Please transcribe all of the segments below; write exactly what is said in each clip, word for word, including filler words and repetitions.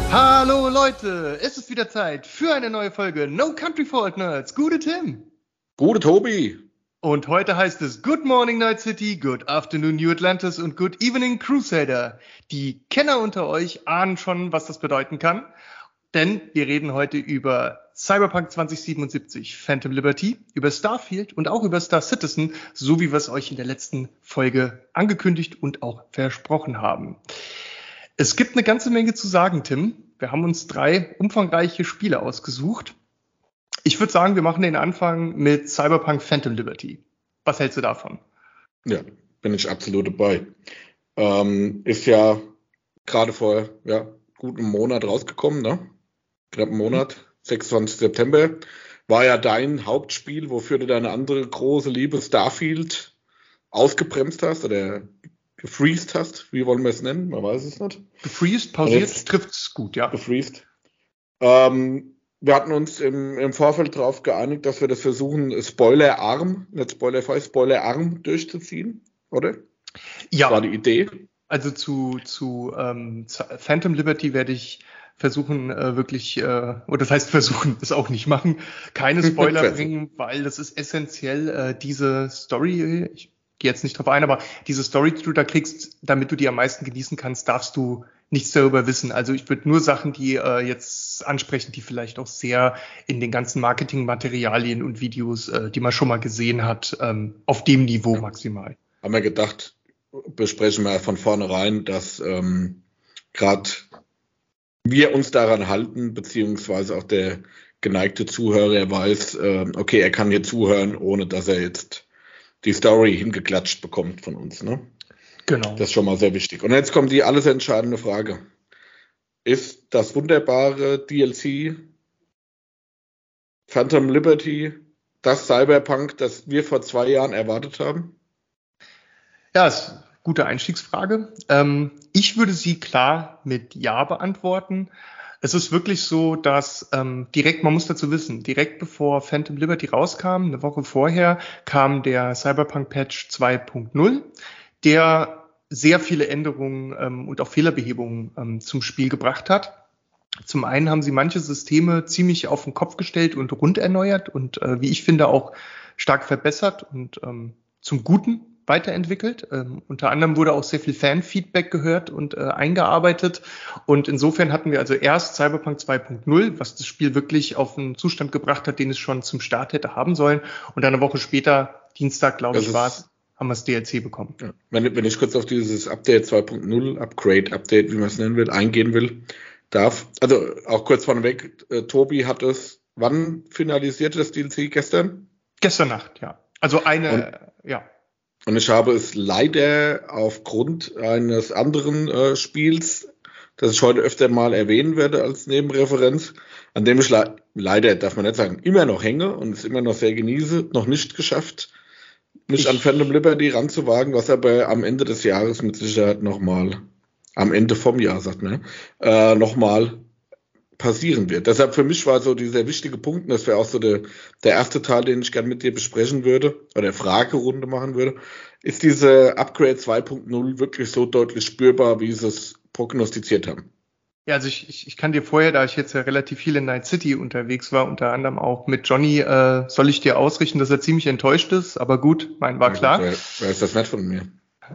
Hallo Leute, es ist wieder Zeit für eine neue Folge No Country for Old Nerds. Gute Tim. Gute Tobi. Und heute heißt es Good Morning Night City, Good Afternoon New Atlantis und Good Evening Crusader. Die Kenner unter euch ahnen schon, was das bedeuten kann, denn wir reden heute über Cyberpunk zwanzig siebenundsiebzig, Phantom Liberty, über Starfield und auch über Star Citizen, so wie wir es euch in der letzten Folge angekündigt und auch versprochen haben. Es gibt eine ganze Menge zu sagen, Tim. Wir haben uns drei umfangreiche Spiele ausgesucht. Ich würde sagen, wir machen den Anfang mit Cyberpunk Phantom Liberty. Was hältst du davon? Ja, bin ich absolut dabei. Ähm, ist ja gerade vor ja, gut einem Monat rausgekommen, ne? Knapp einen Monat, sechsundzwanzigsten September. War ja dein Hauptspiel, wofür du deine andere große Liebe Starfield ausgebremst hast oder gefreezed hast. Wie wollen wir es nennen? Man weiß es nicht. Gefreezed, pausiert, trifft es gut, ja. Gefreezed. Ähm, wir hatten uns im, im Vorfeld darauf geeinigt, dass wir das versuchen, spoilerarm, nicht spoilerfrei, spoilerarm durchzuziehen, oder? Ja. Das war die Idee. Also zu, zu ähm, Phantom Liberty werde ich versuchen, äh, wirklich, äh, oder das heißt versuchen, das auch nicht machen, keine Spoiler bringen, weil das ist essentiell, äh, diese Story, ich gehe jetzt nicht drauf ein, aber diese Story, die du da kriegst, damit du die am meisten genießen kannst, darfst du nichts darüber wissen. Also ich würde nur Sachen, die äh, jetzt ansprechen, die vielleicht auch sehr in den ganzen Marketingmaterialien und Videos, äh, die man schon mal gesehen hat, ähm, auf dem Niveau maximal. Haben wir gedacht, besprechen wir von vornherein, dass ähm, gerade wir uns daran halten, beziehungsweise auch der geneigte Zuhörer weiß, äh, okay, er kann hier zuhören, ohne dass er jetzt die Story hingeklatscht bekommt von uns, ne? Genau. Das ist schon mal sehr wichtig. Und jetzt kommt die alles entscheidende Frage. Ist das wunderbare D L C Phantom Liberty das Cyberpunk, das wir vor zwei Jahren erwartet haben? Ja, ist eine gute Einstiegsfrage. Ähm, ich würde sie klar mit Ja beantworten. Es ist wirklich so, dass ähm, direkt, man muss dazu wissen, direkt bevor Phantom Liberty rauskam, eine Woche vorher, kam der Cyberpunk-Patch zwei Punkt null, der sehr viele Änderungen ähm, und auch Fehlerbehebungen ähm, zum Spiel gebracht hat. Zum einen haben sie manche Systeme ziemlich auf den Kopf gestellt und rund erneuert und äh, wie ich finde auch stark verbessert und ähm, zum Guten weiterentwickelt. Ähm, unter anderem wurde auch sehr viel Fan-Feedback gehört und äh, eingearbeitet. Und insofern hatten wir also erst Cyberpunk zwei Punkt null, was das Spiel wirklich auf einen Zustand gebracht hat, den es schon zum Start hätte haben sollen. Und dann eine Woche später, Dienstag, glaube ich, war es, haben wir das D L C bekommen. Ja, wenn, wenn ich kurz auf dieses Update zwei Punkt null, Upgrade-Update, wie man es nennen will, eingehen will, darf. Also auch kurz vorneweg, äh, Tobi hat es, wann finalisiert das D L C? Gestern? Gestern Nacht, ja. Also eine, und, ja. Und ich habe es leider aufgrund eines anderen äh, Spiels, das ich heute öfter mal erwähnen werde als Nebenreferenz, an dem ich le- leider, darf man nicht sagen, immer noch hänge und es immer noch sehr genieße, noch nicht geschafft, mich Ich- an Phantom Liberty ranzuwagen, was aber am Ende des Jahres mit Sicherheit nochmal, am Ende vom Jahr, sagt man, äh, nochmal passieren wird. Deshalb für mich war so dieser wichtige Punkt, und das wäre auch so der, der erste Teil, den ich gerne mit dir besprechen würde, oder Fragerunde machen würde, ist diese Upgrade zwei Punkt null wirklich so deutlich spürbar, wie sie es prognostiziert haben? Ja, also ich, ich, ich kann dir vorher, da ich jetzt ja relativ viel in Night City unterwegs war, unter anderem auch mit Johnny, äh, soll ich dir ausrichten, dass er ziemlich enttäuscht ist, aber gut, mein war Ja, klar. Wer, wer ist das nett von mir?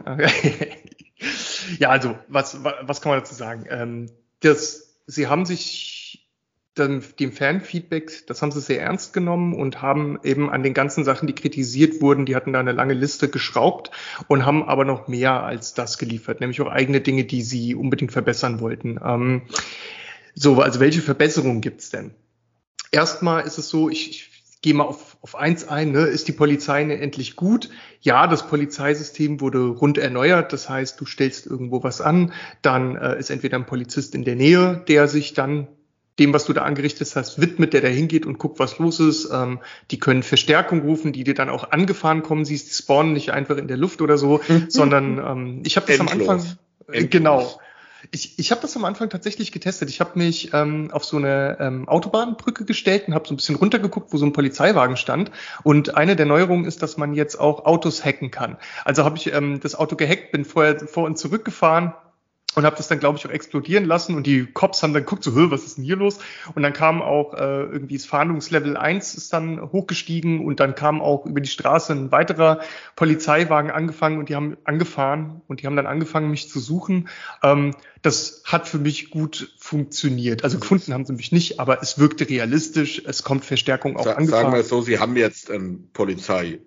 Ja, also was, was kann man dazu sagen? Ähm, das, sie haben sich dann dem Fanfeedback, das haben sie sehr ernst genommen und haben eben an den ganzen Sachen, die kritisiert wurden, die hatten da eine lange Liste geschraubt und haben aber noch mehr als das geliefert, nämlich auch eigene Dinge, die sie unbedingt verbessern wollten. Ähm, so, also welche Verbesserungen gibt's denn? Erstmal ist es so, ich, ich gehe mal auf, auf eins ein, ne? Ist die Polizei endlich gut? Ja, das Polizeisystem wurde rund erneuert, das heißt, du stellst irgendwo was an, dann äh, ist entweder ein Polizist in der Nähe, der sich dann dem, was du da angerichtet hast, widmet, der da hingeht und guckt, was los ist. Ähm, die können Verstärkung rufen, die dir dann auch angefahren kommen, siehst, die spawnen nicht einfach in der Luft oder so, sondern ähm, ich habe das Endlos. am Anfang, äh, Endlos. genau, ich, ich habe das am Anfang tatsächlich getestet. Ich habe mich ähm, auf so eine ähm, Autobahnbrücke gestellt und habe so ein bisschen runtergeguckt, wo so ein Polizeiwagen stand. Und eine der Neuerungen ist, dass man jetzt auch Autos hacken kann. Also habe ich ähm, das Auto gehackt, bin vorher vor und zurück gefahren und habe das dann, glaube ich, auch explodieren lassen und die Cops haben dann geguckt, so, was ist denn hier los? Und dann kam auch äh, irgendwie das Fahndungslevel eins ist dann hochgestiegen und dann kam auch über die Straße ein weiterer Polizeiwagen angefangen und die haben angefahren und die haben dann angefangen, mich zu suchen. Ähm, das hat für mich gut funktioniert. Also gefunden haben sie mich nicht, aber es wirkte realistisch, es kommt Verstärkung auch Sa- angefahren. Sagen wir es so, Sie haben jetzt ein Polizei.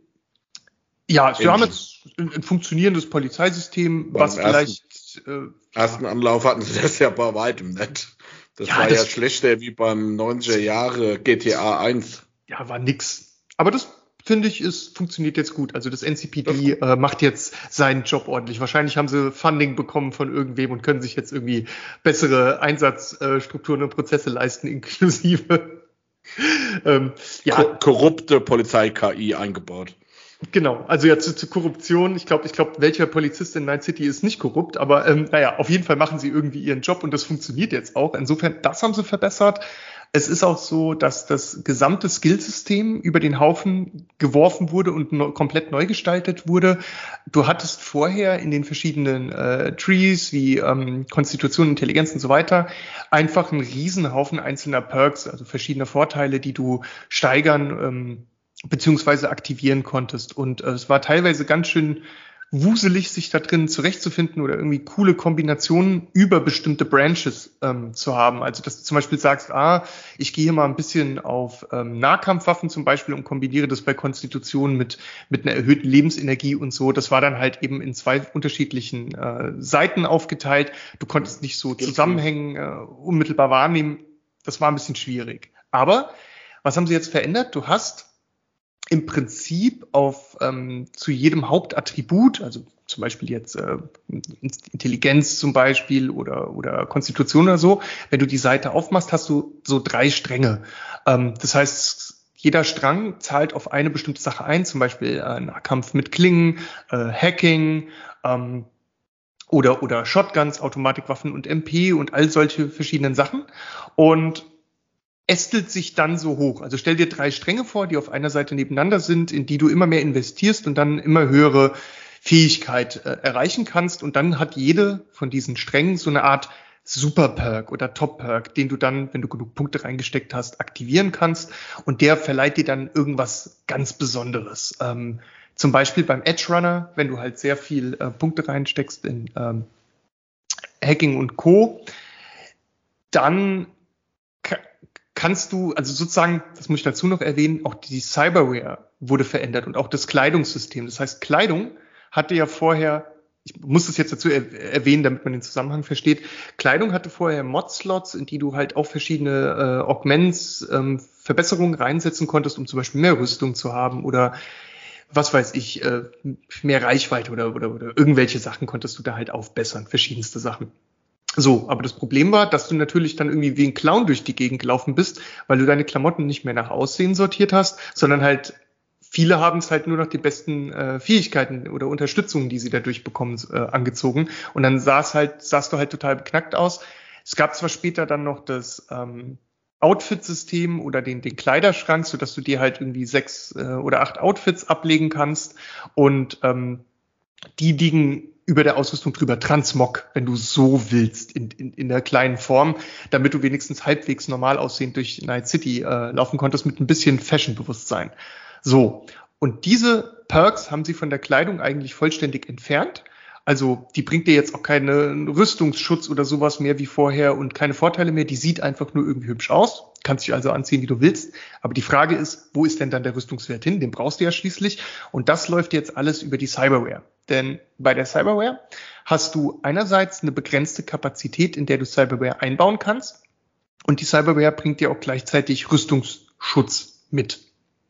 Ja, wir haben Engine. jetzt ein, ein funktionierendes Polizeisystem, Beim was ersten- vielleicht äh, Ersten Anlauf hatten Sie das ja bei weitem nicht. Das Ja, war das- ja schlechter wie beim neunziger Jahre G T A eins. ja, war nix. Aber das, finde ich, ist, funktioniert jetzt gut. Also das N C P D äh, macht jetzt seinen Job ordentlich. Wahrscheinlich haben sie Funding bekommen von irgendwem und können sich jetzt irgendwie bessere Einsatzstrukturen und Prozesse leisten, inklusive ähm, ja, Ko- korrupte Polizei-K I eingebaut. genau. Also ja, zu, zu Korruption. Ich glaube, ich glaube, welcher Polizist in Night City ist nicht korrupt, aber ähm, naja, auf jeden Fall machen sie irgendwie ihren Job und das funktioniert jetzt auch. Insofern, das haben sie verbessert. Es ist auch so, dass das gesamte Skillsystem über den Haufen geworfen wurde und no, komplett neu gestaltet wurde. Du hattest vorher in den verschiedenen äh, Trees wie ähm, Konstitution, Intelligenz und so weiter einfach einen Riesenhaufen einzelner Perks, also verschiedene Vorteile, die du steigern ähm, beziehungsweise aktivieren konntest. Und äh, es war teilweise ganz schön wuselig, sich da drin zurechtzufinden oder irgendwie coole Kombinationen über bestimmte Branches ähm, zu haben. Also dass du zum Beispiel sagst, ah, ich gehe hier mal ein bisschen auf ähm, Nahkampfwaffen zum Beispiel und kombiniere das bei Konstitution mit mit einer erhöhten Lebensenergie und so. Das war dann halt eben in zwei unterschiedlichen äh, Seiten aufgeteilt. Du konntest nicht so Zusammenhängen äh, unmittelbar wahrnehmen. Das war ein bisschen schwierig. Aber was haben sie jetzt verändert? Du hast im Prinzip auf ähm, zu jedem Hauptattribut, also zum Beispiel jetzt äh, Intelligenz zum Beispiel oder oder Konstitution oder so, wenn du die Seite aufmachst, hast du so drei Stränge. Ähm, das heißt, jeder Strang zahlt auf eine bestimmte Sache ein, zum Beispiel äh, Nahkampf mit Klingen, äh, Hacking, ähm, oder oder Shotguns, Automatikwaffen und M P und all solche verschiedenen Sachen. Und ästelt sich dann so hoch. Also stell dir drei Stränge vor, die auf einer Seite nebeneinander sind, in die du immer mehr investierst und dann immer höhere Fähigkeit äh, erreichen kannst. Und dann hat jede von diesen Strängen so eine Art Super-Perk oder Top-Perk, den du dann, wenn du genug Punkte reingesteckt hast, aktivieren kannst. Und der verleiht dir dann irgendwas ganz Besonderes. Ähm, zum Beispiel beim Edge Runner, wenn du halt sehr viel äh, Punkte reinsteckst in ähm, Hacking und Co., dann kannst du, also sozusagen, das muss ich dazu noch erwähnen, auch die Cyberware wurde verändert und auch das Kleidungssystem. Das heißt, Kleidung hatte ja vorher, ich muss das jetzt dazu er- erwähnen, damit man den Zusammenhang versteht, Kleidung hatte vorher Mod-Slots, in die du halt auch verschiedene äh, Augments, ähm, Verbesserungen reinsetzen konntest, um zum Beispiel mehr Rüstung zu haben oder was weiß ich, äh, mehr Reichweite oder, oder, oder irgendwelche Sachen konntest du da halt aufbessern, verschiedenste Sachen. So, aber das Problem war, dass du natürlich dann irgendwie wie ein Clown durch die Gegend gelaufen bist, weil du deine Klamotten nicht mehr nach Aussehen sortiert hast, sondern halt viele haben es halt nur noch die besten äh, Fähigkeiten oder Unterstützungen, die sie dadurch bekommen, äh, angezogen. Und dann sah's halt, sahst du halt total beknackt aus. Es gab zwar später dann noch das ähm, Outfit-System oder den, den Kleiderschrank, so dass du dir halt irgendwie sechs äh, oder acht Outfits ablegen kannst und ähm, die liegen über der Ausrüstung drüber, Transmog, wenn du so willst, in, in, in der kleinen Form, damit du wenigstens halbwegs normal aussehend durch Night City äh, laufen konntest mit ein bisschen Fashion-Bewusstsein. So, und diese Perks haben sie von der Kleidung eigentlich vollständig entfernt. Also die bringt dir jetzt auch keinen Rüstungsschutz oder sowas mehr wie vorher und keine Vorteile mehr. Die sieht einfach nur irgendwie hübsch aus. Kannst dich also anziehen, wie du willst. Aber die Frage ist, wo ist denn dann der Rüstungswert hin? Den brauchst du ja schließlich. Und das läuft jetzt alles über die Cyberware. Denn bei der Cyberware hast du einerseits eine begrenzte Kapazität, in der du Cyberware einbauen kannst. Und die Cyberware bringt dir auch gleichzeitig Rüstungsschutz mit.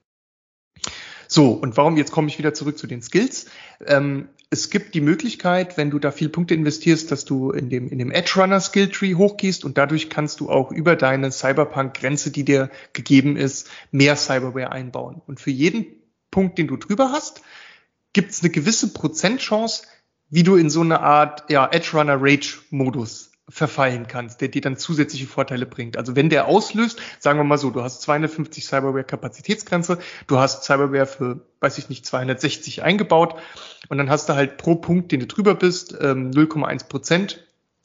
So, und warum, jetzt komme ich wieder zurück zu den Skills. Ähm, es gibt die Möglichkeit, wenn du da viel Punkte investierst, dass du in dem, in dem Edge Runner Skill Tree hochgehst und dadurch kannst du auch über deine Cyberpunk-Grenze, die dir gegeben ist, mehr Cyberware einbauen. Und für jeden Punkt, den du drüber hast, gibt es eine gewisse Prozentchance, wie du in so eine Art ja, Edge Runner Rage Modus verfallen kannst, der dir dann zusätzliche Vorteile bringt. Also wenn der auslöst, sagen wir mal so, du hast zweihundertfünfzig Cyberware Kapazitätsgrenze, du hast Cyberware für, weiß ich nicht, zweihundertsechzig eingebaut und dann hast du halt pro Punkt, den du drüber bist, null Komma eins Prozent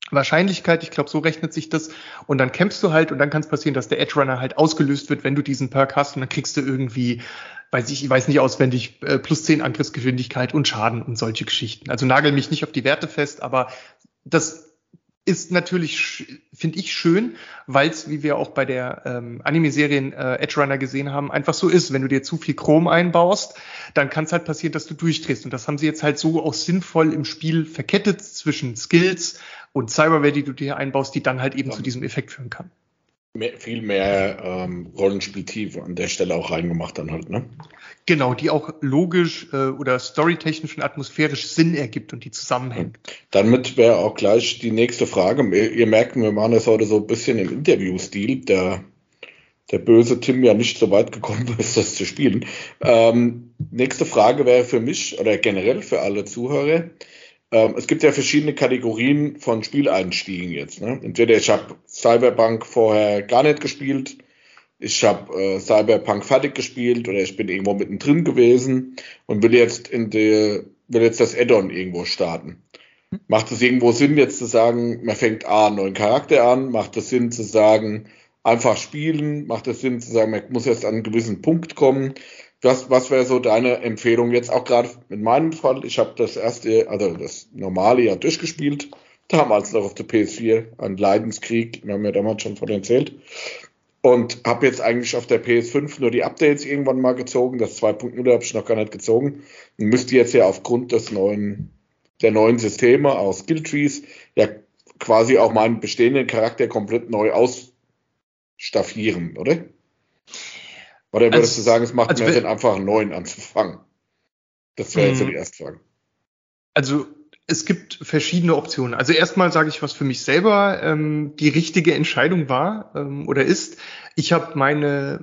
Wahrscheinlichkeit, ich glaube, so rechnet sich das. Und dann campst du halt und dann kann es passieren, dass der Edge Runner halt ausgelöst wird, wenn du diesen Perk hast und dann kriegst du irgendwie, weiß ich, ich weiß nicht auswendig, äh, plus zehn Angriffsgeschwindigkeit und Schaden und solche Geschichten. Also nagel mich nicht auf die Werte fest, aber das ist natürlich, finde ich, schön, weil es, wie wir auch bei der ähm, Anime-Serien äh, Edge Runner gesehen haben, einfach so ist. Wenn du dir zu viel Chrom einbaust, dann kann es halt passieren, dass du durchdrehst. Und das haben sie jetzt halt so auch sinnvoll im Spiel verkettet zwischen Skills und Cyberware, die du dir einbaust, die dann halt eben ja. zu diesem Effekt führen kann. Mehr, viel mehr ähm, Rollenspieltiefe an der Stelle auch reingemacht dann halt, ne? Genau, die auch logisch äh, oder storytechnisch und atmosphärisch Sinn ergibt und die zusammenhängt. Damit wäre auch gleich die nächste Frage. Ihr, ihr merkt, wir machen das heute so ein bisschen im Interview-Stil. Der, der böse Tim ja nicht so weit gekommen ist, das zu spielen. Ähm, nächste Frage wäre für mich oder generell für alle Zuhörer. Ähm, es gibt ja verschiedene Kategorien von Spieleinstiegen jetzt. Ne? Entweder ich habe Cyberpunk vorher gar nicht gespielt, ich habe äh, Cyberpunk fertig gespielt oder ich bin irgendwo mittendrin gewesen und will jetzt in die, will jetzt das Add-on irgendwo starten. Macht es irgendwo Sinn, jetzt zu sagen, man fängt A, einen neuen Charakter an? Macht es Sinn zu sagen, einfach spielen? Macht es Sinn zu sagen, man muss erst an einen gewissen Punkt kommen? Was, was wäre so deine Empfehlung jetzt auch gerade in meinem Fall? Ich habe das erste, also das normale Jahr durchgespielt, damals noch auf der P S vier, ein Leidenskrieg, wir haben ja damals schon von erzählt. Und habe jetzt eigentlich auf der P S fünf nur die Updates irgendwann mal gezogen. Das zwei Punkt null habe ich noch gar nicht gezogen. Und müsste jetzt ja aufgrund des neuen, der neuen Systeme aus Skilltrees ja quasi auch meinen bestehenden Charakter komplett neu ausstaffieren, oder? Oder würdest also, du sagen, es macht also mehr Sinn, einfach einen neuen anzufangen? Das wäre jetzt so die erste Frage. Also es gibt verschiedene Optionen. Also erstmal sage ich, was für mich selber ähm, die richtige Entscheidung war ähm, oder ist. Ich habe meine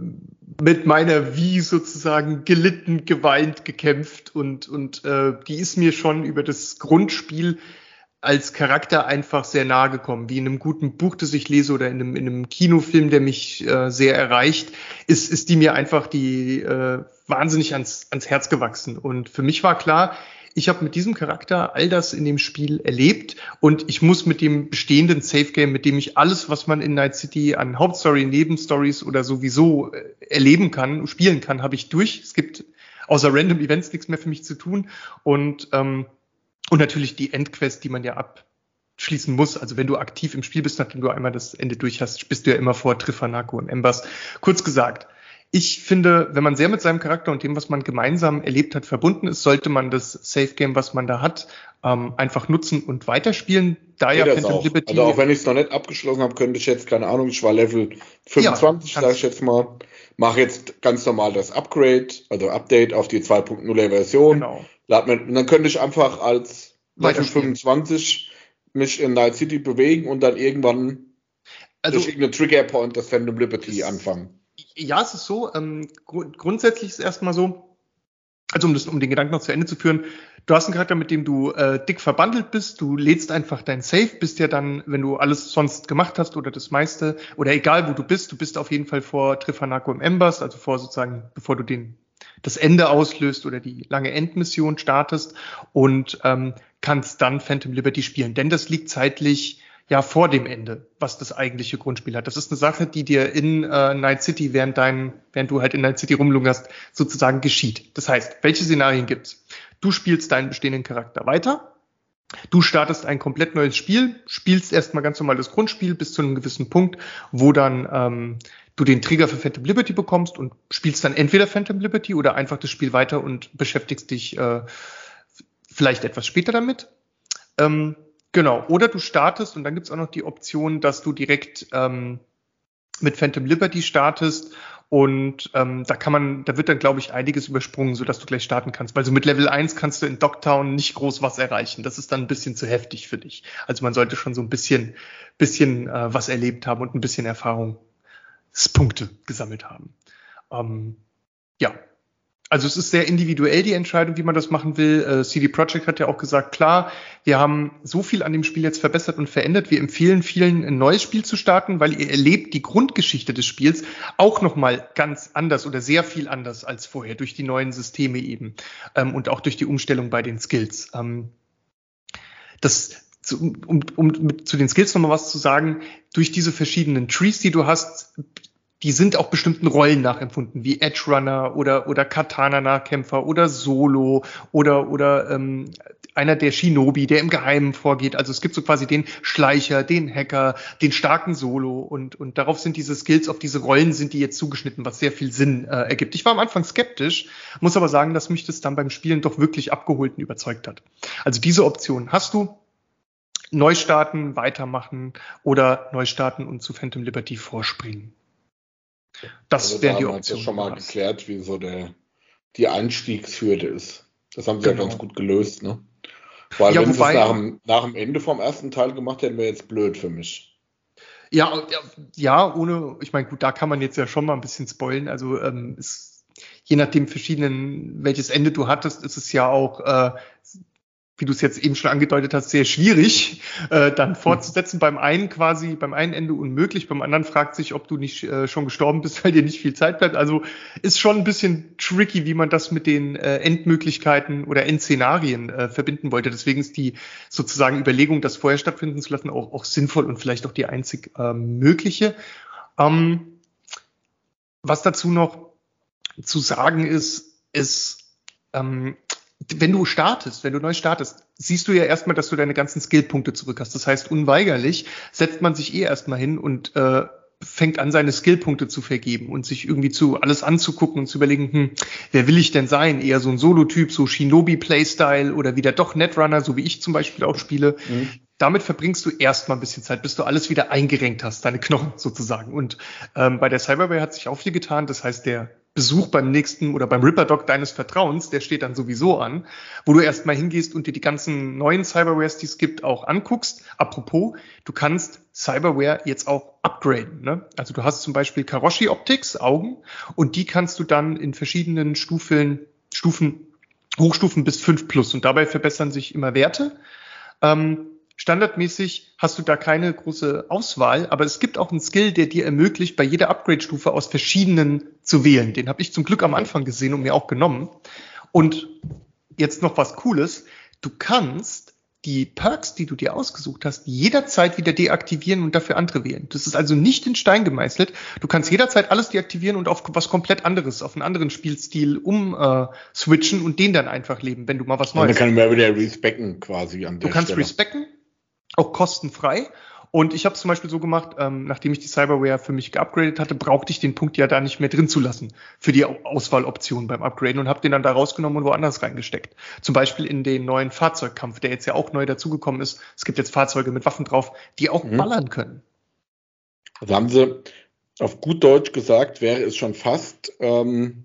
mit meiner Wii sozusagen gelitten, geweint, gekämpft und und äh, die ist mir schon über das Grundspiel als Charakter einfach sehr nahe gekommen. Wie in einem guten Buch, das ich lese oder in einem, in einem Kinofilm, der mich äh, sehr erreicht, ist ist die mir einfach die äh, wahnsinnig ans ans Herz gewachsen. Und für mich war klar, ich habe mit diesem Charakter all das in dem Spiel erlebt und ich muss mit dem bestehenden Safe Game, mit dem ich alles, was man in Night City an Hauptstory, Nebenstories oder sowieso erleben kann, spielen kann, habe ich durch. Es gibt außer Random Events nichts mehr für mich zu tun und ähm, und natürlich die Endquest, die man ja abschließen muss. Also wenn du aktiv im Spiel bist, nachdem du einmal das Ende durch hast, bist du ja immer vor Trifanako und Embers. Kurz gesagt, ich finde, wenn man sehr mit seinem Charakter und dem, was man gemeinsam erlebt hat, verbunden ist, sollte man das Safe Game, was man da hat, ähm, einfach nutzen und weiterspielen. Da ja Phantom Liberty. Also auch wenn ich es noch nicht abgeschlossen habe, könnte ich jetzt, keine Ahnung, ich war Level fünfundzwanzig, ja, sage ich jetzt mal, mache jetzt ganz normal das Upgrade, also Update auf die zwei Punkt null Version. Genau. Lad mir, und dann könnte ich einfach als Level fünfundzwanzig mich in Night City bewegen und dann irgendwann also, durch irgendeinen Trigger Point das Phantom Liberty anfangen. Ja, es ist so. Ähm, gru- grundsätzlich ist es erstmal so, also um, das, um den Gedanken noch zu Ende zu führen, du hast einen Charakter, mit dem du äh, dick verbandelt bist, du lädst einfach dein Save, bist ja dann, wenn du alles sonst gemacht hast oder das meiste, oder egal wo du bist, du bist auf jeden Fall vor Trifanako im Embers, also vor sozusagen, bevor du den das Ende auslöst oder die lange Endmission startest und ähm, kannst dann Phantom Liberty spielen, denn das liegt zeitlich ja vor dem Ende, was das eigentliche Grundspiel hat. Das ist eine Sache, die dir in äh, Night City, während dein, während du halt in Night City rumlungerst, sozusagen geschieht. Das heißt, welche Szenarien gibt's? Du spielst deinen bestehenden Charakter weiter, du startest ein komplett neues Spiel, spielst erstmal ganz normal das Grundspiel bis zu einem gewissen Punkt, wo dann ähm, du den Trigger für Phantom Liberty bekommst und spielst dann entweder Phantom Liberty oder einfach das Spiel weiter und beschäftigst dich äh, vielleicht etwas später damit. Ähm, Genau, oder du startest und dann gibt's auch noch die Option, dass du direkt ähm, mit Phantom Liberty startest und ähm, da kann man, da wird dann, glaube ich, einiges übersprungen, sodass du gleich starten kannst, weil so mit Level eins kannst du in Dogtown nicht groß was erreichen. Das ist dann ein bisschen zu heftig für dich. Also man sollte schon so ein bisschen, bisschen äh, was erlebt haben und ein bisschen Erfahrungspunkte gesammelt haben. Ähm, ja. Also es ist sehr individuell die Entscheidung, wie man das machen will. Äh, C D Projekt hat ja auch gesagt, klar, wir haben so viel an dem Spiel jetzt verbessert und verändert. Wir empfehlen vielen, ein neues Spiel zu starten, weil ihr erlebt die Grundgeschichte des Spiels auch nochmal ganz anders oder sehr viel anders als vorher durch die neuen Systeme eben ähm, und auch durch die Umstellung bei den Skills. Ähm, das zu, um, um mit, zu den Skills nochmal was zu sagen, durch diese verschiedenen Trees, die du hast, die sind auch bestimmten Rollen nachempfunden, wie Edge Runner oder, oder Katana-Nahkämpfer oder Solo oder, oder ähm, einer der Shinobi, der im Geheimen vorgeht. Also es gibt so quasi den Schleicher, den Hacker, den starken Solo und, und darauf sind diese Skills, auf diese Rollen sind die jetzt zugeschnitten, was sehr viel Sinn äh, ergibt. Ich war am Anfang skeptisch, muss aber sagen, dass mich das dann beim Spielen doch wirklich abgeholt und überzeugt hat. Also diese Option hast du. Neustarten, weitermachen oder Neustarten und zu Phantom Liberty vorspringen. Das also wäre die da haben Option. wir schon mal geklärt, wie so der, die Einstiegshürde ist. Das haben sie genau. ja ganz gut gelöst, ne? Weil ja, wenn sie es nach dem, nach dem Ende vom ersten Teil gemacht hätten, wäre jetzt blöd für mich. Ja, ja, ohne, ich meine, gut, da kann man jetzt ja schon mal ein bisschen spoilen. Also ähm, es, je nachdem verschiedenen, welches Ende du hattest, ist es ja auch äh, wie du es jetzt eben schon angedeutet hast, sehr schwierig, äh, dann fortzusetzen. Mhm. Beim einen quasi, beim einen Ende unmöglich, beim anderen fragt sich, ob du nicht äh, schon gestorben bist, weil dir nicht viel Zeit bleibt. Also ist schon ein bisschen tricky, wie man das mit den äh, Endmöglichkeiten oder Endszenarien äh, verbinden wollte. Deswegen ist die sozusagen Überlegung, das vorher stattfinden zu lassen, auch, auch sinnvoll und vielleicht auch die einzig äh, mögliche. Ähm, was dazu noch zu sagen ist, ist, ähm, wenn du startest, wenn du neu startest, siehst du ja erstmal, dass du deine ganzen Skillpunkte zurück hast. Das heißt, unweigerlich setzt man sich eh erstmal hin und äh, fängt an, seine Skillpunkte zu vergeben und sich irgendwie zu alles anzugucken und zu überlegen, hm, wer will ich denn sein? Eher so ein Solo-Typ, so Shinobi-Playstyle oder wieder doch Netrunner, so wie ich zum Beispiel auch spiele. Mhm. Damit verbringst du erstmal ein bisschen Zeit, bis du alles wieder eingerenkt hast, deine Knochen sozusagen. Und ähm, bei der Cyberware hat sich auch viel getan. Das heißt, der Besuch beim nächsten oder beim Ripper-Doc deines Vertrauens, der steht dann sowieso an, wo du erstmal hingehst und dir die ganzen neuen Cyberwares, die es gibt, auch anguckst. Apropos, du kannst Cyberware jetzt auch upgraden, ne? Also du hast zum Beispiel Karoshi Optics, Augen, und die kannst du dann in verschiedenen Stufen, Stufen, Hochstufen bis fünf plus, und dabei verbessern sich immer Werte. Ähm, Standardmäßig hast du da keine große Auswahl, aber es gibt auch einen Skill, der dir ermöglicht, bei jeder Upgrade-Stufe aus verschiedenen zu wählen. Den habe ich zum Glück am Anfang gesehen und mir auch genommen. Und jetzt noch was Cooles. Du kannst die Perks, die du dir ausgesucht hast, jederzeit wieder deaktivieren und dafür andere wählen. Das ist also nicht in Stein gemeißelt. Du kannst jederzeit alles deaktivieren und auf was komplett anderes, auf einen anderen Spielstil umswitchen äh, und den dann einfach leben, wenn du mal was Neues hast. Dann kann man wieder respecken quasi an der Du kannst Stelle. respecken. Auch kostenfrei. Und ich habe es zum Beispiel so gemacht, ähm, nachdem ich die Cyberware für mich geupgradet hatte, brauchte ich den Punkt ja da nicht mehr drin zu lassen für die Auswahloption beim Upgraden und habe den dann da rausgenommen und woanders reingesteckt. Zum Beispiel in den neuen Fahrzeugkampf, der jetzt ja auch neu dazugekommen ist. Es gibt jetzt Fahrzeuge mit Waffen drauf, die auch mhm. ballern können. Also haben sie auf gut Deutsch gesagt, wäre es schon fast... Ähm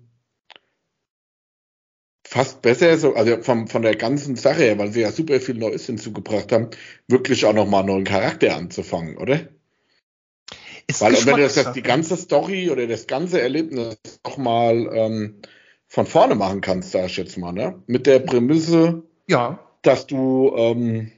fast besser, so, also von, von der ganzen Sache her, weil sie ja super viel Neues hinzugebracht haben, wirklich auch nochmal einen neuen Charakter anzufangen, oder? Ist weil wenn du das, das die ganze Story oder das ganze Erlebnis nochmal ähm, von vorne machen kannst, sag ich jetzt mal, ne? Mit der Prämisse, ja, dass du ähm,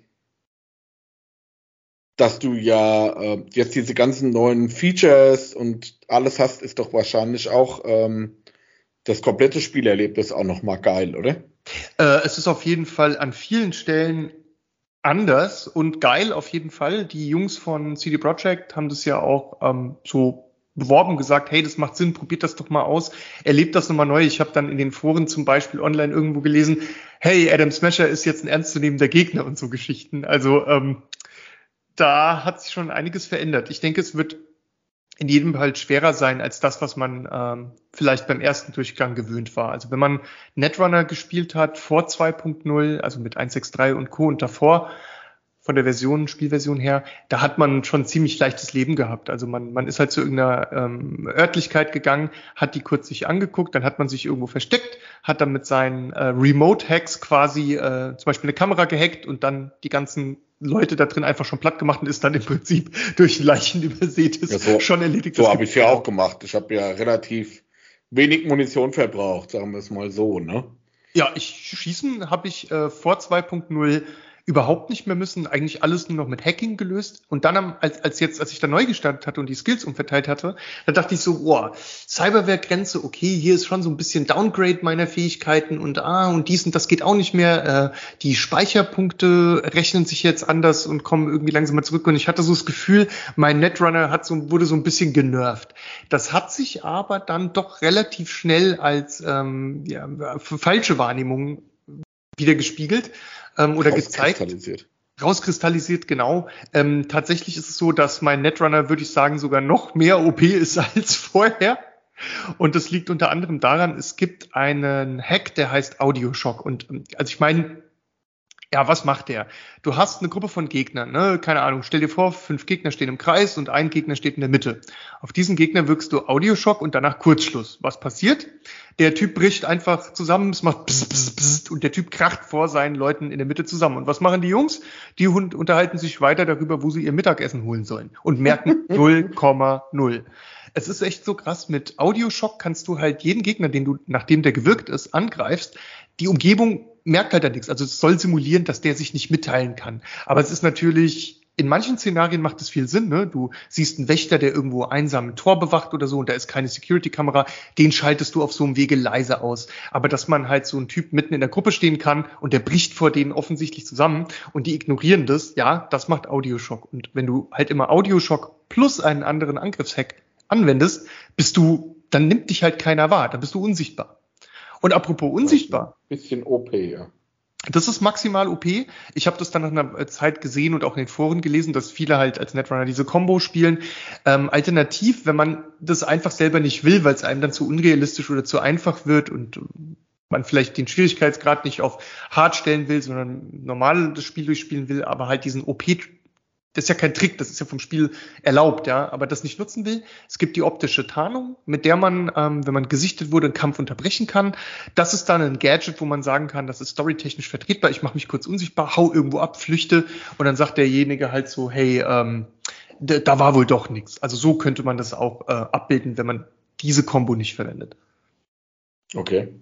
dass du ja äh, jetzt diese ganzen neuen Features und alles hast, ist doch wahrscheinlich auch ähm, das komplette Spielerlebnis auch nochmal geil, oder? Äh, es ist auf jeden Fall an vielen Stellen anders und geil auf jeden Fall. Die Jungs von C D Projekt haben das ja auch ähm, so beworben, gesagt, hey, das macht Sinn, probiert das doch mal aus, erlebt das nochmal neu. Ich habe dann in den Foren zum Beispiel online irgendwo gelesen, hey, Adam Smasher ist jetzt ein ernstzunehmender Gegner und so Geschichten. Also ähm, da hat sich schon einiges verändert. Ich denke, es wird in jedem Fall schwerer sein als das, was man ähm, vielleicht beim ersten Durchgang gewöhnt war. Also wenn man Netrunner gespielt hat vor zwei Punkt null, also mit eins Punkt sechs Punkt drei und Co. und davor, von der Version, Spielversion her, da hat man schon ziemlich leichtes Leben gehabt. Also man, man ist halt zu irgendeiner ähm, Örtlichkeit gegangen, hat die kurz sich angeguckt, dann hat man sich irgendwo versteckt, hat dann mit seinen äh, Remote-Hacks quasi äh, zum Beispiel eine Kamera gehackt und dann die ganzen Leute da drin einfach schon platt gemacht und ist dann im Prinzip durch Leichen übersät, ja, so, schon erledigt. So habe ich es ja auch gemacht. Ich habe ja relativ wenig Munition verbraucht, sagen wir es mal so, ne? Ja, ich schießen habe ich äh, vor zwei Punkt null überhaupt nicht mehr müssen, eigentlich alles nur noch mit Hacking gelöst. Und dann, am, als, als jetzt, als ich da neu gestartet hatte und die Skills umverteilt hatte, da dachte ich so, boah, Cyberware-Grenze, okay, hier ist schon so ein bisschen Downgrade meiner Fähigkeiten und ah, und dies und das geht auch nicht mehr. Äh, die Speicherpunkte rechnen sich jetzt anders und kommen irgendwie langsam mal zurück. Und ich hatte so das Gefühl, mein Netrunner hat so, wurde so ein bisschen genervt. Das hat sich aber dann doch relativ schnell als ähm, ja, falsche Wahrnehmung wieder gespiegelt ähm, oder gezeigt. Rauskristallisiert. Rauskristallisiert, genau. Ähm, tatsächlich ist es so, dass mein Netrunner, würde ich sagen, sogar noch mehr O P ist als vorher. Und das liegt unter anderem daran, es gibt einen Hack, der heißt Audioshock. Und also ich meine, ja, was macht der? Du hast eine Gruppe von Gegnern, ne? Keine Ahnung, stell dir vor, fünf Gegner stehen im Kreis und ein Gegner steht in der Mitte. Auf diesen Gegner wirkst du Audioschock und danach Kurzschluss. Was passiert? Der Typ bricht einfach zusammen, es macht pss, pss, pss, und der Typ kracht vor seinen Leuten in der Mitte zusammen. Und was machen die Jungs? Die Hund unterhalten sich weiter darüber, wo sie ihr Mittagessen holen sollen und merken null Komma null. Es ist echt so krass, mit Audioschock kannst du halt jeden Gegner, den du, nachdem der gewirkt ist, angreifst, die Umgebung merkt halt da nichts. Also es soll simulieren, dass der sich nicht mitteilen kann. Aber es ist natürlich, in manchen Szenarien macht es viel Sinn, ne? Du siehst einen Wächter, der irgendwo einsam ein Tor bewacht oder so und da ist keine Security-Kamera, den schaltest du auf so einem Wege leise aus. Aber dass man halt so einen Typ mitten in der Gruppe stehen kann und der bricht vor denen offensichtlich zusammen und die ignorieren das, ja, das macht Audioschock. Und wenn du halt immer Audioschock plus einen anderen Angriffshack anwendest, bist du, dann nimmt dich halt keiner wahr, dann bist du unsichtbar. Und apropos unsichtbar. Bisschen O P, ja. Das ist maximal O P. Ich habe das dann nach einer Zeit gesehen und auch in den Foren gelesen, dass viele halt als Netrunner diese Combo spielen. Ähm, alternativ, wenn man das einfach selber nicht will, weil es einem dann zu unrealistisch oder zu einfach wird und man vielleicht den Schwierigkeitsgrad nicht auf hart stellen will, sondern normal das Spiel durchspielen will, aber halt diesen O P, das ist ja kein Trick, das ist ja vom Spiel erlaubt, ja, aber das nicht nutzen will. Es gibt die optische Tarnung, mit der man, ähm, wenn man gesichtet wurde, einen Kampf unterbrechen kann. Das ist dann ein Gadget, wo man sagen kann, das ist storytechnisch vertretbar. Ich mache mich kurz unsichtbar, hau irgendwo ab, flüchte und dann sagt derjenige halt so, hey, ähm, da, da war wohl doch nichts. Also so könnte man das auch äh, abbilden, wenn man diese Kombo nicht verwendet. Okay.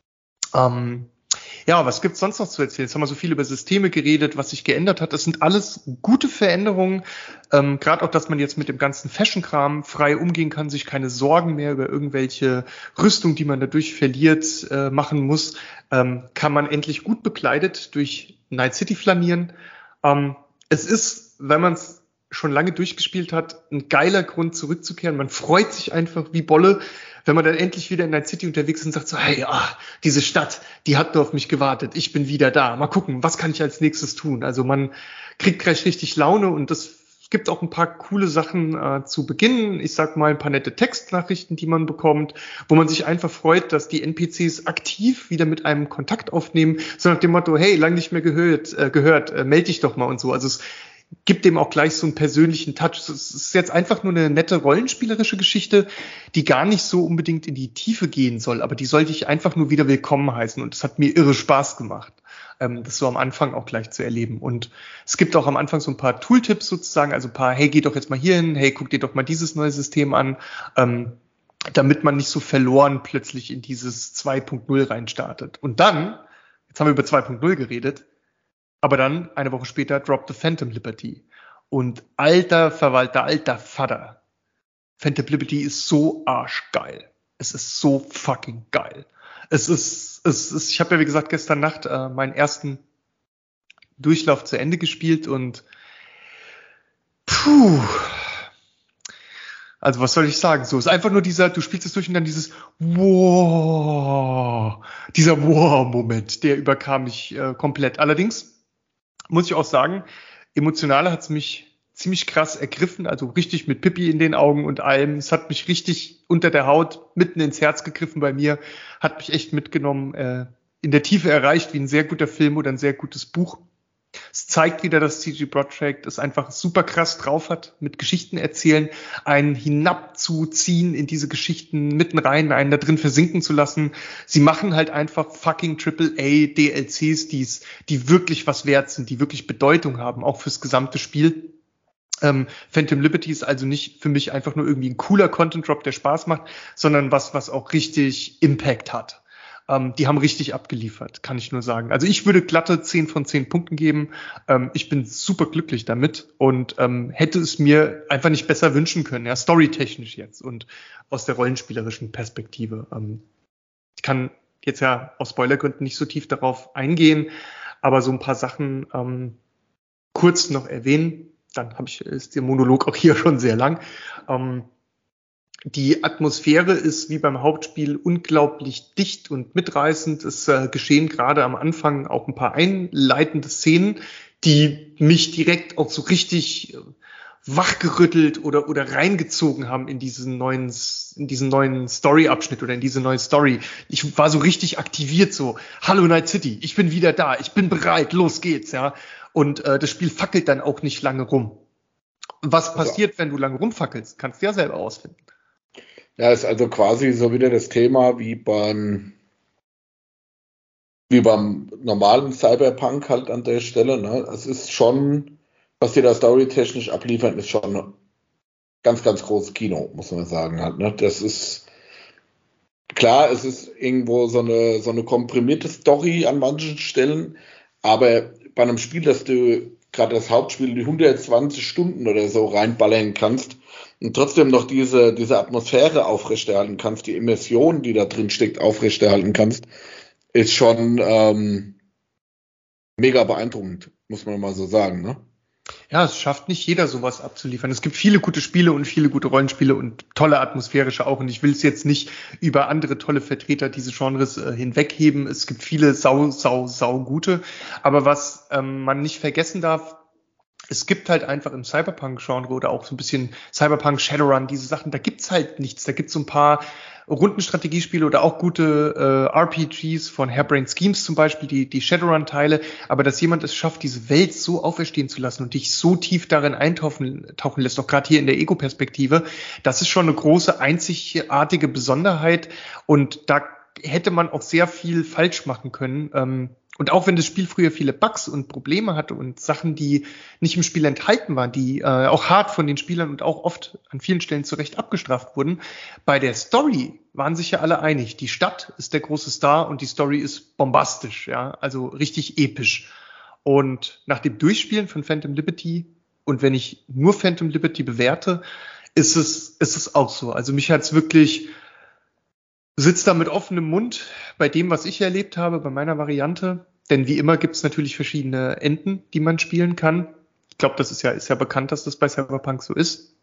Ähm, Ja, was gibt's sonst noch zu erzählen? Jetzt haben wir so viel über Systeme geredet, was sich geändert hat. Das sind alles gute Veränderungen. Ähm, Gerade auch, dass man jetzt mit dem ganzen Fashion-Kram frei umgehen kann, sich keine Sorgen mehr über irgendwelche Rüstung, die man dadurch verliert, äh, machen muss. Ähm, kann man endlich gut bekleidet durch Night City flanieren. Ähm, es ist, wenn man es schon lange durchgespielt hat, ein geiler Grund zurückzukehren. Man freut sich einfach wie Bolle, wenn man dann endlich wieder in Night City unterwegs ist und sagt so, hey, ah, diese Stadt, die hat nur auf mich gewartet, ich bin wieder da, mal gucken, was kann ich als nächstes tun? Also man kriegt gleich richtig Laune und das gibt auch ein paar coole Sachen äh, zu Beginn. Ich sag mal ein paar nette Textnachrichten, die man bekommt, wo man sich einfach freut, dass die N P Cs aktiv wieder mit einem Kontakt aufnehmen, so nach dem Motto, hey, lang nicht mehr gehört, äh, gehört, äh, melde dich doch mal und so. Also es gibt dem auch gleich so einen persönlichen Touch. Es ist jetzt einfach nur eine nette rollenspielerische Geschichte, die gar nicht so unbedingt in die Tiefe gehen soll, aber die sollte ich einfach nur wieder willkommen heißen und es hat mir irre Spaß gemacht, ähm, das so am Anfang auch gleich zu erleben. Und es gibt auch am Anfang so ein paar Tooltips sozusagen, also ein paar, hey, geh doch jetzt mal hier hin, hey, guck dir doch mal dieses neue System an, ähm, damit man nicht so verloren plötzlich in dieses zwei Punkt null reinstartet. Und dann, jetzt haben wir über zwei Punkt null geredet, aber dann, eine Woche später, droppt the Phantom Liberty. Und alter Verwalter, alter Vater, Phantom Liberty ist so arschgeil. Es ist so fucking geil. Es ist, es ist, ich habe ja wie gesagt gestern Nacht äh, meinen ersten Durchlauf zu Ende gespielt und puh, also was soll ich sagen? So, es ist einfach nur dieser, du spielst es durch und dann dieses Wow, dieser Wow-Moment, der überkam mich äh, komplett. Allerdings muss ich auch sagen, emotional hat es mich ziemlich krass ergriffen, also richtig mit Pippi in den Augen und allem. Es hat mich richtig unter der Haut mitten ins Herz gegriffen bei mir, hat mich echt mitgenommen, äh, in der Tiefe erreicht, wie ein sehr guter Film oder ein sehr gutes Buch. Es zeigt wieder, dass C G Projekt es einfach super krass drauf hat, mit Geschichten erzählen, einen hinabzuziehen in diese Geschichten mitten rein, einen da drin versinken zu lassen. Sie machen halt einfach fucking Triple A D L Cs, die's, die wirklich was wert sind, die wirklich Bedeutung haben, auch fürs gesamte Spiel. Ähm, Phantom Liberty ist also nicht für mich einfach nur irgendwie ein cooler Content Drop, der Spaß macht, sondern was, was auch richtig Impact hat. Ähm, die haben richtig abgeliefert, kann ich nur sagen. Also ich würde glatte zehn von zehn Punkten geben. Ähm, ich bin super glücklich damit und ähm, hätte es mir einfach nicht besser wünschen können, ja, storytechnisch jetzt und aus der rollenspielerischen Perspektive. Ähm, ich kann jetzt ja aus Spoilergründen nicht so tief darauf eingehen, aber so ein paar Sachen ähm, kurz noch erwähnen. Dann habe ich, ist der Monolog auch hier schon sehr lang. Ähm, die Atmosphäre ist wie beim Hauptspiel unglaublich dicht und mitreißend. Es äh, geschehen gerade am Anfang auch ein paar einleitende Szenen, die mich direkt auch so richtig äh, wachgerüttelt oder oder reingezogen haben in diesen neuen in diesen neuen Story-Abschnitt oder in diese neue Story. Ich war so richtig aktiviert, so Hallo Night City, ich bin wieder da, ich bin bereit, los geht's, ja. Und äh, das Spiel fackelt dann auch nicht lange rum. Was passiert, also, wenn du lange rumfackelst? Kannst du ja selber ausfinden. Ja, ist also quasi so wieder das Thema wie beim wie beim normalen Cyberpunk halt an der Stelle. Ne? Es ist schon, was die da storytechnisch abliefern, ist schon ganz, ganz großes Kino, muss man sagen. Halt, ne? Das ist klar, es ist irgendwo so eine, so eine komprimierte Story an manchen Stellen, aber bei einem Spiel, das du gerade das Hauptspiel die hundertzwanzig Stunden oder so reinballern kannst und trotzdem noch diese, diese Atmosphäre aufrechterhalten kannst, die Immersion, die da drin steckt, aufrechterhalten kannst, ist schon ähm, mega beeindruckend, muss man mal so sagen, ne? Ja, es schafft nicht jeder, sowas abzuliefern. Es gibt viele gute Spiele und viele gute Rollenspiele und tolle atmosphärische auch. Und ich will es jetzt nicht über andere tolle Vertreter dieses Genres äh, hinwegheben. Es gibt viele sau, sau, sau gute. Aber was ähm, man nicht vergessen darf, es gibt halt einfach im Cyberpunk-Genre oder auch so ein bisschen Cyberpunk, Shadowrun, diese Sachen, da gibt's halt nichts. Da gibt's so ein paar Rundenstrategiespiele oder auch gute äh, R P Gs von Harebrained Schemes zum Beispiel, die, die Shadowrun-Teile. Aber dass jemand es schafft, diese Welt so auferstehen zu lassen und dich so tief darin eintauchen tauchen lässt, auch gerade hier in der Ego-Perspektive, das ist schon eine große, einzigartige Besonderheit. Und da hätte man auch sehr viel falsch machen können. Ähm, Und auch wenn das Spiel früher viele Bugs und Probleme hatte und Sachen, die nicht im Spiel enthalten waren, die äh, auch hart von den Spielern und auch oft an vielen Stellen zu Recht abgestraft wurden, bei der Story waren sich ja alle einig. Die Stadt ist der große Star und die Story ist bombastisch, ja, also richtig episch. Und nach dem Durchspielen von Phantom Liberty, und wenn ich nur Phantom Liberty bewerte, ist es, ist es auch so. Also mich hat's wirklich sitzt da mit offenem Mund bei dem, was ich erlebt habe, bei meiner Variante. Denn wie immer gibt es natürlich verschiedene Enden, die man spielen kann. Ich glaube, das ist ja, ist ja bekannt, dass das bei Cyberpunk so ist.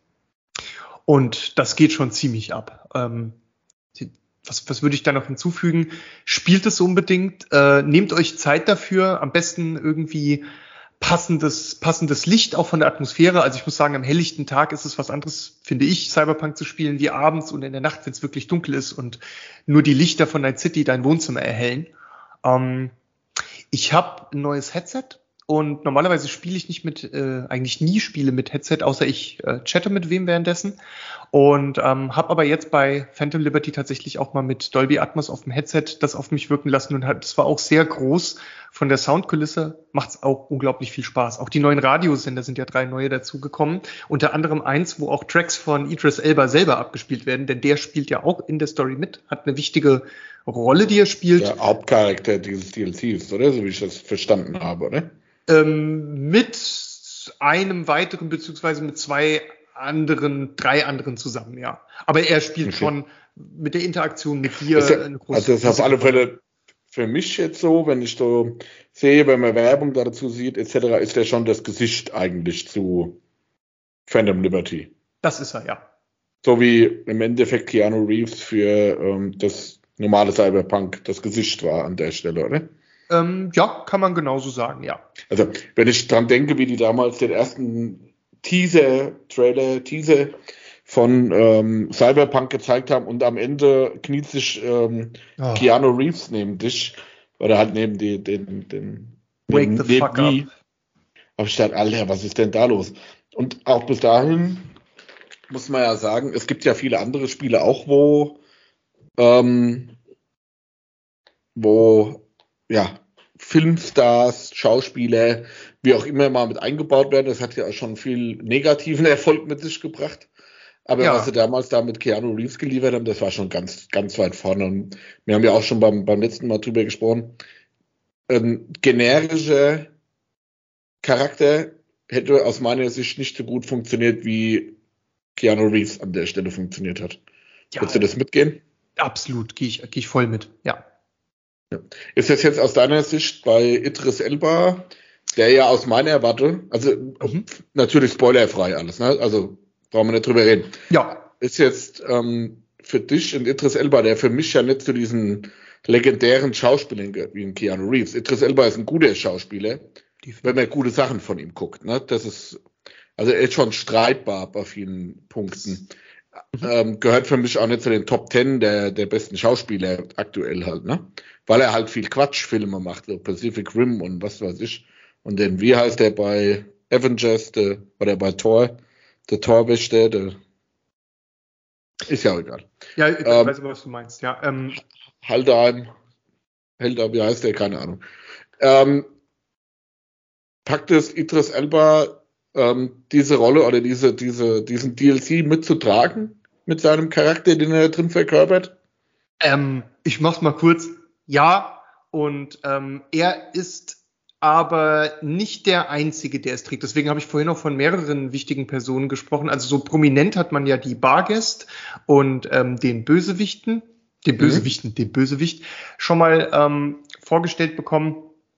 Und das geht schon ziemlich ab. Ähm, was, was würde ich da noch hinzufügen? Spielt es unbedingt. Äh, nehmt euch Zeit dafür. Am besten irgendwie passendes, passendes Licht auch von der Atmosphäre. Also ich muss sagen, am helllichten Tag ist es was anderes, finde ich, Cyberpunk zu spielen, wie abends und in der Nacht, wenn es wirklich dunkel ist und nur die Lichter von Night City dein Wohnzimmer erhellen. Ähm, ich habe ein neues Headset und normalerweise spiele ich nicht mit, äh, eigentlich nie spiele mit Headset, außer ich äh, chatte mit wem währenddessen. Und ähm, habe aber jetzt bei Phantom Liberty tatsächlich auch mal mit Dolby Atmos auf dem Headset das auf mich wirken lassen und hat, das war auch sehr groß. Von der Soundkulisse macht's auch unglaublich viel Spaß. Auch die neuen Radiosender sind ja drei neue dazugekommen. Unter anderem eins, wo auch Tracks von Idris Elba selber abgespielt werden, denn der spielt ja auch in der Story mit, hat eine wichtige Rolle, die er spielt. Der Hauptcharakter dieses D L Cs, oder? So wie ich das verstanden habe, oder? Ähm, mit einem weiteren, beziehungsweise mit zwei anderen, drei anderen zusammen, ja. Aber er spielt okay. schon mit der Interaktion mit dir ja, eine große Also das ist auf alle Fälle für mich jetzt so, wenn ich so sehe, wenn man Werbung dazu sieht, et cetera, ist der schon das Gesicht eigentlich zu Phantom Liberty. Das ist er, ja. So wie im Endeffekt Keanu Reeves für ähm, das normale Cyberpunk das Gesicht war an der Stelle, oder? Ähm, ja, kann man genauso sagen, ja. Also, wenn ich dran denke, wie die damals den ersten Teaser, Trailer, Teaser von ähm, Cyberpunk gezeigt haben und am Ende kniet sich ähm, oh. Keanu Reeves neben dich oder halt neben die, den, den Wake neben, the fuck up. Hab ich gedacht, Alter, was ist denn da los? Und auch bis dahin muss man ja sagen, es gibt ja viele andere Spiele auch, wo ähm, wo ja Filmstars, Schauspieler, wie auch immer mal mit eingebaut werden. Das hat ja auch schon viel negativen Erfolg mit sich gebracht. Aber Ja. was sie damals da mit Keanu Reeves geliefert haben, das war schon ganz, ganz weit vorne. Und wir haben ja auch schon beim, beim letzten Mal drüber gesprochen. Ein generischer Charakter hätte aus meiner Sicht nicht so gut funktioniert, wie Keanu Reeves an der Stelle funktioniert hat. Ja, Würdest du das mitgehen? absolut, gehe ich, gehe ich voll mit, ja. Ja. Ist das jetzt aus deiner Sicht bei Idris Elba, der ja aus meiner Warte, also Mhm. natürlich spoilerfrei alles, ne? Also brauchen wir nicht drüber reden. Ja, Ist jetzt ähm, für dich ein Idris Elba, der für mich ja nicht zu diesen legendären Schauspielern gehört, wie ein Keanu Reeves. Idris Elba ist ein guter Schauspieler, wenn man gute Sachen von ihm guckt. Ne? Das ist, also er ist schon streitbar bei vielen Punkten. Mhm. Ähm, gehört für mich auch nicht zu den Top Ten der, der besten Schauspieler aktuell halt, ne? Weil er halt viel Quatschfilme macht, so Pacific Rim und was weiß ich. Und den, wie heißt der bei Avengers, der, oder bei Thor, der Torwächter, der ist ja auch egal. Ja, ich Ähm, weiß aber, was du meinst, ja. Ähm, Haldheim, Heldheim, wie heißt der? Keine Ahnung. Ähm, packt es Idris Elba, ähm, diese Rolle oder diese, diese, diesen D L C mitzutragen mit seinem Charakter, den er drin verkörpert? ähm, ich mach's mal kurz. Ja, und ähm, er ist aber nicht der Einzige, der es trägt. Deswegen habe ich vorhin noch von mehreren wichtigen Personen gesprochen. Also so prominent hat man ja die Bargest und ähm, den Bösewichten, den Bösewichten, mhm. den Bösewicht schon mal ähm, vorgestellt bekommen.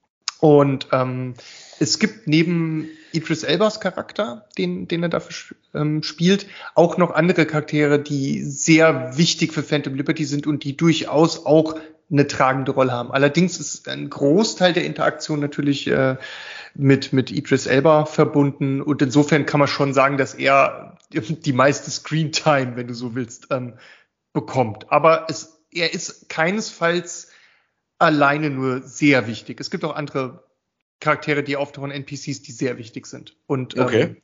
Und ähm, es gibt neben Idris Elbas Charakter, den, den er dafür ähm, spielt, auch noch andere Charaktere, die sehr wichtig für Phantom Liberty sind und die durchaus auch eine tragende Rolle haben. Allerdings ist ein Großteil der Interaktion natürlich äh, mit, mit Idris Elba verbunden und insofern kann man schon sagen, dass er die meiste Screentime, wenn du so willst, ähm, bekommt. Aber es, er ist keinesfalls alleine nur sehr wichtig. Es gibt auch andere Charaktere, die auftauchen, N P Cs, die sehr wichtig sind. Und okay. ähm,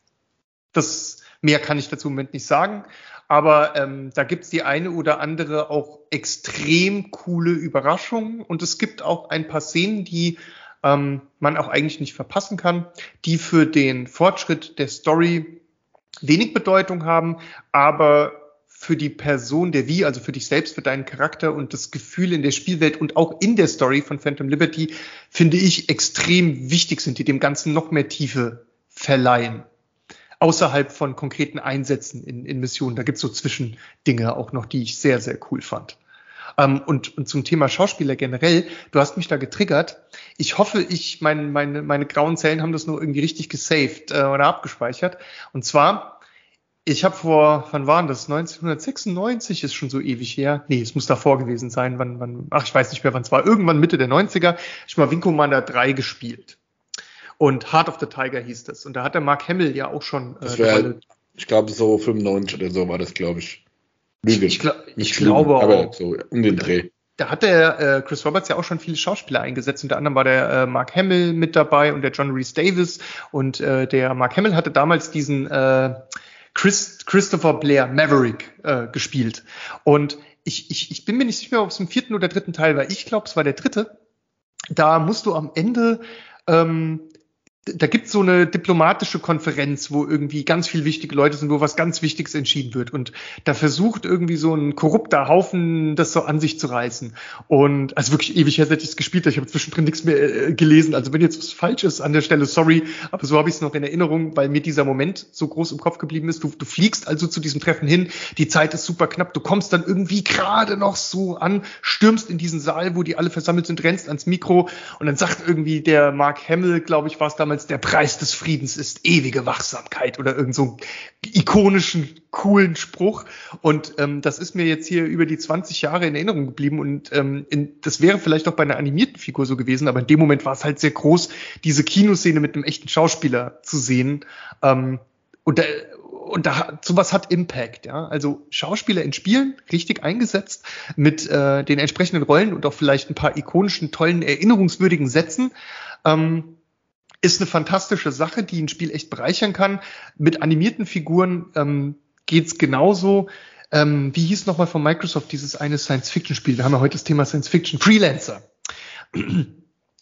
das mehr kann ich dazu im Moment nicht sagen. Aber ähm, da gibt es die eine oder andere auch extrem coole Überraschung. Und es gibt auch ein paar Szenen, die ähm, man auch eigentlich nicht verpassen kann, die für den Fortschritt der Story wenig Bedeutung haben, aber für die Person der Wie, also für dich selbst, für deinen Charakter und das Gefühl in der Spielwelt und auch in der Story von Phantom Liberty, finde ich, extrem wichtig sind, die dem Ganzen noch mehr Tiefe verleihen. Außerhalb von konkreten Einsätzen in, in Missionen. Da gibt es so Zwischendinge auch noch, die ich sehr, sehr cool fand. Ähm, und, und zum Thema Schauspieler generell, du hast mich da getriggert. Ich hoffe, ich, mein, meine, meine grauen Zellen haben das nur irgendwie richtig gesaved äh, oder abgespeichert. Und zwar, ich habe vor, wann war das? neunzehnhundertsechsundneunzig, ist schon so ewig her. Nee, es muss davor gewesen sein. Wann, wann, ach, ich weiß nicht mehr, wann es war. Irgendwann Mitte der neunziger. Ich habe mal Wing Commander drei gespielt. Und Heart of the Tiger hieß das. Und da hat der Mark Hamill ja auch schon. Äh, das wär, ich glaube, so fünfundneunzig oder so war das, glaube ich. Lüge. Ich, glaub, ich Nicht glaube Lügen, aber auch. So um den Dreh. Da hat der äh, Chris Roberts ja auch schon viele Schauspieler eingesetzt. Unter anderem war der äh, Mark Hamill mit dabei und der John Rhys Davies. Und äh, der Mark Hamill hatte damals diesen äh, Chris, Christopher Blair Maverick äh, gespielt. Und ich, ich, ich bin mir nicht sicher, ob es im vierten oder dritten Teil war. Ich glaube, es war der dritte. Da musst du am Ende ähm, da gibt es so eine diplomatische Konferenz, wo irgendwie ganz viele wichtige Leute sind, wo was ganz Wichtiges entschieden wird. Und da versucht irgendwie so ein korrupter Haufen, das so an sich zu reißen. Und also wirklich ewig her, seit ich es gespielt habe. Ich habe zwischendrin nichts mehr äh, gelesen. Also wenn jetzt was falsch ist an der Stelle, sorry. Aber so habe ich es noch in Erinnerung, weil mir dieser Moment so groß im Kopf geblieben ist. Du, du fliegst also zu diesem Treffen hin. Die Zeit ist super knapp. Du kommst dann irgendwie gerade noch so an, stürmst in diesen Saal, wo die alle versammelt sind, rennst ans Mikro. Und dann sagt irgendwie der Mark Hamill, glaube ich, war es damals, der Preis des Friedens ist ewige Wachsamkeit oder irgend so einen ikonischen, coolen Spruch. Und ähm, das ist mir jetzt hier über die zwanzig Jahre in Erinnerung geblieben. Und ähm, in, das wäre vielleicht auch bei einer animierten Figur so gewesen, aber in dem Moment war es halt sehr groß, diese Kinoszene mit einem echten Schauspieler zu sehen. Ähm, und da, und da sowas hat Impact, ja. Also Schauspieler in Spielen richtig eingesetzt mit äh, den entsprechenden Rollen und auch vielleicht ein paar ikonischen, tollen, erinnerungswürdigen Sätzen. Ähm, ist eine fantastische Sache, die ein Spiel echt bereichern kann. Mit animierten Figuren ähm, geht's genauso. Ähm, wie hieß nochmal von Microsoft dieses eine Science-Fiction-Spiel? Wir haben ja heute das Thema Science-Fiction. Freelancer.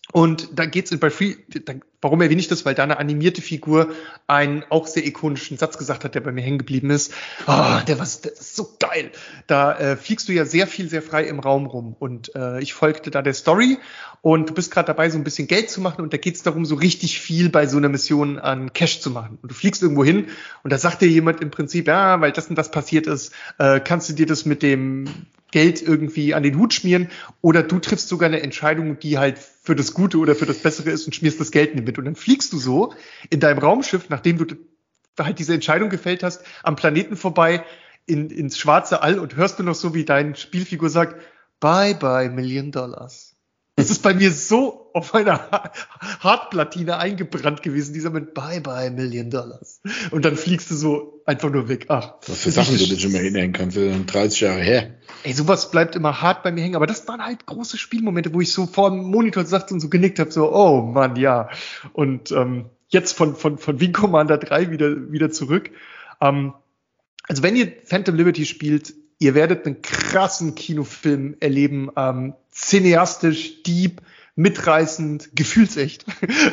Und da geht's bei Free, da, warum erwähne ich das? Weil da eine animierte Figur einen auch sehr ikonischen Satz gesagt hat, der bei mir hängen geblieben ist. Oh, der war der ist so geil. Da äh, fliegst du ja sehr viel, sehr frei im Raum rum. Und äh, ich folgte da der Story und du bist gerade dabei, so ein bisschen Geld zu machen. Und da geht's darum, so richtig viel bei so einer Mission an Cash zu machen. Und du fliegst irgendwo hin und da sagt dir jemand im Prinzip, ja, weil das und das passiert ist, äh, kannst du dir das mit dem Geld irgendwie an den Hut schmieren oder du triffst sogar eine Entscheidung, die halt für das Gute oder für das Bessere ist und schmierst das Geld nicht mit. Und dann fliegst du so in deinem Raumschiff, nachdem du halt diese Entscheidung gefällt hast, am Planeten vorbei in, ins schwarze All und hörst du noch so, wie deine Spielfigur sagt, bye bye Million Dollars. Das ist bei mir so auf meiner Hartplatine eingebrannt gewesen, dieser Moment, bye bye Million Dollars. Und dann fliegst du so einfach nur weg. Ach, was für Sachen du dich immer hinhängen kannst, dreißig Jahre her. Ey, sowas bleibt immer hart bei mir hängen. Aber das waren halt große Spielmomente, wo ich so vor dem Monitor saß und so genickt habe, so, oh Mann, ja. Und ähm, jetzt von, von, von Wing Commander drei wieder, wieder zurück. Ähm, also wenn ihr Phantom Liberty spielt, ihr werdet einen krassen Kinofilm erleben, ähm, cineastisch, deep, mitreißend, gefühlsecht.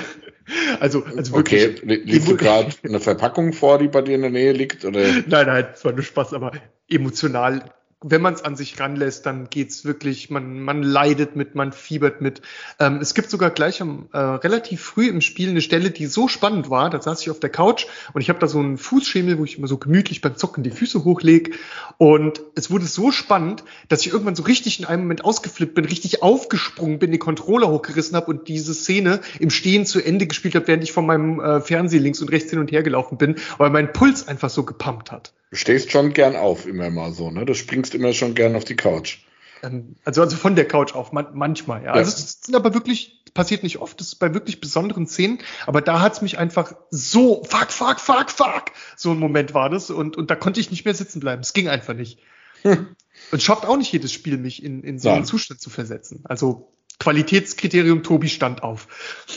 also, also wirklich. Okay, liest du gerade eine Verpackung vor, die bei dir in der Nähe liegt? Oder? Nein, nein, es war nur Spaß, aber emotional. Wenn man es an sich ranlässt, dann geht's wirklich, man, man leidet mit, man fiebert mit. Ähm, es gibt sogar gleich am, äh, relativ früh im Spiel eine Stelle, die so spannend war, da saß ich auf der Couch und ich habe da so einen Fußschemel, wo ich immer so gemütlich beim Zocken die Füße hochlege und es wurde so spannend, dass ich irgendwann so richtig in einem Moment ausgeflippt bin, richtig aufgesprungen bin, den Controller hochgerissen habe und diese Szene im Stehen zu Ende gespielt habe, während ich von meinem äh, Fernseher links und rechts hin und her gelaufen bin, weil mein Puls einfach so gepumpt hat. Du stehst schon gern auf, immer mal so, ne? Du springst immer schon gern auf die Couch. Ähm, also, also von der Couch auf, man, manchmal, ja. ja. Also es sind aber wirklich, passiert nicht oft, das ist bei wirklich besonderen Szenen, aber da hat's mich einfach so, fuck, fuck, fuck, fuck, so ein Moment war das und, und da konnte ich nicht mehr sitzen bleiben. Es ging einfach nicht. Hm. Und schafft auch nicht jedes Spiel, mich in, in so einen ja. Zustand zu versetzen. Also Qualitätskriterium, Tobi stand auf.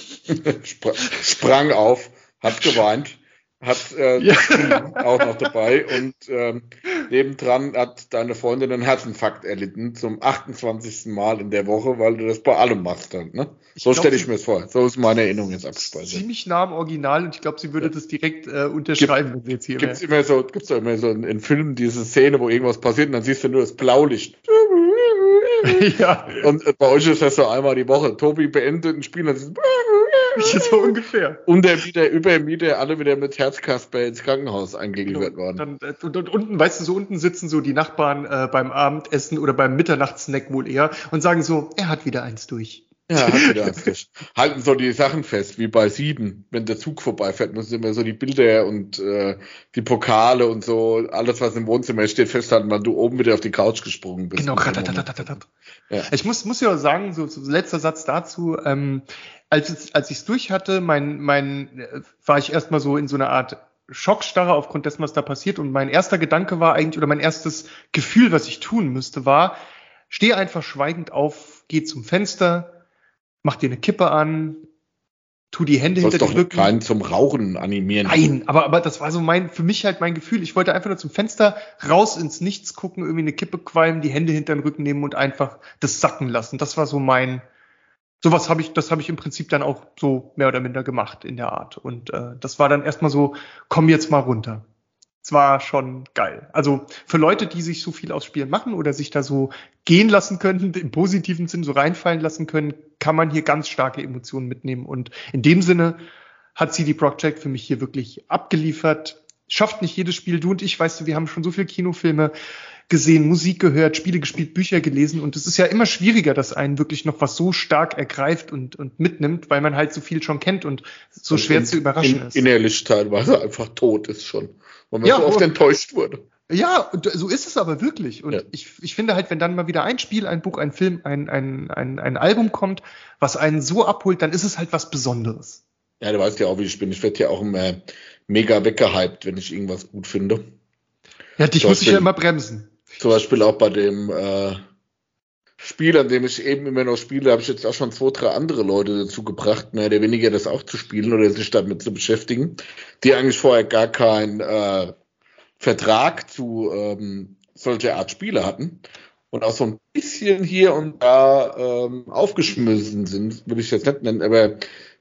Spr- sprang auf, hat geweint. Hat äh, ja. auch noch dabei und ähm, nebendran hat deine Freundin einen Herzinfarkt erlitten zum achtundzwanzigsten Mal in der Woche, weil du das bei allem machst dann, ne? So stelle ich mir es vor. So ist meine Erinnerung jetzt abgespeichert. Ziemlich nah am Original und ich glaube, sie würde ja. das direkt äh, unterschreiben, Gibt, wenn sie jetzt hier gibt's wäre. Immer so, gibt's doch immer so in, in Filmen diese Szene, wo irgendwas passiert und dann siehst du nur das Blaulicht. Ja. Und äh, bei euch ist das so einmal die Woche. Tobi beendet ein Spiel und dann so ungefähr. Und der wieder, über ihm wieder alle wieder mit Herzkasper ins Krankenhaus eingeliefert worden. Dann, und, und unten, weißt du, so unten sitzen so die Nachbarn äh, beim Abendessen oder beim Mitternachtssnack wohl eher und sagen so, er hat wieder eins durch. Ja, hat wieder eins durch. Halten so die Sachen fest, wie bei Sieben. Wenn der Zug vorbeifährt, müssen immer so die Bilder und äh, die Pokale und so, alles, was im Wohnzimmer steht, festhalten, weil du oben wieder auf die Couch gesprungen bist. Genau, ja. Ich muss, muss ja sagen, so, so letzter Satz dazu, ähm, als, als ich es durch hatte, mein, mein, äh, war ich erstmal so in so einer Art Schockstarre aufgrund dessen, was da passiert. Und mein erster Gedanke war eigentlich, oder mein erstes Gefühl, was ich tun müsste, war, steh einfach schweigend auf, geh zum Fenster, mach dir eine Kippe an, tu die Hände hinter den Rücken. Keinen zum Rauchen animieren. Nein, aber, aber das war so mein, für mich halt mein Gefühl. Ich wollte einfach nur zum Fenster raus ins Nichts gucken, irgendwie eine Kippe qualmen, die Hände hinter den Rücken nehmen und einfach das sacken lassen. Das war so mein, sowas habe ich, das habe ich im Prinzip dann auch so mehr oder minder gemacht in der Art. Und äh, das war dann erstmal so, komm jetzt mal runter. Es war schon geil. Also für Leute, die sich so viel aufs Spielen machen oder sich da so gehen lassen können, im positiven Sinn so reinfallen lassen können, kann man hier ganz starke Emotionen mitnehmen. Und in dem Sinne hat C D Projekt für mich hier wirklich abgeliefert. Schafft nicht jedes Spiel. Du und ich, weißt du, wir haben schon so viele Kinofilme gesehen, Musik gehört, Spiele gespielt, Bücher gelesen. Und es ist ja immer schwieriger, dass einen wirklich noch was so stark ergreift und, und mitnimmt, weil man halt so viel schon kennt und so und schwer in, zu überraschen in, ist. Innerlich teilweise einfach tot ist schon. Weil man ja, so oft enttäuscht wurde. Ja, so ist es aber wirklich. Und ja. ich, ich finde halt, wenn dann mal wieder ein Spiel, ein Buch, ein Film, ein, ein, ein, ein Album kommt, was einen so abholt, dann ist es halt was Besonderes. Ja, du weißt ja auch, wie ich bin. Ich werde ja auch immer mega weggehypt, wenn ich irgendwas gut finde. Ja, dich muss ich ja immer bremsen. Zum Beispiel auch bei dem äh, Spiel, an dem ich eben immer noch spiele, habe ich jetzt auch schon zwei, drei andere Leute dazu gebracht, mehr oder weniger das auch zu spielen oder sich damit zu beschäftigen, die eigentlich vorher gar keinen äh, Vertrag zu ähm, solcher Art Spiele hatten. und auch so ein bisschen hier und da ähm, aufgeschmissen sind, will ich jetzt nicht nennen, aber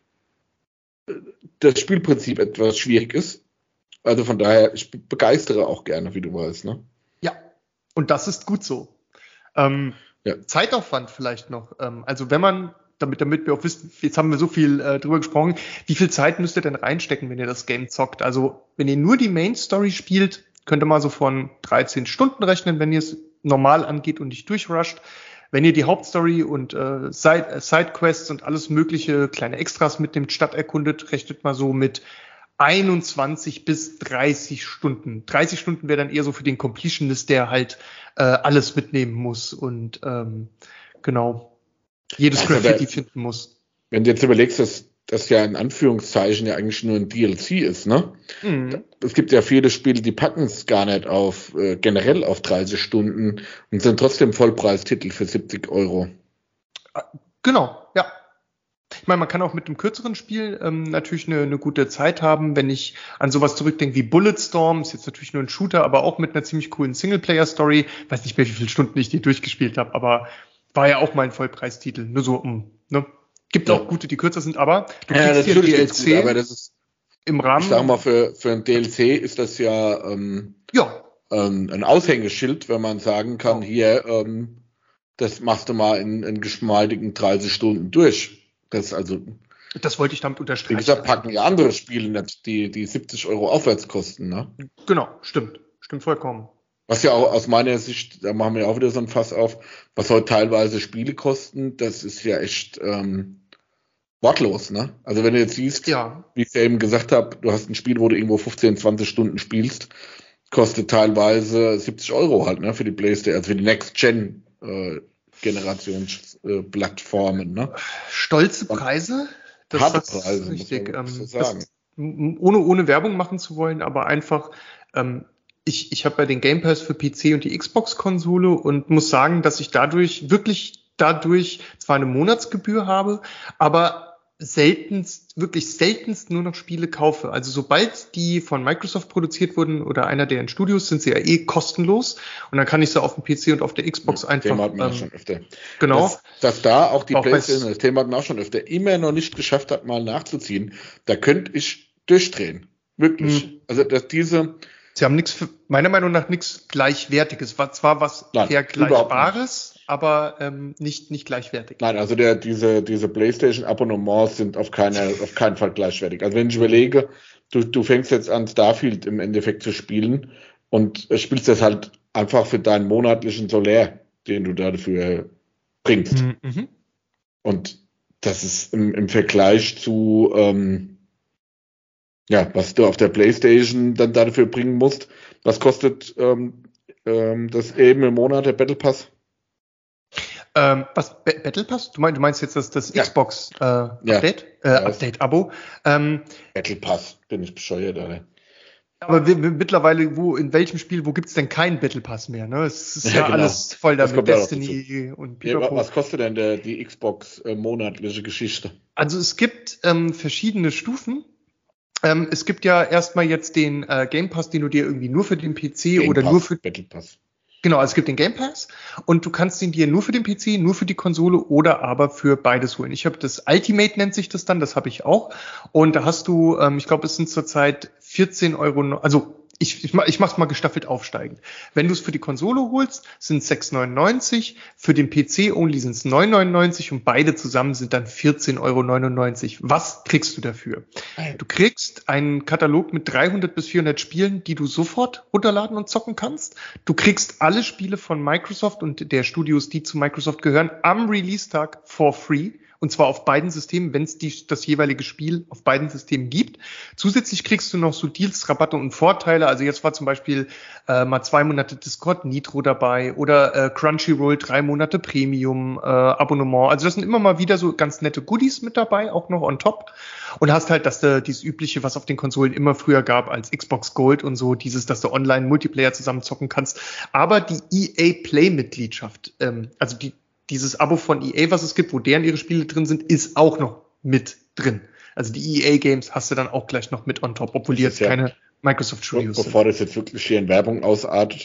das Spielprinzip etwas schwierig ist. Also von daher, ich begeistere auch gerne, wie du weißt, ne? Ja, und das ist gut so. Ähm, Ja. Zeitaufwand vielleicht noch. Ähm, also wenn man, damit, damit wir auch wissen, jetzt haben wir so viel äh, drüber gesprochen, wie viel Zeit müsst ihr denn reinstecken, wenn ihr das Game zockt? Also wenn ihr nur die Main Story spielt, könnt ihr mal so von dreizehn Stunden rechnen, wenn ihr es normal angeht und nicht durchrusht. Wenn ihr die Hauptstory und äh, Side, äh, Sidequests und alles mögliche kleine Extras mitnimmt, Stadt erkundet, rechnet mal so mit einundzwanzig bis dreißig Stunden. dreißig Stunden wäre dann eher so für den Completionist, der halt äh, alles mitnehmen muss und ähm, genau jedes Also, Graffiti aber- finden muss. Wenn du jetzt überlegst, dass das ja in Anführungszeichen ja eigentlich nur ein D L C ist, ne? Mhm. Es gibt ja viele Spiele, die packen es gar nicht auf, äh, generell auf dreißig Stunden und sind trotzdem Vollpreistitel für siebzig Euro. Genau, ja. Ich meine, man kann auch mit einem kürzeren Spiel ähm, natürlich eine, eine gute Zeit haben, wenn ich an sowas zurückdenke wie Bulletstorm, ist jetzt natürlich nur ein Shooter, aber auch mit einer ziemlich coolen Singleplayer-Story. Weiß nicht mehr, wie viele Stunden ich die durchgespielt habe, aber war ja auch mal ein Vollpreistitel. Nur so, um, ne? Gibt Ja. auch gute, die kürzer sind, aber du Ja, kriegst hier natürlich D L geht's C gut, aber das ist, im Rahmen. ich sag mal, für, für ein D L C ist das ja ähm, Ja, ähm, ein Aushängeschild, wenn man sagen kann, Ja. hier, ähm, das machst du mal in, in geschmeidigen dreißig Stunden durch. Das ist also, das wollte ich damit wie unterstreichen. gesagt, packen ja andere Spiele nicht, die, die siebzig Euro aufwärts kosten, ne? Genau, stimmt. Stimmt vollkommen. Was ja auch aus meiner Sicht, da machen wir auch wieder so ein Fass auf, was heute teilweise Spiele kosten, das ist ja echt ähm, wortlos, ne? Also wenn du jetzt siehst, Ja, wie ich ja eben gesagt habe, du hast ein Spiel, wo du irgendwo fünfzehn, zwanzig Stunden spielst, kostet teilweise siebzig Euro halt, ne, für die PlayStation, also für die Next-Gen-Generationsplattformen, ne? stolze Preise. Das Harte ist Preise, muss richtig. man so Ähm, sagen. das, m- ohne, ohne Werbung machen zu wollen, aber einfach, ähm, ich, ich habe ja den Game Pass für P C und die Xbox-Konsole und muss sagen, dass ich dadurch, wirklich dadurch zwar eine Monatsgebühr habe, aber seltenst, wirklich seltenst nur noch Spiele kaufe. Also sobald die von Microsoft produziert wurden oder einer deren Studios, sind sie ja eh kostenlos und dann kann ich sie auf dem P C und auf der Xbox Das einfach, Thema hatten wir ähm, ja schon öfter. genau. Dass, dass da auch die Auch PlayStation, bei- das Thema hatten wir auch schon öfter, immer noch nicht geschafft hat, mal nachzuziehen, da könnte ich durchdrehen. Wirklich. Hm. Also, dass diese, Sie haben nichts, meiner Meinung nach nichts Gleichwertiges. War zwar was Nein, Vergleichbares, aber ähm, nicht, nicht gleichwertig. nein, also der, diese, diese PlayStation-Abonnements sind auf, keine, auf keinen Fall gleichwertig. Also wenn ich überlege, du, du fängst jetzt an, Starfield im Endeffekt zu spielen und spielst das halt einfach für deinen monatlichen Solär, den du dafür bringst. Mhm. Und das ist im, im Vergleich zu, ähm, ja, was du auf der PlayStation dann dafür bringen musst. Was kostet ähm, ähm, das eben im Monat, der Battle Pass? Ähm, was, Ba- Battle Pass? Du meinst, du meinst jetzt das, das Ja. Xbox äh, Update? Äh, Ja. Update-Abo. Ähm, Battle Pass, bin ich bescheuert, Alter. aber wir, wir, mittlerweile, wo, in welchem Spiel, wo gibt's denn keinen Battle Pass mehr? Ne? Es ist ja, Ja, genau. alles voll Das damit, kommt ja noch Destiny und Ja, Pipapo. was kostet denn der, die Xbox äh, monatliche Geschichte? Also es gibt ähm, verschiedene Stufen. Ähm, es gibt ja erstmal jetzt den äh, Game Pass, den du dir irgendwie nur für den P C Game oder Pass, nur für Battle Pass. Genau, also es gibt den Game Pass und du kannst ihn dir nur für den P C, nur für die Konsole oder aber für beides holen. Ich habe das Ultimate, nennt sich das dann, das habe ich auch. Und da hast du, ähm, ich glaube, es sind zurzeit vierzehn Euro, no- also ich, ich, mach- ich mach's mal gestaffelt aufsteigend. Wenn du es für die Konsole holst, sind es sechs neunundneunzig, für den P C only sind es neun neunundneunzig und beide zusammen sind dann vierzehn Euro neunundneunzig. Was kriegst du dafür? Du kriegst einen Katalog mit dreihundert bis vierhundert Spielen, die du sofort runterladen und zocken kannst. Du kriegst alle Spiele von Microsoft und der Studios, die zu Microsoft gehören, am Release-Tag for free. Und zwar auf beiden Systemen, wenn es das jeweilige Spiel auf beiden Systemen gibt. Zusätzlich kriegst du noch so Deals, Rabatte und Vorteile. Also jetzt war zum Beispiel äh, mal zwei Monate Discord Nitro dabei oder äh, Crunchyroll drei Monate Premium äh, Abonnement. Also das sind immer mal wieder so ganz nette Goodies mit dabei, auch noch on top. Und hast halt, dass du dieses übliche, was auf den Konsolen immer früher gab als Xbox Gold und so, dieses, dass du online Multiplayer zusammen zocken kannst. Aber die E A Play Mitgliedschaft, ähm, also die dieses Abo von E A, was es gibt, wo deren ihre Spiele drin sind, ist auch noch mit drin. Also die E A Games hast du dann auch gleich noch mit on top, obwohl die Das jetzt ist ja- keine Microsoft Be Studios sind. bevor das jetzt wirklich hier in Werbung ausartet,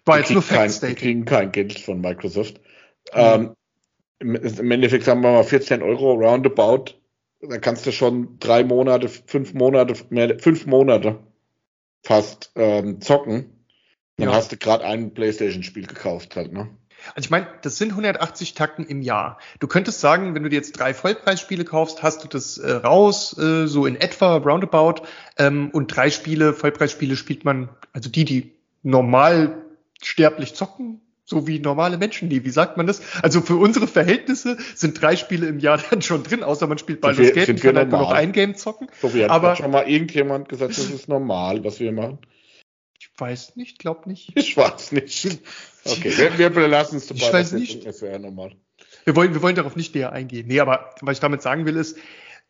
War jetzt nur Fact-Stating. Die kriegen kein Geld von Microsoft. Mhm. Ähm, im, Im Endeffekt sagen wir mal vierzehn Euro roundabout. Da kannst du schon drei Monate, fünf Monate, mehr, fünf Monate fast ähm, zocken. Dann ja. hast du gerade ein PlayStation-Spiel gekauft halt, ne? Also ich meine, das sind hundertachtzig Tacken im Jahr. Du könntest sagen, wenn du dir jetzt drei Vollpreisspiele kaufst, hast du das äh, raus, äh, so in etwa, roundabout. Ähm, und drei Spiele, Vollpreisspiele spielt man, also die, die normal sterblich zocken, so wie normale Menschen, die, wie sagt man das? Also für unsere Verhältnisse sind drei Spiele im Jahr dann schon drin, außer man spielt Baldur's Gate und kann halt nur noch ein Game zocken. So wie aber hat schon mal irgendjemand gesagt, das ist normal, was wir machen? Ich weiß nicht, glaub nicht. Ich weiß nicht. Okay, wir, wir belassen es dabei. Ich weiß nicht. Das wäre normal. Wir wollen, wir wollen darauf nicht näher eingehen. Nee, aber was ich damit sagen will ist,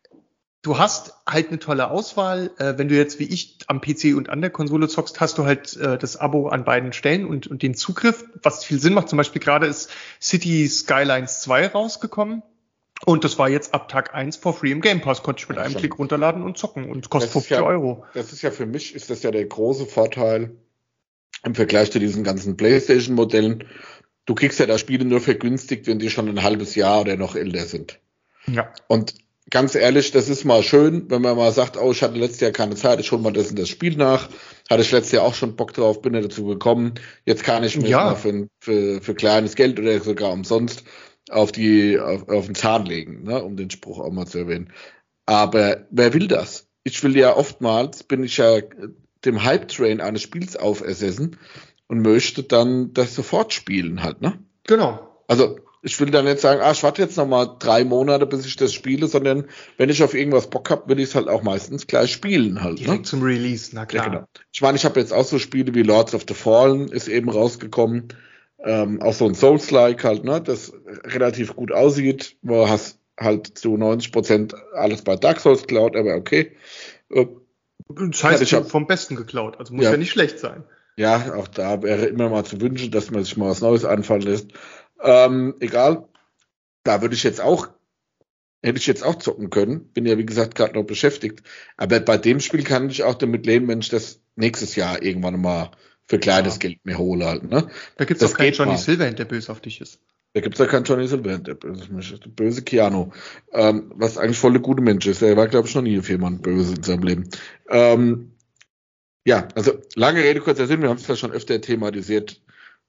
du hast halt eine tolle Auswahl. Äh, wenn du jetzt wie ich am P C und an der Konsole zockst, hast du halt äh, das Abo an beiden Stellen und, und den Zugriff, was viel Sinn macht. Zum Beispiel gerade ist City Skylines zwei rausgekommen. Und das war jetzt ab Tag eins for free im Game Pass. Konnte ich mit ja, einem schon. Klick runterladen und zocken und kostet fünfzig Euro. Das ist ja für mich, ist das ja der große Vorteil im Vergleich zu diesen ganzen PlayStation-Modellen. Du kriegst ja da Spiele nur vergünstigt, wenn die schon ein halbes Jahr oder noch älter sind. Ja. Und ganz ehrlich, das ist mal schön, wenn man mal sagt, oh, ich hatte letztes Jahr keine Zeit, ich hole mal das und das Spiel nach. Hatte ich letztes Jahr auch schon Bock drauf, bin ja dazu gekommen. Jetzt kann ich mir ja. mal für, für, für kleines Geld oder sogar umsonst auf die, auf, auf den Zahn legen, ne, um den Spruch auch mal zu erwähnen. Aber wer will das? Ich will ja oftmals, bin ich ja dem Hype-Train eines Spiels aufersessen und möchte dann das sofort spielen halt, ne? Genau. Also, ich will dann nicht sagen, ah, ich warte jetzt noch mal drei Monate, bis ich das spiele, sondern wenn ich auf irgendwas Bock habe, will ich es halt auch meistens gleich spielen halt. Direkt ne? zum Release, na klar. Ja, genau. Ich meine, ich habe jetzt auch so Spiele wie Lords of the Fallen, ist eben rausgekommen, ähm, auch so ein Souls-like halt, ne, das relativ gut aussieht, wo hast halt zu neunzig Prozent alles bei Dark Souls geklaut, aber okay. Äh, das heißt, ich hab, vom Besten geklaut, also muss ja, ja nicht schlecht sein. Ja, auch da wäre immer mal zu wünschen, dass man sich mal was Neues einfallen lässt. Ähm, egal, da würde ich jetzt auch, hätte ich jetzt auch zocken können, bin ja wie gesagt gerade noch beschäftigt, aber bei dem Spiel kann ich auch damit leben, wenn ich das nächstes Jahr irgendwann mal für kleines ja. Geld mir hole halt, ne? Da gibt's doch keinen Johnny Silverhand, der böse auf dich ist. Da gibt's ja keinen Johnny Silverhand, der böse ist, der böse Keanu, ähm, was eigentlich voll der gute Mensch ist, der war glaube ich noch nie für jemand böse in seinem Leben. Ähm, ja, also lange Rede, kurzer Sinn, wir haben es ja schon öfter thematisiert,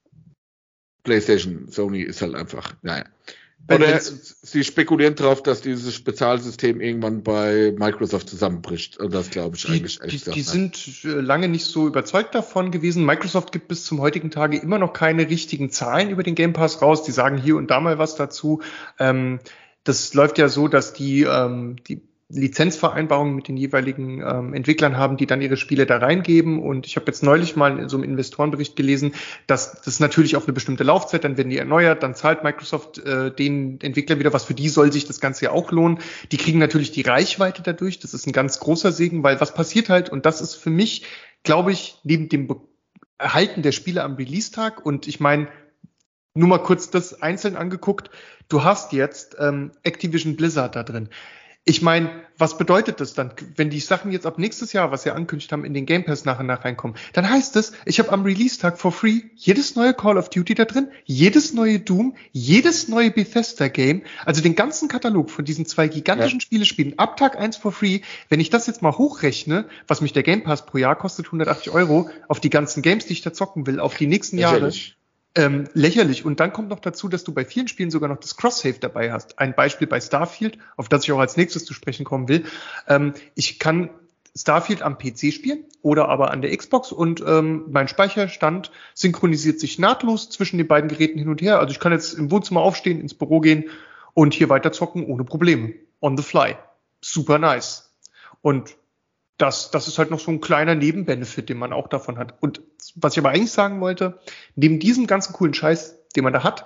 PlayStation, Sony ist halt einfach, naja. Oder sie spekulieren darauf, dass dieses Spezialsystem irgendwann bei Microsoft zusammenbricht. Und das glaube ich die, eigentlich echt. Die, die sind lange nicht so überzeugt davon gewesen. Microsoft gibt bis zum heutigen Tage immer noch keine richtigen Zahlen über den Game Pass raus. Die sagen hier und da mal was dazu. Ähm, das läuft ja so, dass die, ähm, die Lizenzvereinbarungen mit den jeweiligen ähm, Entwicklern haben, die dann ihre Spiele da reingeben. Und ich habe jetzt neulich mal in so einem Investorenbericht gelesen, dass das natürlich auf eine bestimmte Laufzeit, dann werden die erneuert, dann zahlt Microsoft äh, den Entwicklern wieder was, für die soll sich das Ganze ja auch lohnen. Die kriegen natürlich die Reichweite dadurch, das ist ein ganz großer Segen, weil was passiert halt, und das ist für mich, glaube ich, neben dem Be- Erhalten der Spiele am Release-Tag, und ich meine, nur mal kurz das einzeln angeguckt, du hast jetzt ähm, Activision Blizzard da drin. Ich meine, was bedeutet das dann, wenn die Sachen jetzt ab nächstes Jahr, was sie angekündigt haben, in den Game Pass nach und nach reinkommen? Dann heißt es, ich habe am Release-Tag for free jedes neue Call of Duty da drin, jedes neue Doom, jedes neue Bethesda-Game, also den ganzen Katalog von diesen zwei gigantischen ja. Spielespielen ab Tag eins for free. Wenn ich das jetzt mal hochrechne, was mich der Game Pass pro Jahr kostet, hundertachtzig Euro, auf die ganzen Games, die ich da zocken will, auf die nächsten Jahre. Lächerlich. Ähm, lächerlich. Und dann kommt noch dazu, dass du bei vielen Spielen sogar noch das Cross-Save dabei hast. Ein Beispiel bei Starfield, auf das ich auch als nächstes zu sprechen kommen will. Ähm, ich kann Starfield am P C spielen oder aber an der Xbox und ähm, mein Speicherstand synchronisiert sich nahtlos zwischen den beiden Geräten hin und her. Also ich kann jetzt im Wohnzimmer aufstehen, ins Büro gehen und hier weiter zocken ohne Probleme. On the fly. Super nice. Und Das, das ist halt noch so ein kleiner Nebenbenefit, den man auch davon hat. Und was ich aber eigentlich sagen wollte, neben diesem ganzen coolen Scheiß, den man da hat,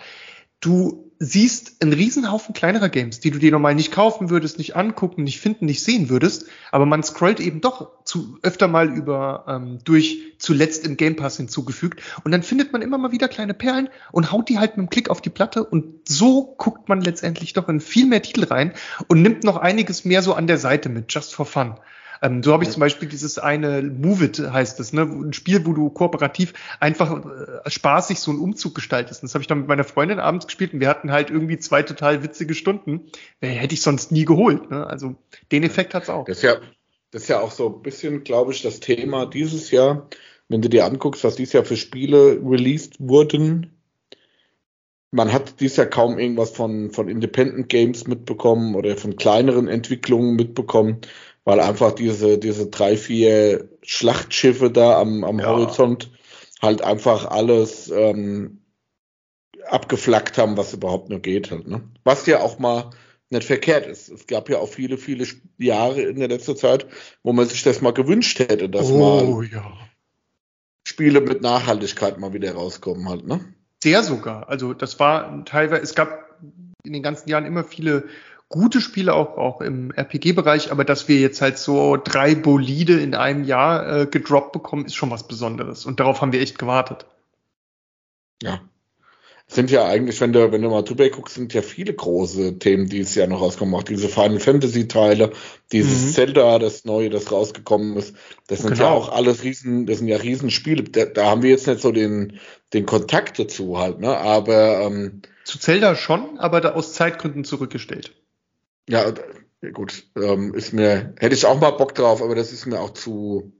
du siehst einen Riesenhaufen kleinerer Games, die du dir normal nicht kaufen würdest, nicht angucken, nicht finden, nicht sehen würdest. Aber man scrollt eben doch zu, öfter mal über ähm, durch zuletzt im Game Pass hinzugefügt. Und dann findet man immer mal wieder kleine Perlen und haut die halt mit einem Klick auf die Platte. Und so guckt man letztendlich doch in viel mehr Titel rein und nimmt noch einiges mehr so an der Seite mit, just for fun. Ähm, so habe ich zum Beispiel dieses eine Move It heißt es, ne, ein Spiel, wo du kooperativ einfach äh, spaßig so einen Umzug gestaltest. Und das habe ich dann mit meiner Freundin abends gespielt und wir hatten halt irgendwie zwei total witzige Stunden. Äh, hätte ich sonst nie geholt. Ne? Also den Effekt hat's auch. Das ist ja, das ist ja auch so ein bisschen, glaube ich, das Thema dieses Jahr, wenn du dir anguckst, was dieses Jahr für Spiele released wurden. Man hat dieses Jahr kaum irgendwas von, von Independent Games mitbekommen oder von kleineren Entwicklungen mitbekommen, weil einfach diese, diese drei, vier Schlachtschiffe da am, am Ja. Horizont halt einfach alles ähm, abgeflaggt haben, was überhaupt nur geht halt, ne? Was ja auch mal nicht verkehrt ist. Es gab ja auch viele, viele Jahre in der letzten Zeit, wo man sich das mal gewünscht hätte, dass Oh mal ja. Spiele mit Nachhaltigkeit mal wieder rauskommen halt, ne? Sehr sogar. Also das war teilweise, es gab in den ganzen Jahren immer viele gute Spiele, auch, auch im R P G-Bereich, aber dass wir jetzt halt so drei Bolide in einem Jahr äh, gedroppt bekommen, ist schon was Besonderes. Und darauf haben wir echt gewartet. Ja. Sind ja eigentlich, wenn du, wenn du mal drüber guckst, sind ja viele große Themen, die es ja noch rauskommen. Auch diese Final Fantasy Teile, dieses Mhm. Zelda, das neue, das rausgekommen ist. Das sind Genau. ja auch alles riesen, das sind ja Riesenspiele. Da, da haben wir jetzt nicht so den, den Kontakt dazu halt, ne? Aber, ähm, Zu Zelda schon, aber da aus Zeitgründen zurückgestellt. ja, ja, gut, ähm, ist mir, hätte ich auch mal Bock drauf, aber das ist mir auch zu,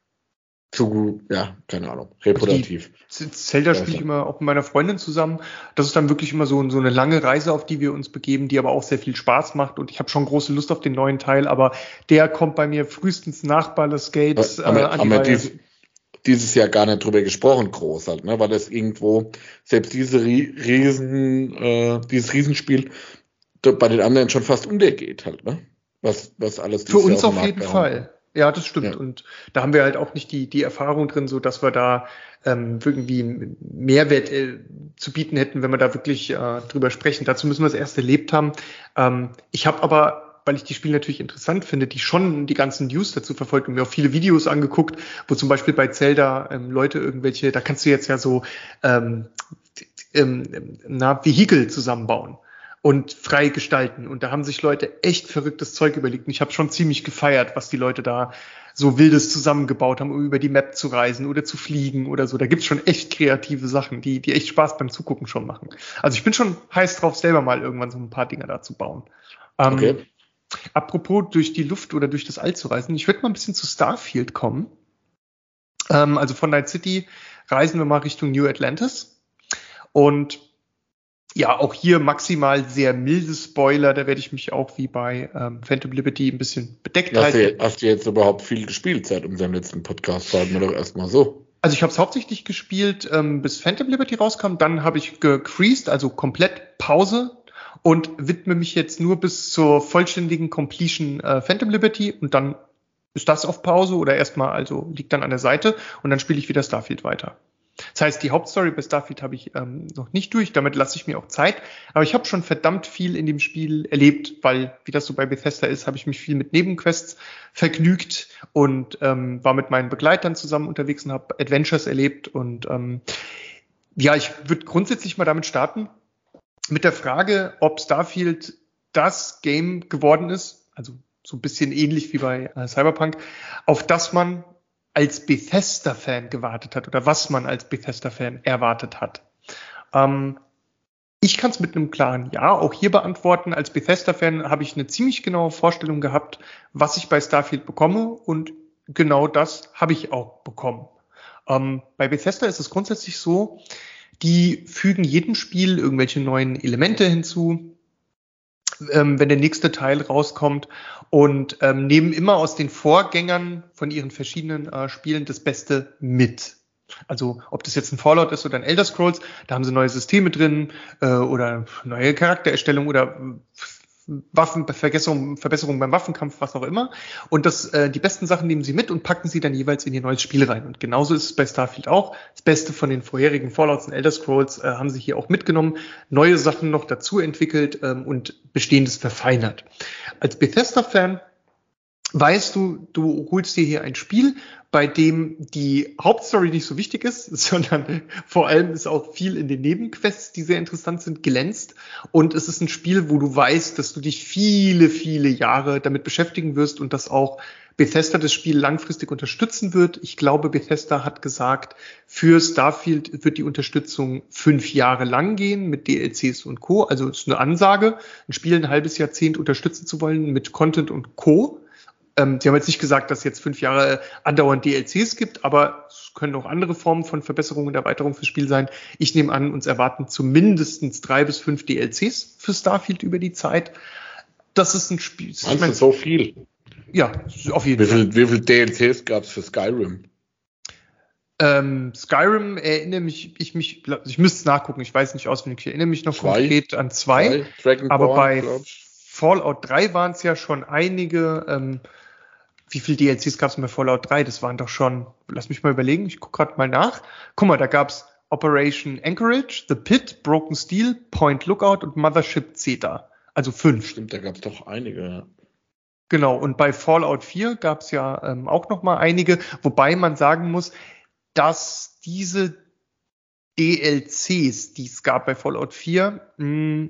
zu, ja, keine Ahnung, reputativ. Also die Zelda spiele ich immer auch mit meiner Freundin zusammen. Das ist dann wirklich immer so, so eine lange Reise, auf die wir uns begeben, die aber auch sehr viel Spaß macht. Und ich habe schon große Lust auf den neuen Teil, aber der kommt bei mir frühestens nach Baldur's Gate äh, haben wir, an haben die wir Reihe. dies, dieses Jahr gar nicht drüber gesprochen, groß halt, ne? Weil das irgendwo, selbst diese Riesen, äh, dieses Riesenspiel bei den anderen schon fast untergeht halt, ne? Was, was alles Für uns auf, auf jeden Fall. Ja, das stimmt. Ja. Und da haben wir halt auch nicht die, die Erfahrung drin, so dass wir da ähm, irgendwie Mehrwert äh, zu bieten hätten, wenn wir da wirklich äh, drüber sprechen. Dazu müssen wir es erst erlebt haben. Ähm, ich habe aber, weil ich die Spiele natürlich interessant finde, die schon die ganzen News dazu verfolgt und mir auch viele Videos angeguckt, wo zum Beispiel bei Zelda ähm, Leute irgendwelche, da kannst du jetzt ja so ähm, ähm, na, Vehikel zusammenbauen und frei gestalten. Und da haben sich Leute echt verrücktes Zeug überlegt. Und ich habe schon ziemlich gefeiert, was die Leute da so Wildes zusammengebaut haben, um über die Map zu reisen oder zu fliegen oder so. Da gibt's schon echt kreative Sachen, die, die echt Spaß beim Zugucken schon machen. Also ich bin schon heiß drauf, selber mal irgendwann so ein paar Dinger da zu bauen. Ähm, Okay. Apropos durch die Luft oder durch das All zu reisen, ich würde mal ein bisschen zu Starfield kommen. Ähm, also von Night City reisen wir mal Richtung New Atlantis. Und ja, auch hier maximal sehr milde Spoiler, da werde ich mich auch wie bei ähm, Phantom Liberty ein bisschen bedeckt Hast du, halten. hast du jetzt überhaupt viel gespielt seit unserem letzten Podcast? Sagen wir doch erstmal so. Also ich habe es hauptsächlich gespielt, ähm, bis Phantom Liberty rauskam, dann habe ich gecreased, also komplett Pause und widme mich jetzt nur bis zur vollständigen Completion äh, Phantom Liberty und dann ist das auf Pause oder erstmal, also liegt dann an der Seite und dann spiele ich wieder Starfield weiter. Das heißt, die Hauptstory bei Starfield habe ich ähm, noch nicht durch, damit lasse ich mir auch Zeit. Aber ich habe schon verdammt viel in dem Spiel erlebt, weil, wie das so bei Bethesda ist, habe ich mich viel mit Nebenquests vergnügt und ähm, war mit meinen Begleitern zusammen unterwegs und habe Adventures erlebt. Und ähm, ja, ich würde grundsätzlich mal damit starten, mit der Frage, ob Starfield das Game geworden ist, also so ein bisschen ähnlich wie bei äh, Cyberpunk, auf das man als Bethesda-Fan gewartet hat oder was man als Bethesda-Fan erwartet hat. Ähm, ich kann es mit einem klaren Ja auch hier beantworten. Als Bethesda-Fan habe ich eine ziemlich genaue Vorstellung gehabt, was ich bei Starfield bekomme und genau das habe ich auch bekommen. Ähm, bei Bethesda ist es grundsätzlich so, die fügen jedem Spiel irgendwelche neuen Elemente hinzu, ähm, wenn der nächste Teil rauskommt und ähm, nehmen immer aus den Vorgängern von ihren verschiedenen äh, Spielen das Beste mit. Also ob das jetzt ein Fallout ist oder ein Elder Scrolls, da haben sie neue Systeme drin äh, oder neue Charaktererstellung oder Waffenverbesserung, Verbesserung beim Waffenkampf, was auch immer. Und das, äh, die besten Sachen nehmen sie mit und packen sie dann jeweils in ihr neues Spiel rein. Und genauso ist es bei Starfield auch. Das Beste von den vorherigen Fallouts und Elder Scrolls äh, haben sie hier auch mitgenommen, neue Sachen noch dazu entwickelt ähm, und Bestehendes verfeinert. Als Bethesda-Fan weißt du, du holst dir hier ein Spiel, bei dem die Hauptstory nicht so wichtig ist, sondern vor allem ist auch viel in den Nebenquests, die sehr interessant sind, glänzt. Und es ist ein Spiel, wo du weißt, dass du dich viele, viele Jahre damit beschäftigen wirst und dass auch Bethesda das Spiel langfristig unterstützen wird. Ich glaube, Bethesda hat gesagt, für Starfield wird die Unterstützung fünf Jahre lang gehen mit D L Cs und Co. Also es ist eine Ansage, ein Spiel ein halbes Jahrzehnt unterstützen zu wollen mit Content und Co. Ähm, sie haben jetzt nicht gesagt, dass es jetzt fünf Jahre andauernd D L Cs gibt, aber es können auch andere Formen von Verbesserungen und Erweiterungen fürs Spiel sein. Ich nehme an, uns erwarten zumindest drei bis fünf D L Cs für Starfield über die Zeit. Das ist ein Spiel. Meinst ich mein, du so viel? Ja, auf jeden wie Fall. Viel, wie viel D L Cs gab es für Skyrim? Ähm, Skyrim erinnere mich, ich mich, ich müsste es nachgucken, ich weiß nicht auswendig, ich erinnere mich noch zwei, konkret an zwei, zwei aber bei Fallout drei waren es ja schon einige. Ähm, wie viele D L Cs gab es bei Fallout drei? Das waren doch schon, lass mich mal überlegen, ich gucke gerade mal nach. Guck mal, da gab es Operation Anchorage, The Pit, Broken Steel, Point Lookout und Mothership Zeta. Also fünf. Stimmt, da gab es doch einige, ja. Genau, und bei Fallout vier gab es ja ähm, auch noch mal einige, wobei man sagen muss, dass diese D L Cs, die es gab bei Fallout vier, mh,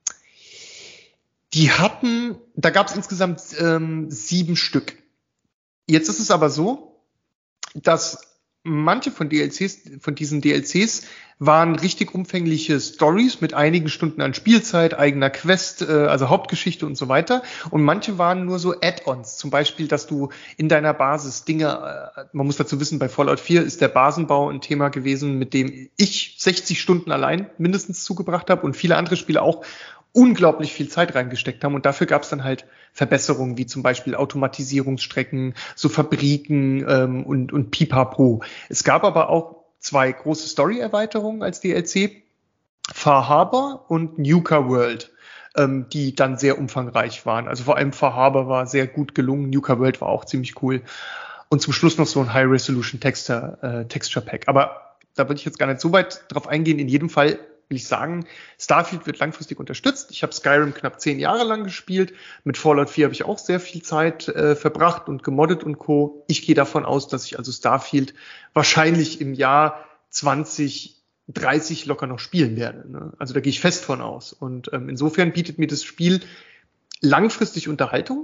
die hatten, da gab es insgesamt ähm, sieben Stück. Jetzt ist es aber so, dass manche von D L Cs, von diesen D L Cs waren richtig umfängliche Stories mit einigen Stunden an Spielzeit, eigener Quest, äh, also Hauptgeschichte und so weiter. Und manche waren nur so Add-ons. Zum Beispiel, dass du in deiner Basis Dinge, äh, man muss dazu wissen, bei Fallout vier ist der Basenbau ein Thema gewesen, mit dem ich sechzig Stunden allein mindestens zugebracht habe und viele andere Spiele auch unglaublich viel Zeit reingesteckt haben. Und dafür gab es dann halt Verbesserungen, wie zum Beispiel Automatisierungsstrecken, so Fabriken ähm, und, und Pipapo. Es gab aber auch zwei große Story-Erweiterungen als D L C, Far Harbor und Nuka World, ähm, die dann sehr umfangreich waren. Also vor allem Far Harbor war sehr gut gelungen, Nuka World war auch ziemlich cool. Und zum Schluss noch so ein High-Resolution Texture, äh, Texture Pack. Aber da würde ich jetzt gar nicht so weit drauf eingehen. In jedem Fall will ich sagen, Starfield wird langfristig unterstützt. Ich habe Skyrim knapp zehn Jahre lang gespielt. Mit Fallout vier habe ich auch sehr viel Zeit äh, verbracht und gemoddet und Co. Ich gehe davon aus, dass ich also Starfield wahrscheinlich im Jahr zwanzig dreißig locker noch spielen werde. Ne? Also da gehe ich fest von aus. Und ähm, insofern bietet mir das Spiel langfristig Unterhaltung.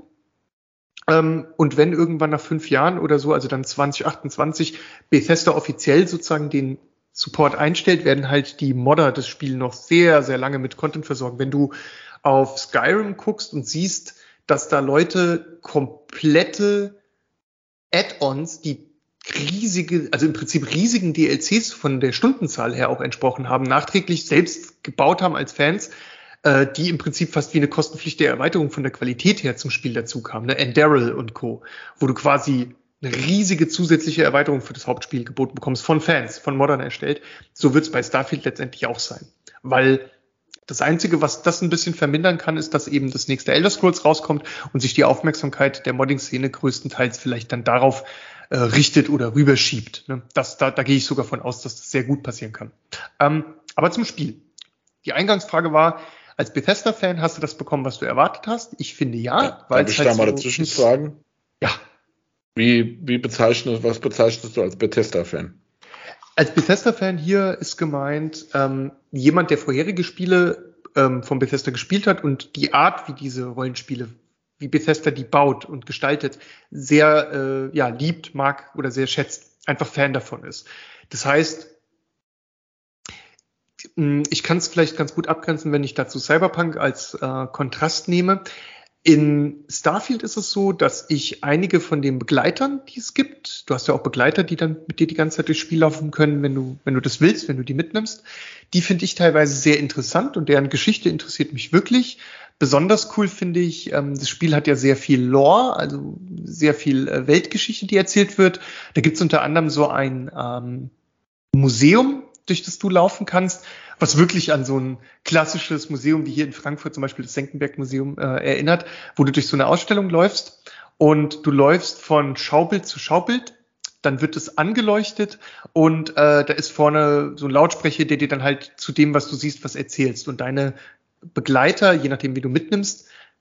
Ähm, und wenn irgendwann nach fünf Jahren oder so, also dann zwanzig achtundzwanzig, Bethesda offiziell sozusagen den Support einstellt, werden halt die Modder das Spiel noch sehr, sehr lange mit Content versorgen. Wenn du auf Skyrim guckst und siehst, dass da Leute komplette Add-ons, die riesige, also im Prinzip riesigen D L Cs von der Stundenzahl her auch entsprochen haben, nachträglich selbst gebaut haben als Fans, äh, die im Prinzip fast wie eine kostenpflichtige Erweiterung von der Qualität her zum Spiel dazu kamen, ne? Enderal und Co., wo du quasi eine riesige zusätzliche Erweiterung für das Hauptspiel geboten bekommst, von Fans, von Moddern erstellt. So wird es bei Starfield letztendlich auch sein. Weil das Einzige, was das ein bisschen vermindern kann, ist, dass eben das nächste Elder Scrolls rauskommt und sich die Aufmerksamkeit der Modding-Szene größtenteils vielleicht dann darauf äh, richtet oder rüberschiebt. Ne? Das, da, da gehe ich sogar von aus, dass das sehr gut passieren kann. Ähm, aber zum Spiel. Die Eingangsfrage war, als Bethesda-Fan hast du das bekommen, was du erwartet hast? Ich finde ja. ja weil darf ich halt da mal so dazwischen fragen? Ja. Wie, wie bezeichnest, was bezeichnest du als Bethesda-Fan? Als Bethesda-Fan hier ist gemeint, ähm, jemand, der vorherige Spiele ähm, von Bethesda gespielt hat und die Art, wie diese Rollenspiele, wie Bethesda die baut und gestaltet, sehr äh, ja, liebt, mag oder sehr schätzt, einfach Fan davon ist. Das heißt, ich kann es vielleicht ganz gut abgrenzen, wenn ich dazu Cyberpunk als äh, Kontrast nehme. In Starfield ist es so, dass ich einige von den Begleitern, die es gibt, du hast ja auch Begleiter, die dann mit dir die ganze Zeit durchs Spiel laufen können, wenn du, wenn du das willst, wenn du die mitnimmst, die finde ich teilweise sehr interessant und deren Geschichte interessiert mich wirklich. Besonders cool finde ich, ähm, das Spiel hat ja sehr viel Lore, also sehr viel äh, Weltgeschichte, die erzählt wird. Da gibt es unter anderem so ein ähm, Museum, durch das du laufen kannst, was wirklich an so ein klassisches Museum wie hier in Frankfurt, zum Beispiel das Senckenberg-Museum, äh, erinnert, wo du durch so eine Ausstellung läufst und du läufst von Schaubild zu Schaubild, dann wird es angeleuchtet und äh, da ist vorne so ein Lautsprecher, der dir dann halt zu dem, was du siehst, was erzählst. Und deine Begleiter, je nachdem wie du mitnimmst,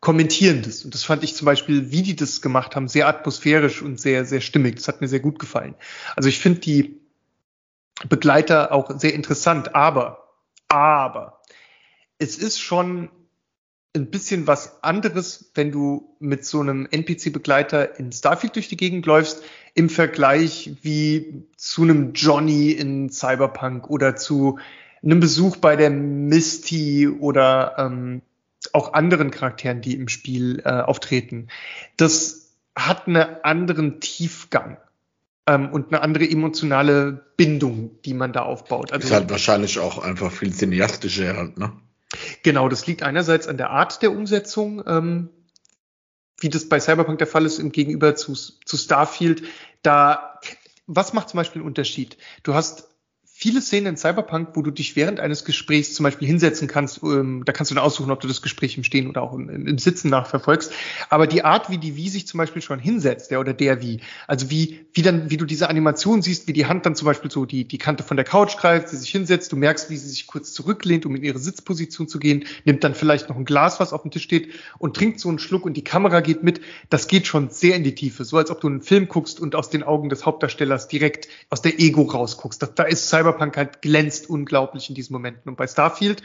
Kommentierendes. Und das fand ich zum Beispiel, wie die das gemacht haben, sehr atmosphärisch und sehr, sehr stimmig. Das hat mir sehr gut gefallen. Also ich finde die Begleiter auch sehr interessant, aber, aber, es ist schon ein bisschen was anderes, wenn du mit so einem N P C-Begleiter in Starfield durch die Gegend läufst, im Vergleich wie zu einem Johnny in Cyberpunk oder zu einem Besuch bei der Misty oder ähm, auch anderen Charakteren, die im Spiel äh, auftreten. Das hat einen anderen Tiefgang ähm, und eine andere emotionale Bindung, die man da aufbaut. Also ist halt wahrscheinlich auch einfach viel cineastischer halt, ne? Genau, das liegt einerseits an der Art der Umsetzung, ähm, wie das bei Cyberpunk der Fall ist, im Gegenüber zu, zu Starfield. Da, was macht zum Beispiel einen Unterschied? Du hast viele Szenen in Cyberpunk, wo du dich während eines Gesprächs zum Beispiel hinsetzen kannst, ähm, da kannst du dann aussuchen, ob du das Gespräch im Stehen oder auch im, im Sitzen nachverfolgst. Aber die Art, wie die Wie sich zum Beispiel schon hinsetzt, der oder der Wie, also wie, wie dann, wie du diese Animation siehst, wie die Hand dann zum Beispiel so die, die Kante von der Couch greift, sie sich hinsetzt, du merkst, wie sie sich kurz zurücklehnt, um in ihre Sitzposition zu gehen, nimmt dann vielleicht noch ein Glas, was auf dem Tisch steht und trinkt so einen Schluck und die Kamera geht mit. Das geht schon sehr in die Tiefe, so als ob du einen Film guckst und aus den Augen des Hauptdarstellers direkt aus der Ego rausguckst. Da, da ist Cyberpunk Cyberpunk halt glänzt unglaublich in diesen Momenten. Und bei Starfield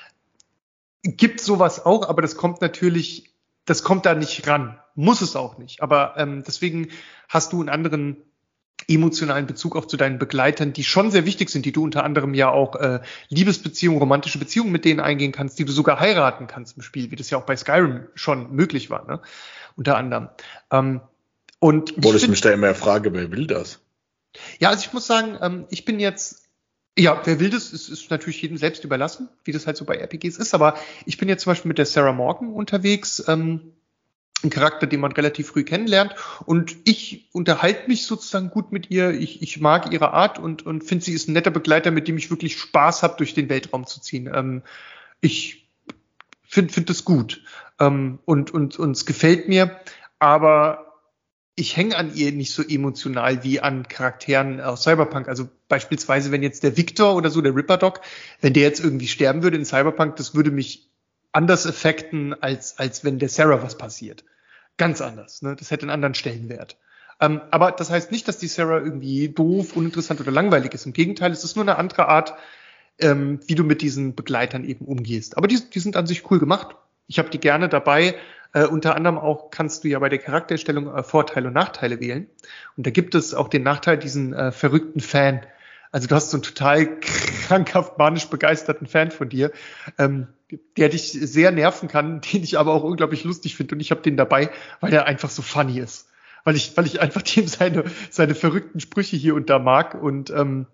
gibt sowas auch, aber das kommt natürlich, das kommt da nicht ran. Muss es auch nicht. Aber ähm, deswegen hast du einen anderen emotionalen Bezug auch zu deinen Begleitern, die schon sehr wichtig sind, die du unter anderem ja auch äh, Liebesbeziehungen, romantische Beziehungen mit denen eingehen kannst, die du sogar heiraten kannst im Spiel, wie das ja auch bei Skyrim schon möglich war, ne? Unter anderem. Ähm, und Wo ich, ich mich da immer frage, wer will das? Ja, also ich muss sagen, ähm, ich bin jetzt Ja, wer will das, ist, ist natürlich jedem selbst überlassen, wie das halt so bei R P Gs ist. Aber ich bin jetzt zum Beispiel mit der Sarah Morgan unterwegs, ähm, ein Charakter, den man relativ früh kennenlernt. Und ich unterhalte mich sozusagen gut mit ihr. Ich, ich mag ihre Art und, und finde, sie ist ein netter Begleiter, mit dem ich wirklich Spaß habe, durch den Weltraum zu ziehen. Ähm, ich finde find das gut ähm, und, und, und es gefällt mir. Aber ich hänge an ihr nicht so emotional wie an Charakteren aus Cyberpunk. Also beispielsweise, wenn jetzt der Victor oder so, der Ripper-Doc, wenn der jetzt irgendwie sterben würde in Cyberpunk, das würde mich anders affekten, als, als wenn der Sarah was passiert. Ganz anders, ne? Das hätte einen anderen Stellenwert. Ähm, aber das heißt nicht, dass die Sarah irgendwie doof, uninteressant oder langweilig ist. Im Gegenteil, es ist nur eine andere Art, ähm, wie du mit diesen Begleitern eben umgehst. Aber die, die sind an sich cool gemacht. Ich habe die gerne dabei. Äh, unter anderem auch kannst du ja bei der Charaktererstellung äh, Vorteile und Nachteile wählen. Und da gibt es auch den Nachteil, diesen äh, verrückten Fan. Also du hast so einen total krankhaft manisch begeisterten Fan von dir, ähm, der dich sehr nerven kann, den ich aber auch unglaublich lustig finde. Und ich habe den dabei, weil er einfach so funny ist. Weil ich, weil ich einfach dem seine, seine verrückten Sprüche hier und da mag. Und ähm,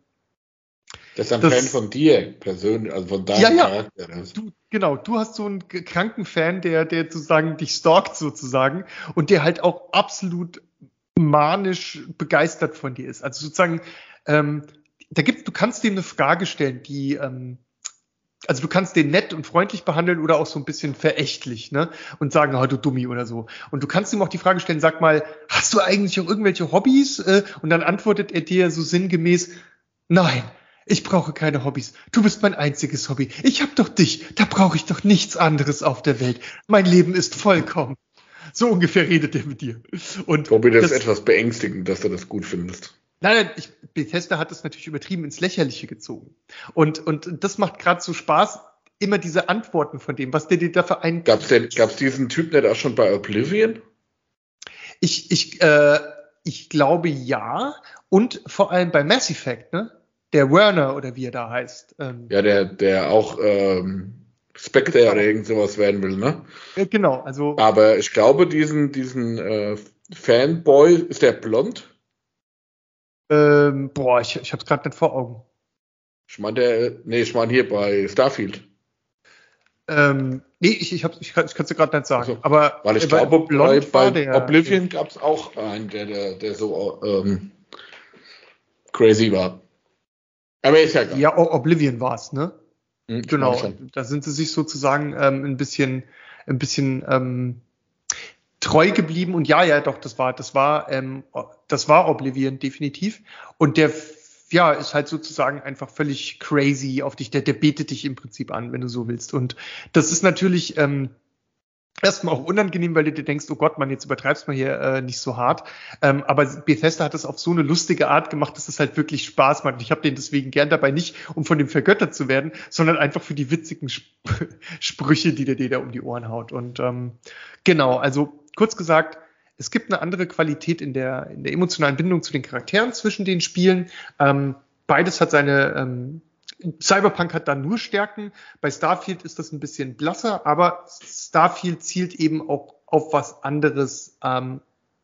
das ist ein das, Fan von dir persönlich, also von deinem ja, ja. Charakter. Du, genau, du hast so einen kranken Fan, der, der sozusagen dich stalkt sozusagen und der halt auch absolut manisch begeistert von dir ist. Also sozusagen, ähm, da gibt's, du kannst dem eine Frage stellen, die, ähm, also du kannst den nett und freundlich behandeln oder auch so ein bisschen verächtlich, ne? Und sagen, oh, du Dummi oder so. Und du kannst ihm auch die Frage stellen, sag mal, hast du eigentlich auch irgendwelche Hobbys? Äh, und dann antwortet er dir so sinngemäß, nein. Ich brauche keine Hobbys. Du bist mein einziges Hobby. Ich hab doch dich. Da brauche ich doch nichts anderes auf der Welt. Mein Leben ist vollkommen. So ungefähr redet er mit dir. Und Bobby, das, das ist etwas beängstigend, dass du das gut findest. Nein, ich, Bethesda hat das natürlich übertrieben ins Lächerliche gezogen. Und, und das macht gerade so Spaß, immer diese Antworten von dem, was der dir da für ein... Gab's denn, gab's diesen Typ nicht auch schon bei Oblivion? Ich, ich, äh, ich glaube ja. Und vor allem bei Mass Effect, ne? Der Werner oder wie er da heißt. Ähm, ja, der, der auch ähm, Spectre genau. oder irgend sowas werden will, ne? Ja, genau, also. Aber ich glaube, diesen, diesen äh, Fanboy, ist der blond? Ähm, boah, ich, ich hab's gerade nicht vor Augen. Ich meine, der, nee, ich meine hier bei Starfield. Ähm, nee, ich, ich, hab's, ich, kann es dir gerade nicht sagen. Also, aber weil ich bei, glaube, bei, bei der, Oblivion gab es auch einen, der, der, der so ähm, crazy war. Aber ist ja geil. Ja, Oblivion war's, ne? Hm, genau. Da sind sie sich sozusagen ähm, ein bisschen, ein bisschen ähm, treu geblieben. Und ja, ja, doch, das war, das war, ähm, das war Oblivion definitiv. Und der, ja, ist halt sozusagen einfach völlig crazy auf dich. Der, der betet dich im Prinzip an, wenn du so willst. Und das ist natürlich ähm, erstmal auch unangenehm, weil du dir denkst, oh Gott, Mann, jetzt übertreibst mal hier äh, nicht so hart. Ähm, aber Bethesda hat es auf so eine lustige Art gemacht, dass es halt wirklich Spaß macht. Ich habe den deswegen gern dabei, nicht um von dem vergöttert zu werden, sondern einfach für die witzigen Sp- Sprüche, die der dir da um die Ohren haut. Und ähm, genau, also kurz gesagt, es gibt eine andere Qualität in der, in der emotionalen Bindung zu den Charakteren zwischen den Spielen. Ähm, beides hat seine ähm, Cyberpunk hat da nur Stärken. Bei Starfield ist das ein bisschen blasser, aber Starfield zielt eben auch auf was anderes ähm,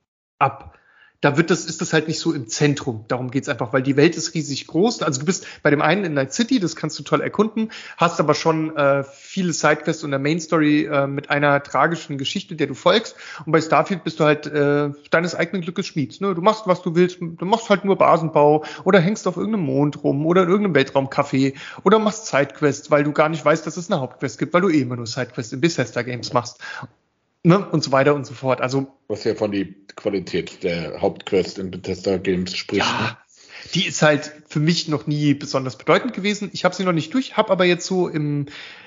ab. Da wird das, ist das halt nicht so im Zentrum. Darum geht's einfach, weil die Welt ist riesig groß. Also du bist bei dem einen in Night City, das kannst du toll erkunden, hast aber schon äh, viele Sidequests und eine Main Story äh, mit einer tragischen Geschichte, der du folgst. Und bei Starfield bist du halt äh, deines eigenen Glückes Schmied. Ne? Du machst, was du willst. Du machst halt nur Basenbau oder hängst auf irgendeinem Mond rum oder in irgendeinem Weltraumcafé oder machst Sidequests, weil du gar nicht weißt, dass es eine Hauptquest gibt, weil du eh immer nur Sidequests in Bethesda Games machst. Ne? Und so weiter und so fort. Also was ja von die Qualität der Hauptquest in Bethesda Games spricht. ja, ne? die ist halt für mich noch nie besonders bedeutend gewesen. Ich habe sie noch nicht durch, habe aber jetzt so im,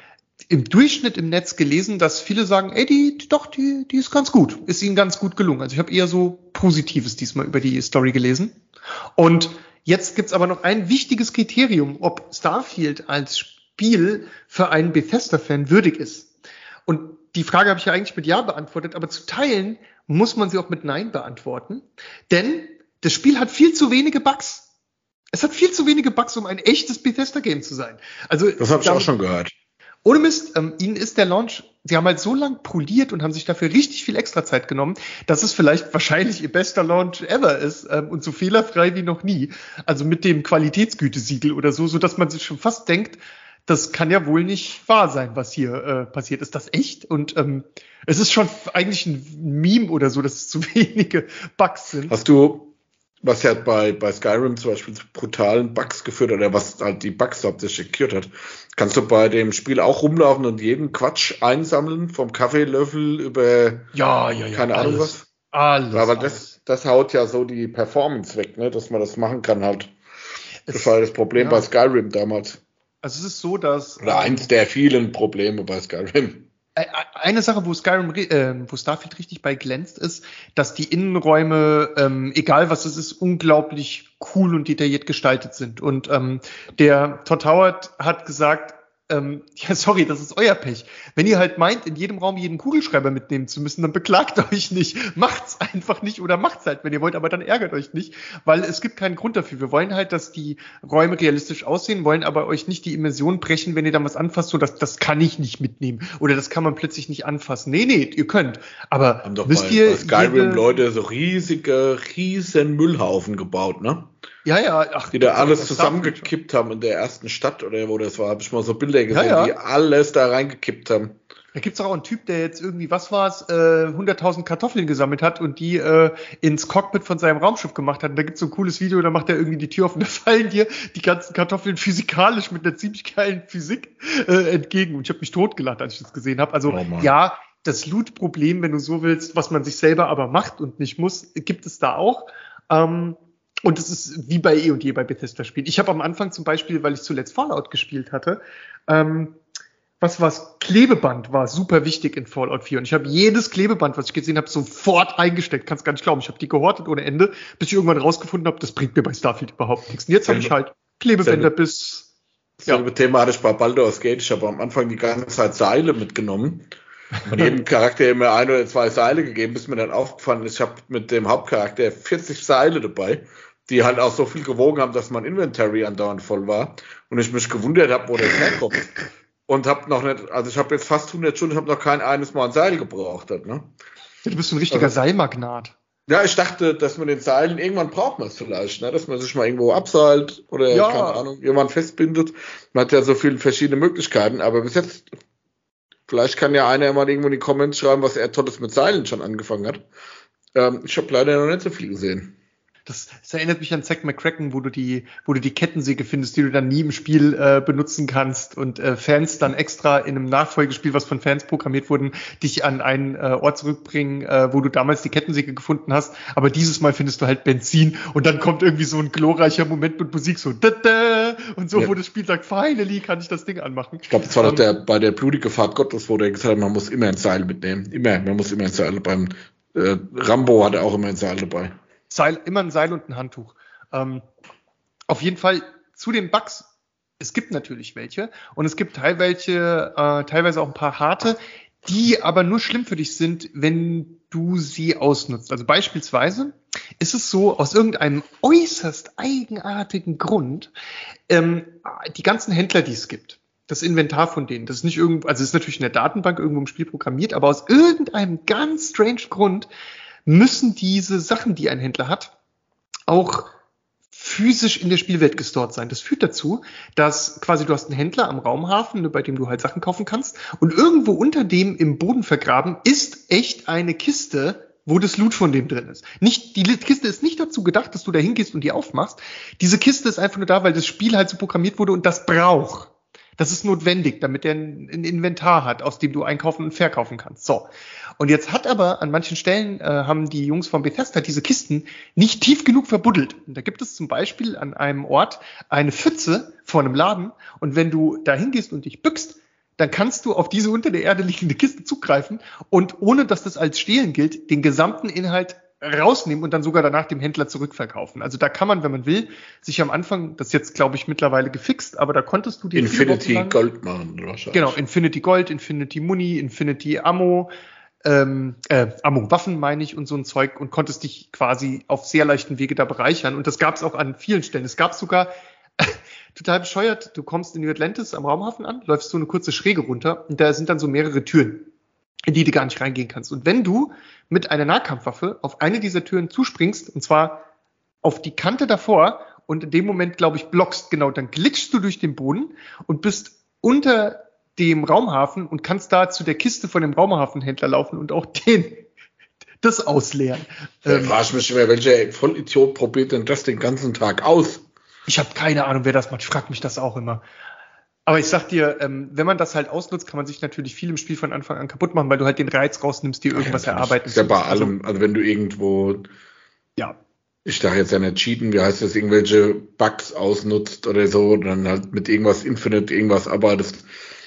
im Durchschnitt im Netz gelesen, dass viele sagen, ey, die, die doch, die, die ist ganz gut, ist ihnen ganz gut gelungen. Also ich habe eher so Positives diesmal über die Story gelesen. Und jetzt gibt's aber noch ein wichtiges Kriterium, ob Starfield als Spiel für einen Bethesda-Fan würdig ist. Und die Frage habe ich ja eigentlich mit Ja beantwortet, aber zu Teilen muss man sie auch mit Nein beantworten. Denn das Spiel hat viel zu wenige Bugs. Es hat viel zu wenige Bugs, um ein echtes Bethesda-Game zu sein. Also, das habe ich auch schon gehört. Ohne Mist, ähm, ihnen ist der Launch, sie haben halt so lang poliert und haben sich dafür richtig viel extra Zeit genommen, dass es vielleicht wahrscheinlich ihr bester Launch ever ist ähm, und so fehlerfrei wie noch nie. Also mit dem Qualitätsgütesiegel oder so, so dass man sich schon fast denkt, das kann ja wohl nicht wahr sein, was hier äh, passiert. Ist das echt? Und ähm, es ist schon eigentlich ein Meme oder so, dass es zu wenige Bugs sind. Hast du, was ja bei, bei Skyrim zum Beispiel zu brutalen Bugs geführt hat, oder was halt die Bugs hauptsächlich gekürt hat, kannst du bei dem Spiel auch rumlaufen und jeden Quatsch einsammeln, vom Kaffeelöffel über ja, ja, ja, keine Ahnung alles, was? Alles. Aber alles. das, das haut ja so die Performance weg, ne, dass man das machen kann halt. Das Es, war das Problem ja. bei Skyrim damals. Also es ist so, dass Oder eins der vielen Probleme bei Skyrim. Eine Sache, wo Skyrim, äh, wo Starfield richtig bei glänzt, ist, dass die Innenräume, ähm, egal was es ist, unglaublich cool und detailliert gestaltet sind. Und ähm, der Todd Howard hat gesagt, ähm, ja, sorry, das ist euer Pech. Wenn ihr halt meint, in jedem Raum jeden Kugelschreiber mitnehmen zu müssen, dann beklagt euch nicht. Macht's einfach nicht oder macht's halt, wenn ihr wollt, aber dann ärgert euch nicht, weil es gibt keinen Grund dafür. Wir wollen halt, dass die Räume realistisch aussehen, wollen aber euch nicht die Immersion brechen, wenn ihr dann was anfasst, so dass das kann ich nicht mitnehmen oder das kann man plötzlich nicht anfassen. Nee, nee, ihr könnt. Aber haben doch müsst bei, ihr bei Skyrim jede, Leute so riesige, riesen Müllhaufen gebaut, ne? Ja, ja, ach, die da alles das zusammengekippt haben in der ersten Stadt oder wo das war, habe ich mal so Bilder gesehen, Ja, ja. die alles da reingekippt haben. Da gibt's auch einen Typ, der jetzt irgendwie, was war's, äh, hunderttausend Kartoffeln gesammelt hat und die äh, ins Cockpit von seinem Raumschiff gemacht hat. Und da gibt's so ein cooles Video, da macht er irgendwie die Tür auf und da fallen dir die ganzen Kartoffeln physikalisch mit einer ziemlich geilen Physik äh, entgegen. Und ich habe mich totgelacht, als ich das gesehen habe. Also Oh Mann. ja, das Loot-Problem, wenn du so willst, was man sich selber aber macht und nicht muss, gibt es da auch. Ähm, Und es ist wie bei eh und je bei Bethesda-Spielen. Ich habe am Anfang zum Beispiel, weil ich zuletzt Fallout gespielt hatte, ähm, was war's? Klebeband war super wichtig in Fallout vier. Und ich habe jedes Klebeband, was ich gesehen habe, sofort eingesteckt. Kannst gar nicht glauben. Ich habe die gehortet ohne Ende, bis ich irgendwann rausgefunden habe, das bringt mir bei Starfield überhaupt nichts. Und jetzt habe ich halt Klebebänder Selbe. bis... Selbe ja. Thema hatte ich bei Baldur's Gate. Ich habe am Anfang die ganze Zeit Seile mitgenommen. Und jedem Charakter immer ein oder zwei Seile gegeben, bis mir dann aufgefallen ist, ich habe mit dem Hauptcharakter vierzig Seile dabei, die halt auch so viel gewogen haben, dass mein Inventory andauernd voll war und ich mich gewundert habe, wo das herkommt. Und habe noch nicht, also ich habe jetzt fast hundert Stunden, ich habe noch kein eines Mal ein Seil gebraucht. Hat, ne? Ja, du bist ein richtiger also, Seilmagnat. Ja, ich dachte, dass man den Seilen, irgendwann braucht man es vielleicht, ne? Dass man sich mal irgendwo abseilt oder, ja. keine Ahnung, jemand festbindet. Man hat ja so viele verschiedene Möglichkeiten, aber bis jetzt, vielleicht kann ja einer mal irgendwo in die Comments schreiben, was er Tolles mit Seilen schon angefangen hat. Ähm, ich habe leider noch nicht so viel gesehen. Das, das erinnert mich an Zack McCracken, wo du die, wo du die Kettensäge findest, die du dann nie im Spiel äh, benutzen kannst und äh, Fans dann extra in einem Nachfolgespiel, was von Fans programmiert wurden, dich an einen äh, Ort zurückbringen, äh, wo du damals die Kettensäge gefunden hast. Aber dieses Mal findest du halt Benzin und dann kommt irgendwie so ein glorreicher Moment mit Musik so da, da, und so, ja. Wo das Spiel sagt, finally kann ich das Ding anmachen. Ich glaube, das war um, doch der bei der blutige Fahrt Gottes, wo der gesagt hat, man muss immer ein Seil mitnehmen. Immer, man muss immer ein Seil. Beim äh, Rambo hatte auch immer ein Seil dabei. Seil, immer ein Seil und ein Handtuch. Ähm, auf jeden Fall zu den Bugs. Es gibt natürlich welche und es gibt teilweise, äh, teilweise auch ein paar harte, die aber nur schlimm für dich sind, wenn du sie ausnutzt. Also beispielsweise ist es so, aus irgendeinem äußerst eigenartigen Grund, ähm, die ganzen Händler, die es gibt, das Inventar von denen, das ist nicht irgendwo, also es ist natürlich in der Datenbank irgendwo im Spiel programmiert, aber aus irgendeinem ganz strange Grund müssen diese Sachen, die ein Händler hat, auch physisch in der Spielwelt gestort sein. Das führt dazu, dass quasi du hast einen Händler am Raumhafen, bei dem du halt Sachen kaufen kannst und irgendwo unter dem im Boden vergraben ist echt eine Kiste, wo das Loot von dem drin ist. Nicht, die Kiste ist nicht dazu gedacht, dass du da hingehst und die aufmachst. Diese Kiste ist einfach nur da, weil das Spiel halt so programmiert wurde und das braucht. Das ist notwendig, damit er ein Inventar hat, aus dem du einkaufen und verkaufen kannst. So. Und jetzt hat aber an manchen Stellen äh, haben die Jungs von Bethesda diese Kisten nicht tief genug verbuddelt. Und da gibt es zum Beispiel an einem Ort eine Pfütze vor einem Laden. Und wenn du da hingehst und dich bückst, dann kannst du auf diese unter der Erde liegende Kiste zugreifen und ohne, dass das als Stehlen gilt, den gesamten Inhalt rausnehmen und dann sogar danach dem Händler zurückverkaufen. Also da kann man, wenn man will, sich am Anfang, das ist jetzt, glaube ich, mittlerweile gefixt, aber da konntest du dir Infinity Gold machen, wahrscheinlich. Genau, Infinity Gold, Infinity Muni, Infinity Ammo, ähm, äh, Ammo-Waffen meine ich und so ein Zeug und konntest dich quasi auf sehr leichten Wege da bereichern. Und das gab es auch an vielen Stellen. Es gab sogar, total bescheuert, du kommst in New Atlantis am Raumhafen an, läufst so eine kurze Schräge runter und da sind dann so mehrere Türen, in die du gar nicht reingehen kannst. Und wenn du mit einer Nahkampfwaffe auf eine dieser Türen zuspringst, und zwar auf die Kante davor und in dem Moment, glaube ich, blockst, genau, dann glitschst du durch den Boden und bist unter dem Raumhafen und kannst da zu der Kiste von dem Raumhafenhändler laufen und auch den das ausleeren. Da ähm, frage ich mich immer, welcher Vollidiot probiert denn das den ganzen Tag aus? Ich habe keine Ahnung, wer das macht. Ich frage mich das auch immer. Aber ich sag dir, ähm, wenn man das halt ausnutzt, kann man sich natürlich viel im Spiel von Anfang an kaputt machen, weil du halt den Reiz rausnimmst, dir irgendwas ja, erarbeiten. Das ist ja bei allem, also wenn du irgendwo, ja, ich sage jetzt ja nicht cheaten, wie heißt das, irgendwelche Bugs ausnutzt oder so, dann halt mit irgendwas Infinite irgendwas arbeitest.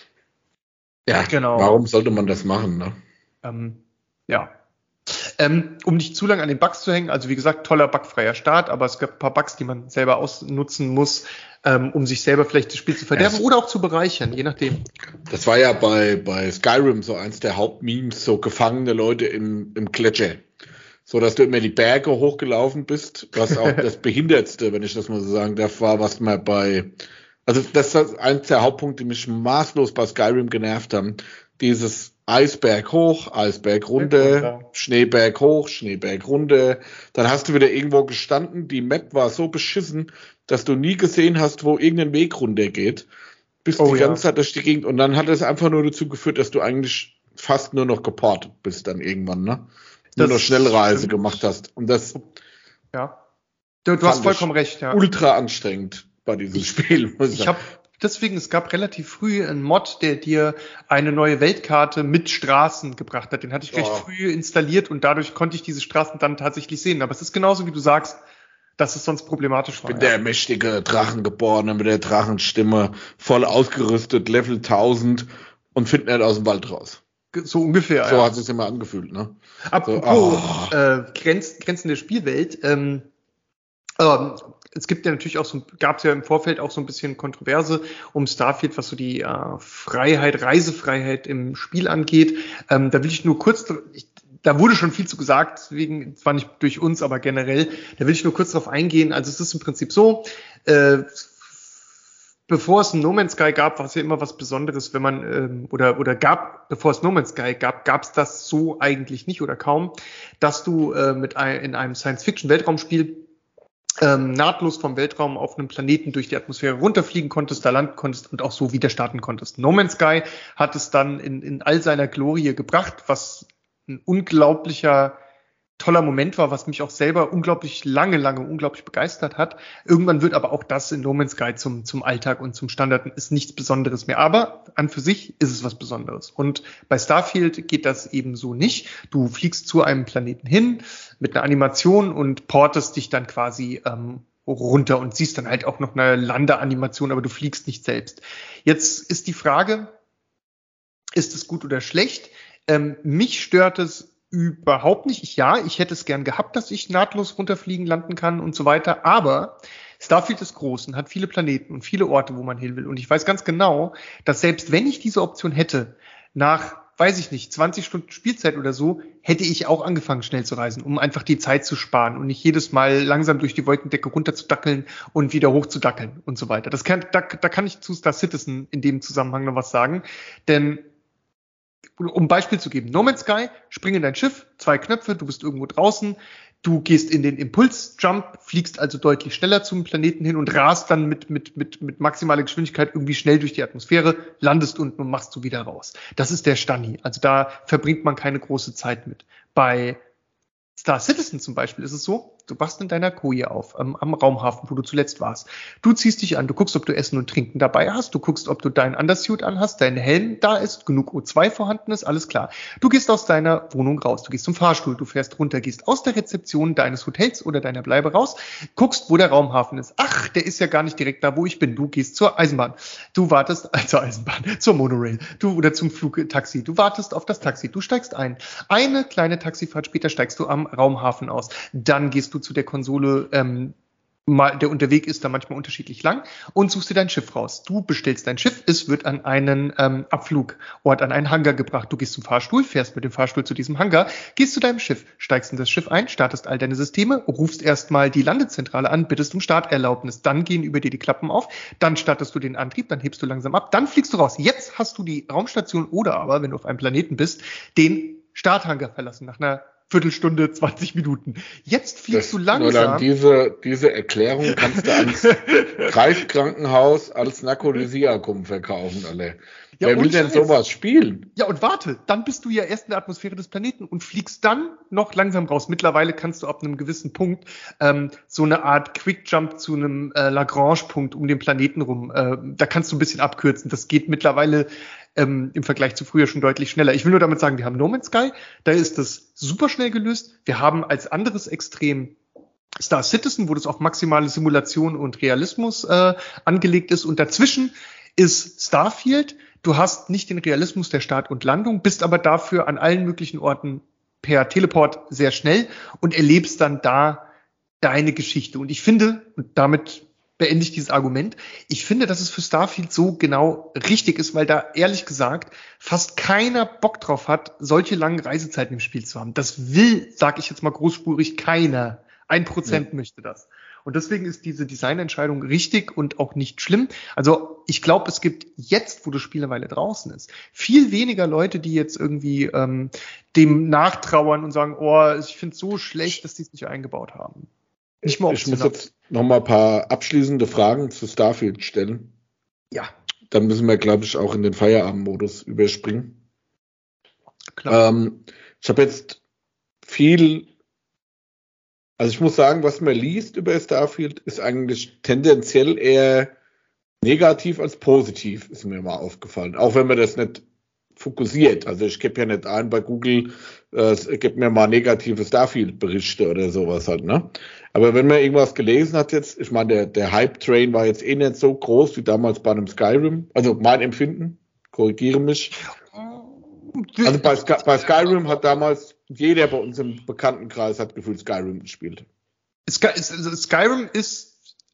Ja, genau. Warum sollte man das machen, ne? Ähm, ja. Ähm, um nicht zu lange an den Bugs zu hängen, also wie gesagt, toller bugfreier Start, aber es gibt ein paar Bugs, die man selber ausnutzen muss, ähm, um sich selber vielleicht das Spiel zu verderben ja, oder auch zu bereichern, je nachdem. Das war ja bei, bei Skyrim so eins der Hauptmemes, so gefangene Leute im, im Gletscher. So, dass du immer die Berge hochgelaufen bist, was auch das Behindertste, wenn ich das mal so sagen darf, war, was man bei, also das ist eins der Hauptpunkte, die mich maßlos bei Skyrim genervt haben, dieses Eisberg hoch, Eisberg runter, Schneeberg hoch, Schneeberg runter. Dann hast du wieder irgendwo gestanden. Die Map war so beschissen, dass du nie gesehen hast, wo irgendein Weg runter geht. Bis oh, die ganze ja. Zeit durch die Gegend. Und dann hat es einfach nur dazu geführt, dass du eigentlich fast nur noch geportet bist dann irgendwann, ne? Nur noch Schnellreise stimmt. gemacht hast. Und das. Ja. Du, du hast vollkommen recht, ja. Ultra anstrengend bei diesem ich, Spiel. Muss ich ich habe Deswegen, es gab relativ früh einen Mod, der dir eine neue Weltkarte mit Straßen gebracht hat. Den hatte ich recht oh. früh installiert und dadurch konnte ich diese Straßen dann tatsächlich sehen. Aber es ist genauso, wie du sagst, dass es sonst problematisch war. Ich bin ja. der mächtige Drachengeborene mit der Drachenstimme, voll ausgerüstet, Level tausend und find nicht aus dem Wald raus. So ungefähr, So ja. hat es sich immer angefühlt, ne? Apropos so, oh. äh, Grenz, Grenzen der Spielwelt, ähm, ähm, es gibt ja natürlich auch so, gab es ja im Vorfeld auch so ein bisschen Kontroverse um Starfield, was so die äh, Freiheit, Reisefreiheit im Spiel angeht. Ähm, da will ich nur kurz, ich, da wurde schon viel zu gesagt, deswegen zwar nicht durch uns, aber generell, da will ich nur kurz drauf eingehen. Also es ist im Prinzip so, äh, bevor es ein No Man's Sky gab, war es ja immer was Besonderes, wenn man, ähm, oder oder gab, bevor es No Man's Sky gab, gab es das so eigentlich nicht oder kaum, dass du äh, mit ein, in einem Science-Fiction-Weltraumspiel Ähm, nahtlos vom Weltraum auf einem Planeten durch die Atmosphäre runterfliegen konntest, da landen konntest und auch so wieder starten konntest. No Man's Sky hat es dann in, in all seiner Glorie gebracht, was ein unglaublicher toller Moment war, was mich auch selber unglaublich lange, lange unglaublich begeistert hat. Irgendwann wird aber auch das in No Man's Sky zum, zum Alltag und zum Standard, ist nichts Besonderes mehr. Aber an für sich ist es was Besonderes. Und bei Starfield geht das eben so nicht. Du fliegst zu einem Planeten hin mit einer Animation und portest dich dann quasi ähm, runter und siehst dann halt auch noch eine Landeanimation, aber du fliegst nicht selbst. Jetzt ist die Frage, ist es gut oder schlecht? Ähm, mich stört es überhaupt nicht. Ich, ja, ich hätte es gern gehabt, dass ich nahtlos runterfliegen, landen kann und so weiter. Aber Starfield ist groß und hat viele Planeten und viele Orte, wo man hin will. Und ich weiß ganz genau, dass selbst wenn ich diese Option hätte, nach, weiß ich nicht, zwanzig Stunden Spielzeit oder so, hätte ich auch angefangen, schnell zu reisen, um einfach die Zeit zu sparen und nicht jedes Mal langsam durch die Wolkendecke runter zu dackeln und wieder hoch zu dackeln und so weiter. Das kann, da, da kann ich zu Star Citizen in dem Zusammenhang noch was sagen. Denn um ein Beispiel zu geben, No Man's Sky, spring in dein Schiff, zwei Knöpfe, du bist irgendwo draußen, du gehst in den Impulsjump, fliegst also deutlich schneller zum Planeten hin und rast dann mit, mit, mit, mit maximaler Geschwindigkeit irgendwie schnell durch die Atmosphäre, landest unten und machst du wieder raus. Das ist der Stani. Also da verbringt man keine große Zeit mit. Bei Star Citizen zum Beispiel ist es so, du wachst in deiner Koje auf, am, am Raumhafen, wo du zuletzt warst. Du ziehst dich an, du guckst, ob du Essen und Trinken dabei hast, du guckst, ob du deinen Undersuit anhast, dein Helm da ist, genug O zwei vorhanden ist, alles klar. Du gehst aus deiner Wohnung raus, du gehst zum Fahrstuhl, du fährst runter, gehst aus der Rezeption deines Hotels oder deiner Bleibe raus, guckst, wo der Raumhafen ist. Ach, der ist ja gar nicht direkt da, wo ich bin. Du gehst zur Eisenbahn. Du wartest, äh, zur Eisenbahn, zur Monorail, du oder zum Flugtaxi. Du wartest auf das Taxi, du steigst ein. Eine kleine Taxifahrt später steigst du am Raumhafen aus. Dann gehst du zu der Konsole, ähm, mal, der Unterweg ist da manchmal unterschiedlich lang und suchst dir dein Schiff raus. Du bestellst dein Schiff, es wird an einen ähm, Abflugort, an einen Hangar gebracht. Du gehst zum Fahrstuhl, fährst mit dem Fahrstuhl zu diesem Hangar, gehst zu deinem Schiff, steigst in das Schiff ein, startest all deine Systeme, rufst erstmal die Landezentrale an, bittest um Starterlaubnis, dann gehen über dir die Klappen auf, dann startest du den Antrieb, dann hebst du langsam ab, dann fliegst du raus. Jetzt hast du die Raumstation oder aber, wenn du auf einem Planeten bist, den Starthangar verlassen nach einer Viertelstunde, zwanzig Minuten. Jetzt fliegst das, du langsam. Diese, diese Erklärung kannst du ans Kreiskrankenhaus als Narkotisiakum verkaufen, alle. Ja, wer will denn sowas spielen? Ja, und warte, dann bist du ja erst in der Atmosphäre des Planeten und fliegst dann noch langsam raus. Mittlerweile kannst du ab einem gewissen Punkt ähm, so eine Art Quickjump zu einem äh, Lagrange-Punkt um den Planeten rum. Äh, da kannst du ein bisschen abkürzen. Das geht mittlerweile ähm, im Vergleich zu früher schon deutlich schneller. Ich will nur damit sagen, wir haben No Man's Sky, da ist das super schnell gelöst. Wir haben als anderes Extrem Star Citizen, wo das auf maximale Simulation und Realismus äh, angelegt ist. Und dazwischen ist Starfield. Du hast nicht den Realismus der Start und Landung, bist aber dafür an allen möglichen Orten per Teleport sehr schnell und erlebst dann da deine Geschichte. Und ich finde, und damit beende ich dieses Argument, ich finde, dass es für Starfield so genau richtig ist, weil da ehrlich gesagt fast keiner Bock drauf hat, solche langen Reisezeiten im Spiel zu haben. Das will, sag ich jetzt mal großspurig, keiner. Ein Prozent ja. möchte das. Und deswegen ist diese Designentscheidung richtig und auch nicht schlimm. Also ich glaube, es gibt jetzt, wo das Spiel eine Weile draußen ist, viel weniger Leute, die jetzt irgendwie ähm, dem nachtrauern und sagen, oh, ich finde es so schlecht, dass die es nicht eingebaut haben. Nicht mal ich muss jetzt noch mal ein paar abschließende Fragen zu Starfield stellen. Ja. Dann müssen wir, glaube ich, auch in den Feierabendmodus überspringen. Klar. Ähm, ich habe jetzt viel... Also ich muss sagen, was man liest über Starfield, ist eigentlich tendenziell eher negativ als positiv, ist mir mal aufgefallen. Auch wenn man das nicht fokussiert. Also ich gebe ja nicht ein bei Google, äh, gib mir mal negative Starfield-Berichte oder sowas halt, ne? Aber wenn man irgendwas gelesen hat jetzt, ich meine, der, der Hype-Train war jetzt eh nicht so groß wie damals bei einem Skyrim. Also mein Empfinden, korrigiere mich. Also bei, Sky, bei Skyrim hat damals jeder bei uns im Bekanntenkreis hat gefühlt Skyrim gespielt. Sky, Skyrim ist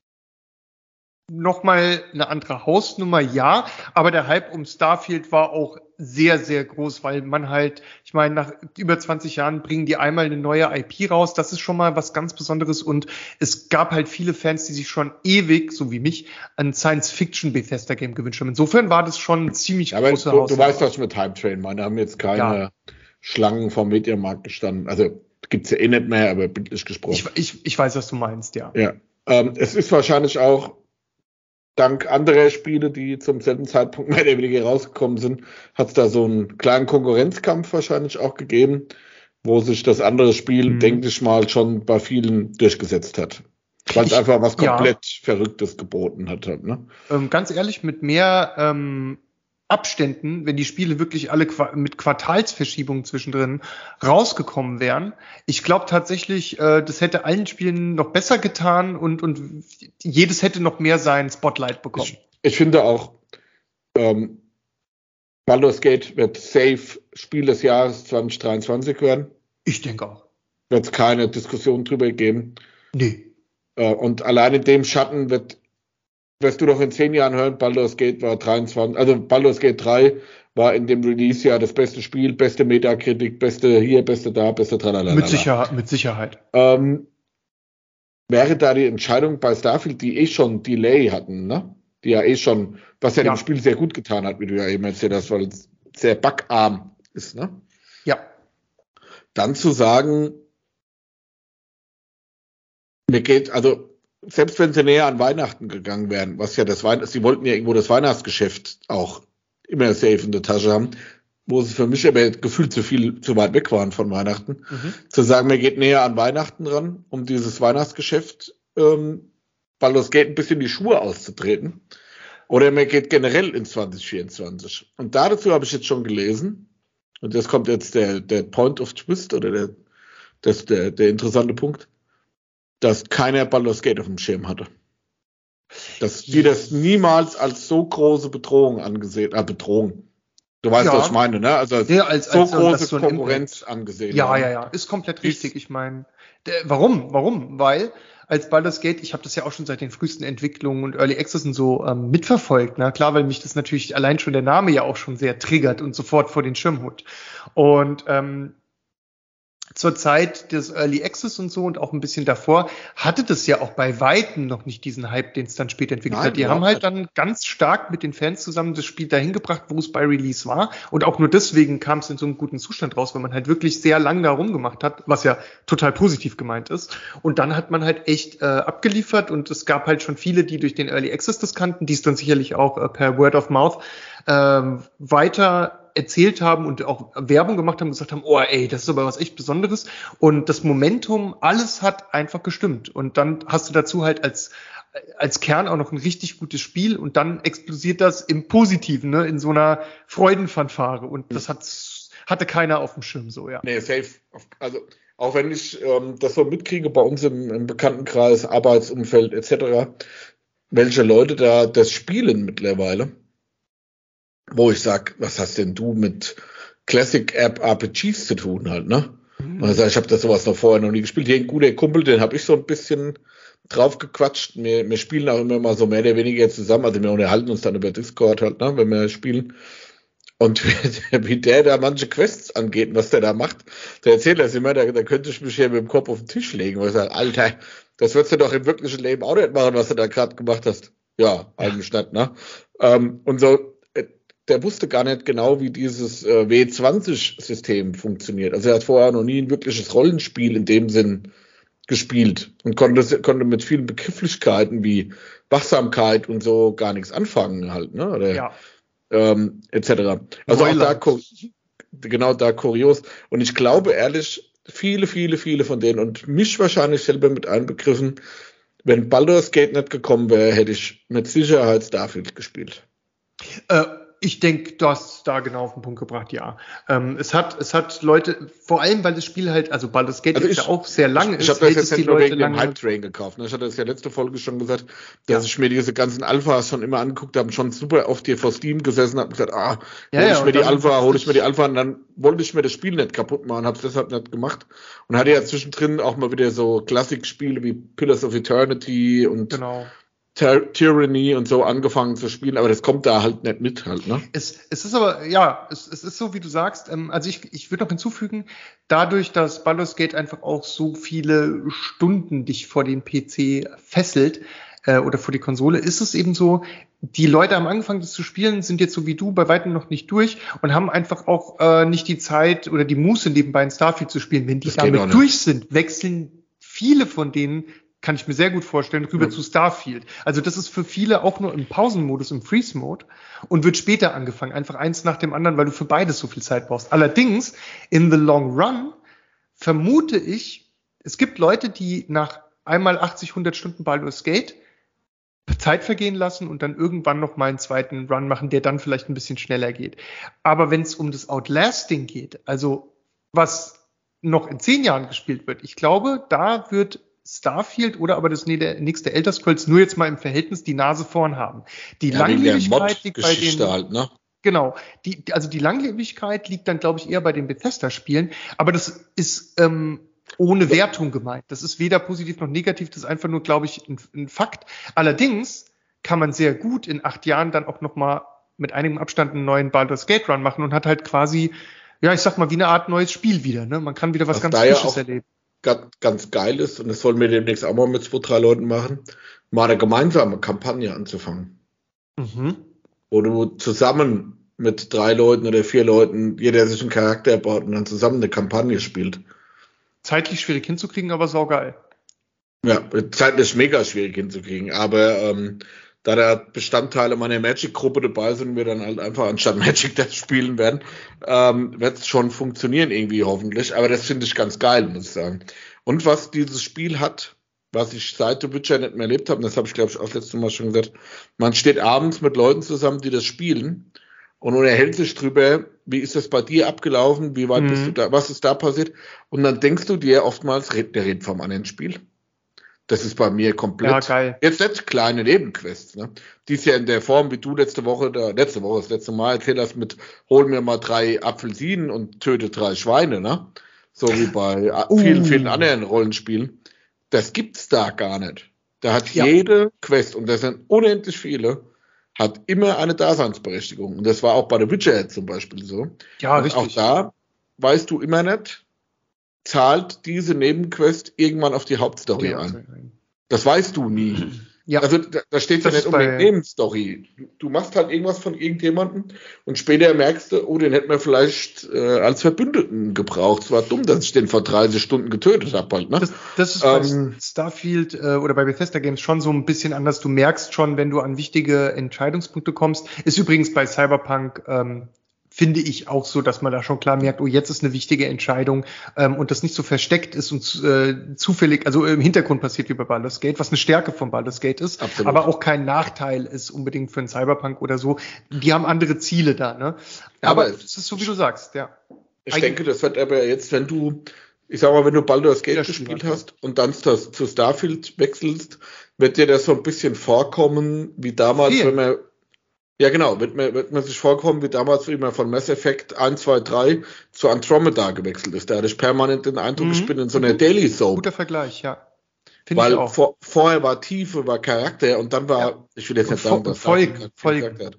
nochmal eine andere Hausnummer, ja, aber der Hype um Starfield war auch sehr, sehr groß, weil man halt, ich meine, nach über zwanzig Jahren bringen die einmal eine neue I P raus, das ist schon mal was ganz Besonderes und es gab halt viele Fans, die sich schon ewig, so wie mich, ein Science-Fiction-Bethesda-Game gewünscht haben. Insofern war das schon ein ziemlich ja, große Hausnummer. Du weißt, was ich mit Hype Train meine, da haben jetzt keine ja. Schlangen vom Mediamarkt gestanden, also gibt's ja eh nicht mehr, aber bildlich gesprochen. Ich, ich, ich weiß, was du meinst, ja. Ja, ähm, es ist wahrscheinlich auch dank anderer Spiele, die zum selben Zeitpunkt mehr oder weniger rausgekommen sind, hat es da so einen kleinen Konkurrenzkampf wahrscheinlich auch gegeben. wo sich das andere Spiel, Mhm. denke ich mal, schon bei vielen durchgesetzt hat. Weil es Ich, einfach was ja, komplett Verrücktes geboten hat. Halt, ne? ähm, ganz ehrlich, mit mehr ähm, Abständen, wenn die Spiele wirklich alle qua mit Quartalsverschiebungen zwischendrin rausgekommen wären. Ich glaube tatsächlich, äh, das hätte allen Spielen noch besser getan und, und jedes hätte noch mehr sein Spotlight bekommen. Ich, ich finde auch, ähm, Baldur's Gate wird safe Spiel des Jahres zwanzig dreiundzwanzig werden. Ich denke auch. Wird es keine Diskussion drüber geben. Nee. Äh, und allein in dem Schatten wird, wirst du doch in zehn Jahren hören, Baldur's Gate war dreiundzwanzig, also Baldur's Gate drei war in dem Release-Jahr das beste Spiel, beste Metakritik, beste hier, beste da, beste tralalala. Mit Sicherheit, mit Sicherheit. Ähm, wäre da die Entscheidung bei Starfield, die eh schon Delay hatten, ne? Die ja eh schon, was ja, Ja. dem Spiel sehr gut getan hat, wie du ja eben erzählt hast, weil es sehr buggarm ist, ne? Ja. Dann zu sagen, mir geht, also selbst wenn sie näher an Weihnachten gegangen wären, was ja das Weihnachten, sie wollten ja irgendwo das Weihnachtsgeschäft auch immer safe in der Tasche haben, wo sie für mich aber gefühlt zu viel, zu weit weg waren von Weihnachten, Mhm. zu sagen, mir geht näher an Weihnachten ran, um dieses Weihnachtsgeschäft, ähm, Baldur's Gate ein bisschen die Schuhe auszutreten. Oder mir geht generell in zwanzig vierundzwanzig. Und dazu habe ich jetzt schon gelesen, und das kommt jetzt der, der Point of Twist oder der, das, der, der interessante Punkt, dass keiner Baldur's Gate auf dem Schirm hatte. Dass die das niemals als so große Bedrohung angesehen, äh, Bedrohung. Du weißt, Ja. was ich meine, ne? Also als Ja, als, so als, große als so ein Konkurrenz Impact. angesehen. Ja, haben. ja, ja, ist komplett Ist- richtig. Ich meine, warum? Warum? Weil als Baldur's Gate, ich habe das ja auch schon seit den frühesten Entwicklungen und Early Access und so ähm, mitverfolgt. Na klar, weil mich das natürlich allein schon der Name ja auch schon sehr triggert und sofort vor den Schirm holt. Und ähm, zur Zeit des Early Access und so und auch ein bisschen davor hatte das ja auch bei Weitem noch nicht diesen Hype, den es dann später entwickelt Nein, hat. Die haben überhaupt halt dann ganz stark mit den Fans zusammen das Spiel dahin gebracht, wo es bei Release war. Und auch nur deswegen kam es in so einem guten Zustand raus, weil man halt wirklich sehr lang da rumgemacht hat, was ja total positiv gemeint ist. Und dann hat man halt echt äh, abgeliefert und es gab halt schon viele, die durch den Early Access das kannten, die es dann sicherlich auch äh, per Word of Mouth ähm, weiter erzählt haben und auch Werbung gemacht haben, gesagt haben, oh ey, das ist aber was echt Besonderes. Und das Momentum, alles hat einfach gestimmt. Und dann hast du dazu halt als als Kern auch noch ein richtig gutes Spiel und dann explodiert das im Positiven, ne, in so einer Freudenfanfare. Und das hat, hatte keiner auf dem Schirm so, ja. Nee, safe. Also auch wenn ich ähm, das so mitkriege bei uns im, im Bekanntenkreis, Arbeitsumfeld et cetera, welche Leute da das spielen mittlerweile, wo ich sag, was hast denn du mit Classic App R P Gs zu tun halt, ne? Mhm. Also ich habe das sowas noch vorher noch nie gespielt. Hier ein guter Kumpel, den habe ich so ein bisschen drauf gequatscht. Wir, wir spielen auch immer mal so mehr oder weniger zusammen, also wir unterhalten uns dann über Discord halt, ne, wenn wir spielen. Und wie der da manche Quests angeht und was der da macht, der erzählt das immer, da, da könnte ich mich hier mit dem Kopf auf den Tisch legen, weil ich sage, Alter, das würdest du doch im wirklichen Leben auch nicht machen, was du da gerade gemacht hast. Ja, eigentlich nicht, ne? Ähm, und so, äh, der wusste gar nicht genau, wie dieses äh, W zwanzig System funktioniert. Also er hat vorher noch nie ein wirkliches Rollenspiel in dem Sinn gespielt und konnte, konnte mit vielen Begrifflichkeiten wie Wachsamkeit und so gar nichts anfangen halt, ne? Oder, Ja. ähm, et cetera. Also auch da, Neuland. ku- genau da kurios. Und ich glaube ehrlich, viele, viele, viele von denen und mich wahrscheinlich selber mit einbegriffen, wenn Baldur's Gate nicht gekommen wäre, hätte ich mit Sicherheit Starfield gespielt. Äh, ich denke, du hast da genau auf den Punkt gebracht, ja. Ähm, es hat, es hat Leute, vor allem, weil das Spiel halt, also Baldur's Gate Also jetzt ich- ja auch sehr lang Ich, ist, ich habe das hält es jetzt die nicht nur Leute wegen dem lange. Hype-Train gekauft. Ne? Ich hatte das ja letzte Folge schon gesagt, dass Ja. ich mir diese ganzen Alphas schon immer angeguckt habe, schon super oft hier vor Steam gesessen habe und gesagt, ah, Ja, hol ja, ich und mir die dann Alpha, hat's hol ich dich- mir die Alpha und dann wollte ich mir das Spiel nicht kaputt machen, habe es deshalb nicht gemacht und hatte ja zwischendrin auch mal wieder so Klassikspiele wie Pillars of Eternity und Genau. Ty- Tyranny und so angefangen zu spielen, aber das kommt da halt nicht mit halt, ne? Es, es ist aber, ja, es, es ist so, wie du sagst. Ähm, also ich, ich würde noch hinzufügen, dadurch, dass Baldur's Gate einfach auch so viele Stunden dich vor den P C fesselt äh, oder vor die Konsole, ist es eben so, die Leute am Anfang das zu spielen, sind jetzt so wie du bei weitem noch nicht durch und haben einfach auch äh, nicht die Zeit oder die Muße nebenbei in Starfield zu spielen. Wenn die Das geht auch damit nicht. durch sind, wechseln viele von denen, kann ich mir sehr gut vorstellen, rüber Ja. zu Starfield. Also das ist für viele auch nur im Pausenmodus, im Freeze-Mode und wird später angefangen. Einfach eins nach dem anderen, weil du für beides so viel Zeit brauchst. Allerdings, in the long run, vermute ich, es gibt Leute, die nach einmal achtzig, hundert Stunden Baldur's Gate Zeit vergehen lassen und dann irgendwann noch mal einen zweiten Run machen, der dann vielleicht ein bisschen schneller geht. Aber wenn es um das Outlasting geht, also was noch in zehn Jahren gespielt wird, ich glaube, da wird Starfield oder aber das nächste Elder Scrolls nur jetzt mal im Verhältnis die Nase vorn haben. Die Ja, Langlebigkeit liegt bei den halt, ne? Genau, die, also die Langlebigkeit liegt dann, glaube ich, eher bei den Bethesda-Spielen, aber das ist ähm, ohne Wertung gemeint. Das ist weder positiv noch negativ, das ist einfach nur, glaube ich, ein, ein Fakt. Allerdings kann man sehr gut in acht Jahren dann auch noch mal mit einigem Abstand einen neuen Baldur's Gate Run machen und hat halt quasi, ja, ich sag mal, wie eine Art neues Spiel wieder. Ne? Man kann wieder was, was ganz Frisches ja erleben. Ganz, ganz geil ist, und das wollen wir demnächst auch mal mit zwei, drei Leuten machen, mal eine gemeinsame Kampagne anzufangen. Mhm. Wo du zusammen mit drei Leuten oder vier Leuten, jeder sich einen Charakter baut und dann zusammen eine Kampagne spielt. Zeitlich schwierig hinzukriegen, aber saugeil. Ja, zeitlich mega schwierig hinzukriegen, aber ähm, da da Bestandteile meiner Magic-Gruppe dabei sind, wir dann halt einfach anstatt Magic das spielen werden, ähm, wird es schon funktionieren irgendwie hoffentlich, aber das finde ich ganz geil, muss ich sagen. Und was dieses Spiel hat, was ich seit The Witcher nicht mehr erlebt habe, und das habe ich, glaube ich, auch das letzte Mal schon gesagt, man steht abends mit Leuten zusammen, die das spielen und unterhält sich drüber, wie ist das bei dir abgelaufen, wie weit mhm. bist du da, was ist da passiert, und dann denkst du dir oftmals, der redet vom anderen Spiel. Das ist bei mir komplett. Ja, geil. Jetzt nicht kleine Nebenquests, ne? Die ist ja in der Form, wie du letzte Woche, da, letzte Woche, das letzte Mal erzählt hast, mit hol mir mal drei Apfelsinen und töte drei Schweine, ne? So wie bei uh. vielen, vielen anderen Rollenspielen. Das gibt's da gar nicht. Da hat ja. jede Quest, und das sind unendlich viele, hat immer eine Daseinsberechtigung. Und das war auch bei The Witcher zum Beispiel so. Ja, und richtig. Auch da weißt du immer nicht, zahlt diese Nebenquest irgendwann auf die Hauptstory oh ja, ein. Das weißt du nie. Ja. Also da, da steht ja nicht um die Nebenstory. Du, du machst halt irgendwas von irgendjemandem und später merkst du, oh, den hätten wir vielleicht äh, als Verbündeten gebraucht. Es war dumm, dass ich den vor dreißig Stunden getötet habe halt. Ne? Das, das ist ähm, bei Starfield äh, oder bei Bethesda Games schon so ein bisschen anders. Du merkst schon, wenn du an wichtige Entscheidungspunkte kommst. Ist übrigens bei Cyberpunk ähm, finde ich auch so, dass man da schon klar merkt, oh, jetzt ist eine wichtige Entscheidung ähm, und das nicht so versteckt ist und äh, zufällig, also im Hintergrund passiert wie bei Baldur's Gate, was eine Stärke von Baldur's Gate ist, Absolut. aber auch kein Nachteil ist unbedingt für einen Cyberpunk oder so. Die haben andere Ziele da, ne? Aber es ist so, wie du sagst, ja. Ich Eig- denke, das wird aber jetzt, wenn du, ich sag mal, wenn du Baldur's Gate gespielt hast und dann das, zu Starfield wechselst, wird dir das so ein bisschen vorkommen, wie damals, Viel. wenn man Ja, genau, wird man, wird man sich vorkommen, wie damals, wie man von Mass Effect eins, zwei, drei zu Andromeda gewechselt ist. Da hatte ich permanent den Eindruck, mhm. ich bin in so einer Daily Soap. Guter Vergleich, ja. Finde Weil ich auch. Vor, vorher war Tiefe, war Charakter und dann war, ja. ich will jetzt nicht sagen, dass Folgen, Folgen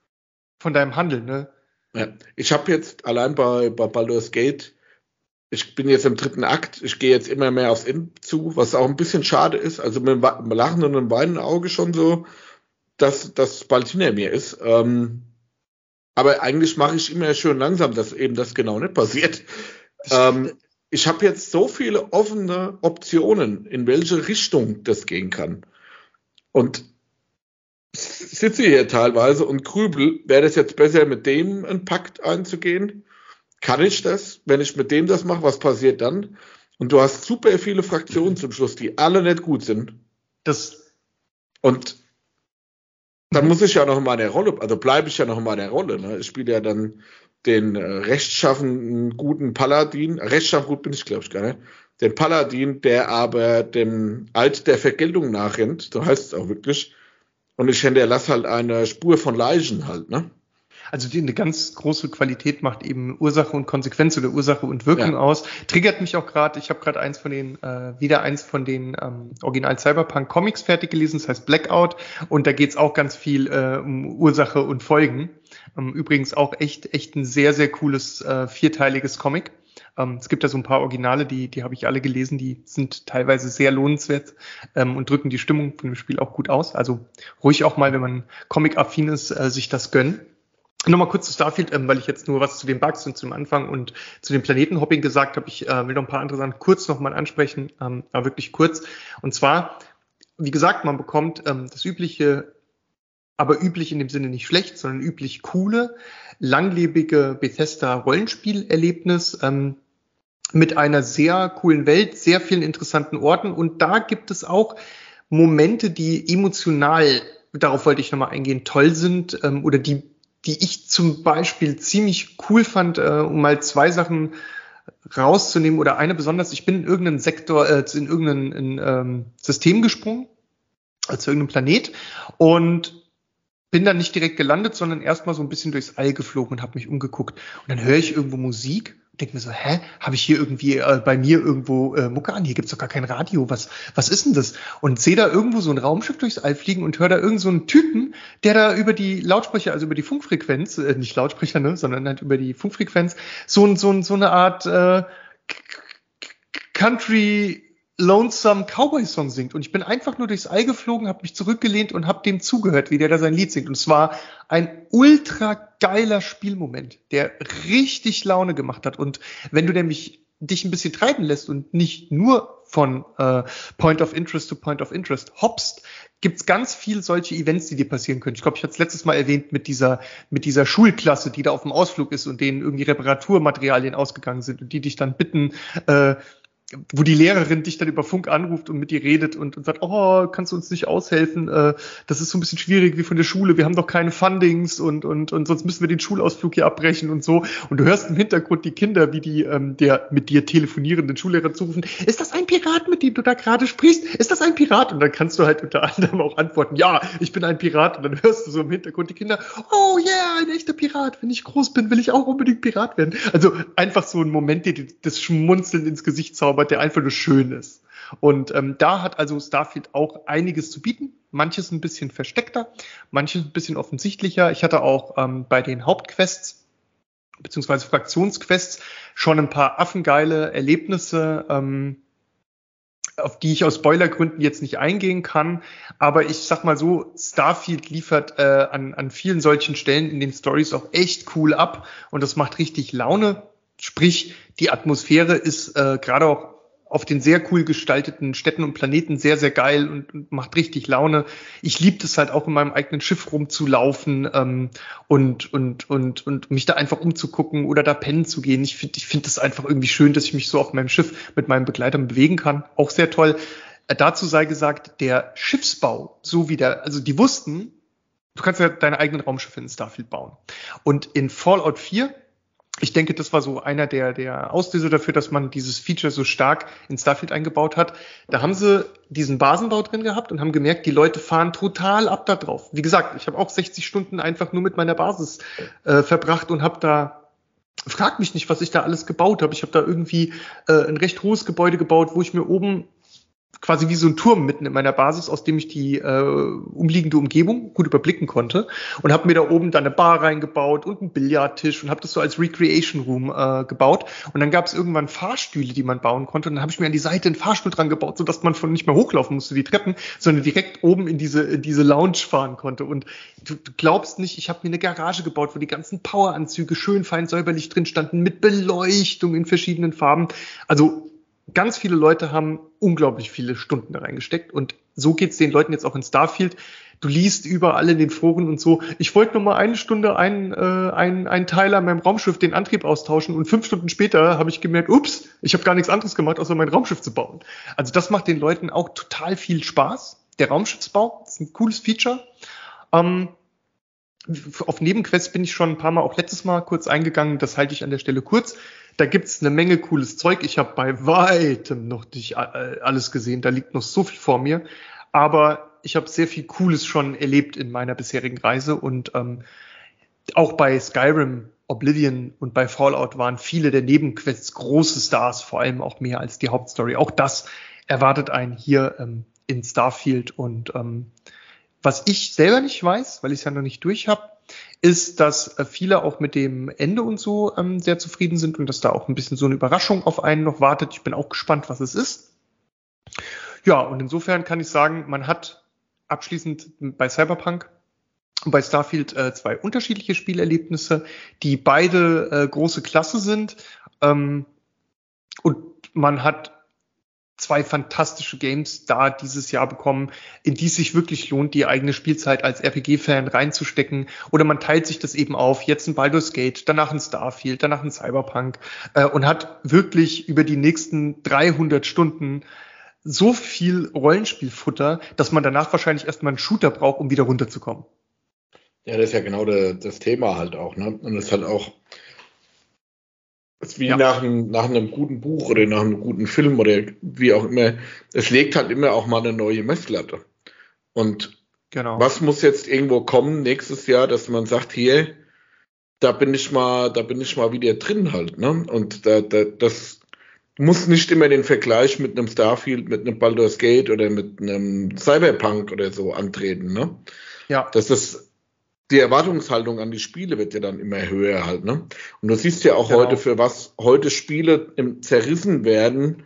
von deinem Handeln, ne? Ja. Ich habe jetzt allein bei, bei Baldur's Gate, ich bin jetzt im dritten Akt, ich gehe jetzt immer mehr aufs Ende zu, was auch ein bisschen schade ist, also mit einem lachenden und einem weinenden Auge schon so, dass das bald hinter mir ist. Ähm, aber eigentlich mache ich immer schön langsam, dass eben das genau nicht passiert. Ähm, ich habe jetzt so viele offene Optionen, in welche Richtung das gehen kann. Und sitze hier teilweise und grübel, wäre das jetzt besser, mit dem einen Pakt einzugehen? Kann ich das? Wenn ich mit dem das mache, was passiert dann? Und du hast super viele Fraktionen zum Schluss, die alle nicht gut sind. Das und dann muss ich ja noch in meiner Rolle, also bleibe ich ja noch in meiner Rolle. Ne? Ich spiele ja dann den äh, rechtschaffenen, guten Paladin. Rechtschaffen gut bin ich, glaube ich, gar nicht. Den Paladin, der aber dem Alt der Vergeltung nachrennt. So heißt es auch wirklich. Und ich hinterlasse halt eine Spur von Leichen halt, ne? Also die eine ganz große Qualität macht eben Ursache und Konsequenz oder Ursache und Wirkung ja. aus. Triggert mich auch gerade, ich habe gerade eins von den, äh, wieder eins von den ähm, Original Cyberpunk Comics fertig gelesen, das heißt Blackout, und da geht's auch ganz viel äh, um Ursache und Folgen. Ähm, übrigens auch echt, echt ein sehr, sehr cooles äh, vierteiliges Comic. Ähm, es gibt da so ein paar Originale, die, die habe ich alle gelesen, die sind teilweise sehr lohnenswert ähm, und drücken die Stimmung von dem Spiel auch gut aus. Also ruhig auch mal, wenn man Comic-affin ist, äh, sich das gönnen. Nochmal kurz zu Starfield, ähm, weil ich jetzt nur was zu den Bugs und zum Anfang und zu dem Planetenhopping gesagt habe. Ich äh, will noch ein paar andere Sachen kurz nochmal ansprechen, ähm, aber wirklich kurz. Und zwar, wie gesagt, man bekommt ähm, das übliche, aber üblich in dem Sinne nicht schlecht, sondern üblich coole, langlebige Bethesda-Rollenspielerlebnis. Ähm, mit einer sehr coolen Welt, sehr vielen interessanten Orten. Und da gibt es auch Momente, die emotional, darauf wollte ich nochmal eingehen, toll sind ähm, oder die, die ich zum Beispiel ziemlich cool fand, äh, um mal zwei Sachen rauszunehmen oder eine besonders. Ich bin in irgendeinen Sektor, äh, in irgendein in, ähm, System gesprungen, also zu irgendeinem Planet und bin dann nicht direkt gelandet, sondern erstmal so ein bisschen durchs All geflogen und habe mich umgeguckt. Und dann höre ich irgendwo Musik und denke mir so, hä, habe ich hier irgendwie äh, bei mir irgendwo äh, Mucke an? Hier gibt's doch gar kein Radio. Was was ist denn das? Und sehe da irgendwo so ein Raumschiff durchs All fliegen und höre da irgend so einen Typen, der da über die Lautsprecher, also über die Funkfrequenz, äh, nicht Lautsprecher, ne, sondern halt über die Funkfrequenz, so, ein so, ein so eine Art äh, Country Lonesome Cowboy Song singt. Und ich bin einfach nur durchs All geflogen, habe mich zurückgelehnt und habe dem zugehört, wie der da sein Lied singt. Und es war ein ultra geiler Spielmoment, der richtig Laune gemacht hat. Und wenn du nämlich dich ein bisschen treiben lässt und nicht nur von äh, Point of Interest to Point of Interest hoppst, gibt's ganz viel solche Events, die dir passieren können. Ich glaube, ich hatte es letztes Mal erwähnt mit dieser mit dieser Schulklasse, die da auf dem Ausflug ist und denen irgendwie Reparaturmaterialien ausgegangen sind und die dich dann bitten, äh, wo die Lehrerin dich dann über Funk anruft und mit dir redet und, und sagt, oh, kannst du uns nicht aushelfen? Äh, das ist so ein bisschen schwierig wie von der Schule. Wir haben doch keine Fundings und und und sonst müssen wir den Schulausflug hier abbrechen und so. Und du hörst im Hintergrund die Kinder, wie die ähm, der mit dir telefonierenden Schullehrer zurufen, ist das ein Pirat, mit dem du da gerade sprichst? Ist das ein Pirat? Und dann kannst du halt unter anderem auch antworten, ja, ich bin ein Pirat. Und dann hörst du so im Hintergrund die Kinder, oh yeah, ein echter Pirat. Wenn ich groß bin, will ich auch unbedingt Pirat werden. Also einfach so ein Moment, der das Schmunzeln ins Gesicht zaubert, der einfach nur schön ist. Und ähm, da hat also Starfield auch einiges zu bieten. Manches ein bisschen versteckter, manches ein bisschen offensichtlicher. Ich hatte auch ähm, bei den Hauptquests beziehungsweise Fraktionsquests schon ein paar affengeile Erlebnisse, ähm, auf die ich aus Spoilergründen jetzt nicht eingehen kann. Aber ich sag mal so, Starfield liefert äh, an, an vielen solchen Stellen in den Stories auch echt cool ab. Und das macht richtig Laune. Sprich, die Atmosphäre ist äh, gerade auch auf den sehr cool gestalteten Städten und Planeten sehr, sehr geil und, und macht richtig Laune. Ich liebe es halt auch in meinem eigenen Schiff rumzulaufen ähm, und, und, und, und mich da einfach umzugucken oder da pennen zu gehen. Ich finde ich finde es einfach irgendwie schön, dass ich mich so auf meinem Schiff mit meinen Begleitern bewegen kann. Auch sehr toll. Äh, dazu sei gesagt, der Schiffsbau, so wie der, also die wussten, du kannst ja deine eigenen Raumschiffe in Starfield bauen. Und in Fallout vier, ich denke, das war so einer der, der Auslöser dafür, dass man dieses Feature so stark in Starfield eingebaut hat. Da haben sie diesen Basenbau drin gehabt und haben gemerkt, die Leute fahren total ab da drauf. Wie gesagt, ich habe auch sechzig Stunden einfach nur mit meiner Basis äh, verbracht und habe da, frag mich nicht, was ich da alles gebaut habe. Ich habe da irgendwie äh, ein recht hohes Gebäude gebaut, wo ich mir oben quasi wie so ein Turm mitten in meiner Basis, aus dem ich die äh, umliegende Umgebung gut überblicken konnte und habe mir da oben dann eine Bar reingebaut und einen Billardtisch und habe das so als Recreation Room äh, gebaut. Und dann gab es irgendwann Fahrstühle, die man bauen konnte und dann habe ich mir an die Seite einen Fahrstuhl dran gebaut, sodass man von nicht mehr hochlaufen musste, die Treppen, sondern direkt oben in diese in diese Lounge fahren konnte. Und du, du glaubst nicht, ich habe mir eine Garage gebaut, wo die ganzen Poweranzüge schön fein säuberlich drin standen, mit Beleuchtung in verschiedenen Farben. Also ganz viele Leute haben unglaublich viele Stunden da reingesteckt und so geht's den Leuten jetzt auch in Starfield. Du liest überall in den Foren und so, ich wollte noch mal eine Stunde einen, äh, einen, einen Teil an meinem Raumschiff den Antrieb austauschen und fünf Stunden später habe ich gemerkt, ups, ich habe gar nichts anderes gemacht, außer mein Raumschiff zu bauen. Also das macht den Leuten auch total viel Spaß. Der Raumschiffsbau ist ein cooles Feature. Ähm, auf Nebenquests bin ich schon ein paar Mal, auch letztes Mal kurz eingegangen, das halte ich an der Stelle kurz. Da gibt's eine Menge cooles Zeug. Ich habe bei weitem noch nicht alles gesehen. Da liegt noch so viel vor mir. Aber ich habe sehr viel Cooles schon erlebt in meiner bisherigen Reise. Und ähm, auch bei Skyrim, Oblivion und bei Fallout waren viele der Nebenquests große Stars, vor allem auch mehr als die Hauptstory. Auch das erwartet einen hier ähm, in Starfield. Und ähm, was ich selber nicht weiß, weil ich es ja noch nicht durch habe, ist, dass viele auch mit dem Ende und so ähm, sehr zufrieden sind und dass da auch ein bisschen so eine Überraschung auf einen noch wartet. Ich bin auch gespannt, was es ist. Ja, und insofern kann ich sagen, man hat abschließend bei Cyberpunk und bei Starfield äh, zwei unterschiedliche Spielerlebnisse, die beide äh, große Klasse sind. Ähm, und man hat zwei fantastische Games da dieses Jahr bekommen, in die es sich wirklich lohnt, die eigene Spielzeit als R P G-Fan reinzustecken. Oder man teilt sich das eben auf, jetzt ein Baldur's Gate, danach ein Starfield, danach ein Cyberpunk äh, und hat wirklich über die nächsten dreihundert Stunden so viel Rollenspielfutter, dass man danach wahrscheinlich erstmal einen Shooter braucht, um wieder runterzukommen. Ja, das ist ja genau de, das Thema halt auch, ne? Und es ist halt auch ist wie ja. nach, einem, nach einem guten Buch oder nach einem guten Film oder wie auch immer. Es legt halt immer auch mal eine neue Messlatte. Und genau. Was muss jetzt irgendwo kommen nächstes Jahr, dass man sagt, hier, da bin ich mal, da bin ich mal wieder drin halt, ne? Und da, da, das muss nicht immer den Vergleich mit einem Starfield, mit einem Baldur's Gate oder mit einem Cyberpunk oder so antreten, ne? Ja. Das ist die Erwartungshaltung an die Spiele wird ja dann immer höher halt, ne? Und du siehst ja auch genau. heute, für was heute Spiele im, zerrissen werden,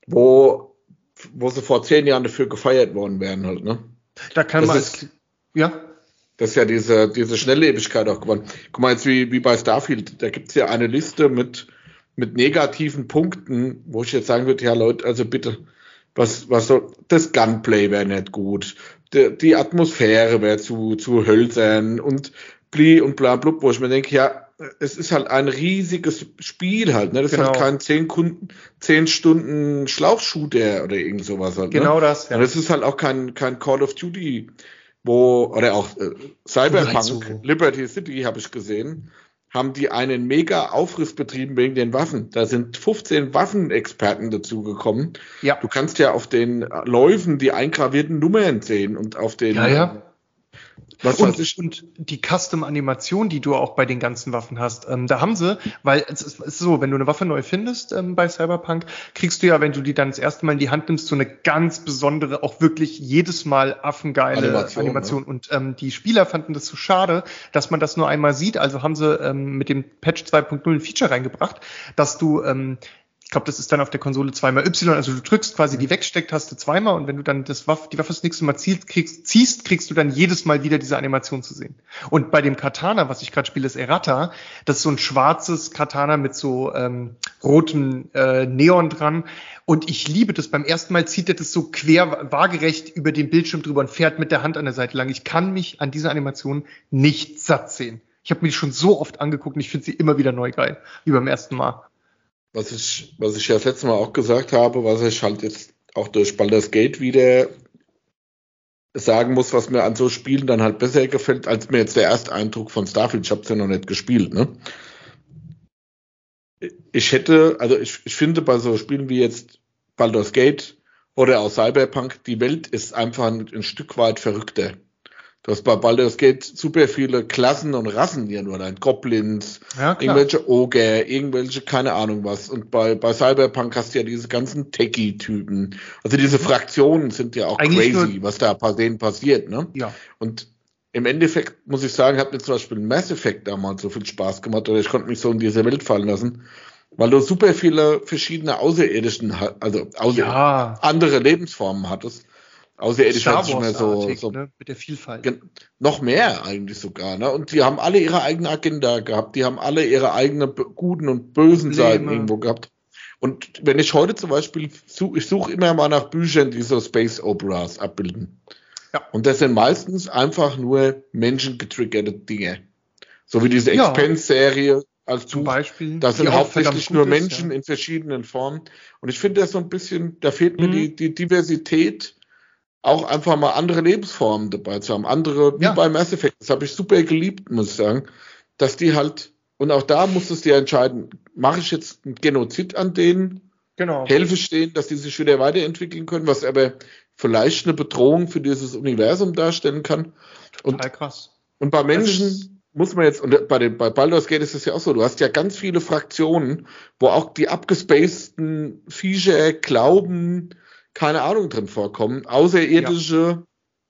wo, wo sie vor zehn Jahren dafür gefeiert worden wären halt, ne? Da kann das man, ist, ja. Das ist ja diese, diese Schnelllebigkeit auch geworden. Guck mal jetzt wie, wie bei Starfield, da gibt's ja eine Liste mit, mit negativen Punkten, wo ich jetzt sagen würde, ja Leute, also bitte, was, was so, das Gunplay wäre nicht gut. Die, die Atmosphäre wäre zu, zu hölzern und bli und bla blub, wo ich mir denke, ja, es ist halt ein riesiges Spiel halt, ne? Das genau. ist halt kein zehn Kunden, zehn Stunden Schlauchshooter oder irgend sowas halt, ne? Genau das, ja. Und es ist halt auch kein, kein Call of Duty, wo, oder auch äh, Cyberpunk, so. Liberty City habe ich gesehen, haben die einen mega Aufriss betrieben wegen den Waffen. Da sind fünfzehn Waffenexperten dazugekommen. Ja. Du kannst ja auf den Läufen die eingravierten Nummern sehen und auf den... Ja, ja. Was und, ich, und die Custom-Animation, die du auch bei den ganzen Waffen hast, ähm, da haben sie, weil es ist, es ist so, wenn du eine Waffe neu findest ähm, bei Cyberpunk, kriegst du ja, wenn du die dann das erste Mal in die Hand nimmst, so eine ganz besondere, auch wirklich jedes Mal affengeile Animation. Animation. Ne? Und ähm, die Spieler fanden das so schade, dass man das nur einmal sieht. Also haben sie ähm, mit dem Patch zwei Punkt null ein Feature reingebracht, dass du ähm, ich glaube, das ist dann auf der Konsole zweimal Y, also du drückst quasi die Wegstecktaste zweimal und wenn du dann das Waffe, die Waffe das nächste Mal ziehst, kriegst, ziehst, kriegst du dann jedes Mal wieder diese Animation zu sehen. Und bei dem Katana, was ich gerade spiele, ist Errata, das ist so ein schwarzes Katana mit so ähm, rotem äh, Neon dran und ich liebe das. Beim ersten Mal zieht er das so quer, waagerecht über den Bildschirm drüber und fährt mit der Hand an der Seite lang. Ich kann mich an dieser Animation nicht satt sehen. Ich habe mir die schon so oft angeguckt und ich finde sie immer wieder neu geil, wie beim ersten Mal. Was ich, was ich ja das letzte Mal auch gesagt habe, was ich halt jetzt auch durch Baldur's Gate wieder sagen muss, was mir an so Spielen dann halt besser gefällt, als mir jetzt der erste Eindruck von Starfield. Ich habe es ja noch nicht gespielt, ne? Ich hätte, also ich, ich finde bei so Spielen wie jetzt Baldur's Gate oder auch Cyberpunk, die Welt ist einfach ein, ein Stück weit verrückter. Du hast bei Baldur's Gate super viele Klassen und Rassen hier nur rein. Goblins, ja, irgendwelche Oger, irgendwelche, keine Ahnung was. Und bei, bei Cyberpunk hast du ja diese ganzen Techie-Typen. Also diese Fraktionen sind ja auch eigentlich crazy, nur, was da bei denen passiert, ne? Ja. Und im Endeffekt muss ich sagen, hat mir zum Beispiel Mass Effect damals so viel Spaß gemacht, oder ich konnte mich so in diese Welt fallen lassen, weil du super viele verschiedene Außerirdischen, also außer ja. andere Lebensformen hattest. Außerirdisch hat sich mehr so, so ne? Mit der Vielfalt. Gen- noch mehr eigentlich sogar, ne? Und die haben alle ihre eigene Agenda gehabt, die haben alle ihre eigenen b- guten und bösen Probleme. Seiten irgendwo gehabt. Und wenn ich heute zum Beispiel suche, ich suche immer mal nach Büchern, die so Space Operas abbilden. Ja. Und das sind meistens einfach nur menschengetriggerte Dinge. So wie diese ja. Expense-Serie als zum Beispiel. Das sind hauptsächlich nur Menschen ist, ja. in verschiedenen Formen. Und ich finde das so ein bisschen, da fehlt mir mhm. die, die Diversität, auch einfach mal andere Lebensformen dabei zu haben. Andere, wie ja. bei Mass Effect, das habe ich super geliebt, muss ich sagen, dass die halt, und auch da musstest du ja entscheiden, mache ich jetzt einen Genozid an denen, genau. helfe ich denen, dass die sich wieder weiterentwickeln können, was aber vielleicht eine Bedrohung für dieses Universum darstellen kann. Total und, krass. Und bei Menschen muss man jetzt, und bei, den, bei Baldur's Gate ist es ja auch so, du hast ja ganz viele Fraktionen, wo auch die abgespaceden Viecher glauben, keine Ahnung drin vorkommen, außerirdische, ja.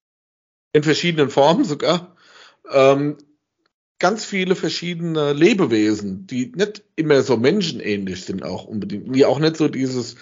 in verschiedenen Formen sogar, ähm, ganz viele verschiedene Lebewesen, die nicht immer so menschenähnlich sind auch unbedingt, die auch nicht so dieses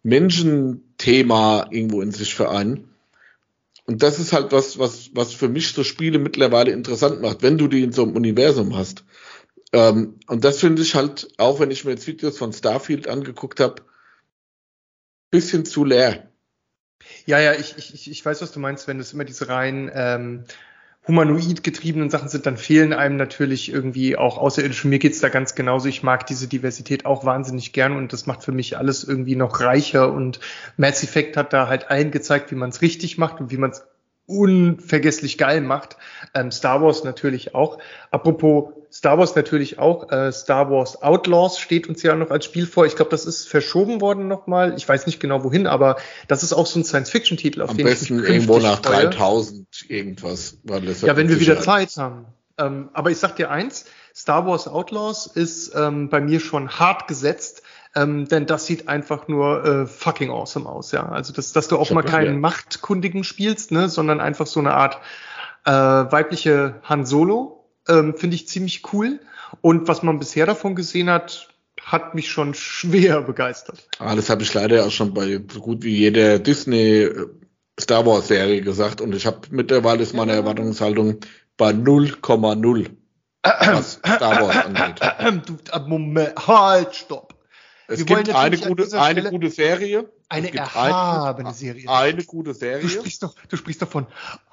Menschenthema irgendwo in sich vereinen. Und das ist halt was, was, was für mich so Spiele mittlerweile interessant macht, wenn du die in so einem Universum hast. Ähm, und das finde ich halt, auch wenn ich mir jetzt Videos von Starfield angeguckt habe, bisschen zu leer. Ja, ja, ich, ich, ich weiß, was du meinst, wenn es immer diese rein ähm, humanoid getriebenen Sachen sind, dann fehlen einem natürlich irgendwie auch Außerirdische. Mir geht's da ganz genauso. Ich mag diese Diversität auch wahnsinnig gern und das macht für mich alles irgendwie noch reicher und Mass Effect hat da halt allen gezeigt, wie man es richtig macht und wie man es unvergesslich geil macht. Ähm, Star Wars natürlich auch. Apropos Star Wars natürlich auch. Äh, Star Wars Outlaws steht uns ja noch als Spiel vor. Ich glaube, das ist verschoben worden nochmal. Ich weiß nicht genau wohin, aber das ist auch so ein Science-Fiction-Titel, auf Am den ich mich besten irgendwo nach freue. dreitausend irgendwas. Weil das Ja, wenn wir wieder Sicherheit- Zeit haben. Ähm, aber ich sag dir eins, Star Wars Outlaws ist ähm, bei mir schon hart gesetzt, ähm, denn das sieht einfach nur äh, fucking awesome aus, ja. Also, dass, dass du auch Ich hab mal das keinen ja. Machtkundigen spielst, ne, sondern einfach so eine Art äh, weibliche Han Solo, ähm, finde ich ziemlich cool. Und was man bisher davon gesehen hat, hat mich schon schwer begeistert. Ah, das habe ich leider auch schon bei so gut wie jeder Disney äh, Star Wars Serie gesagt und ich habe mittlerweile ist meine Erwartungshaltung bei null Komma null, was Star Wars angeht. Du, äh, Moment, halt, stopp. Es Wir wollen gibt eine natürlich an gute, dieser eine Stelle gute Serie. eine es gibt erhabene eine, Serie. Eine gute Du Serie. sprichst doch, du sprichst doch von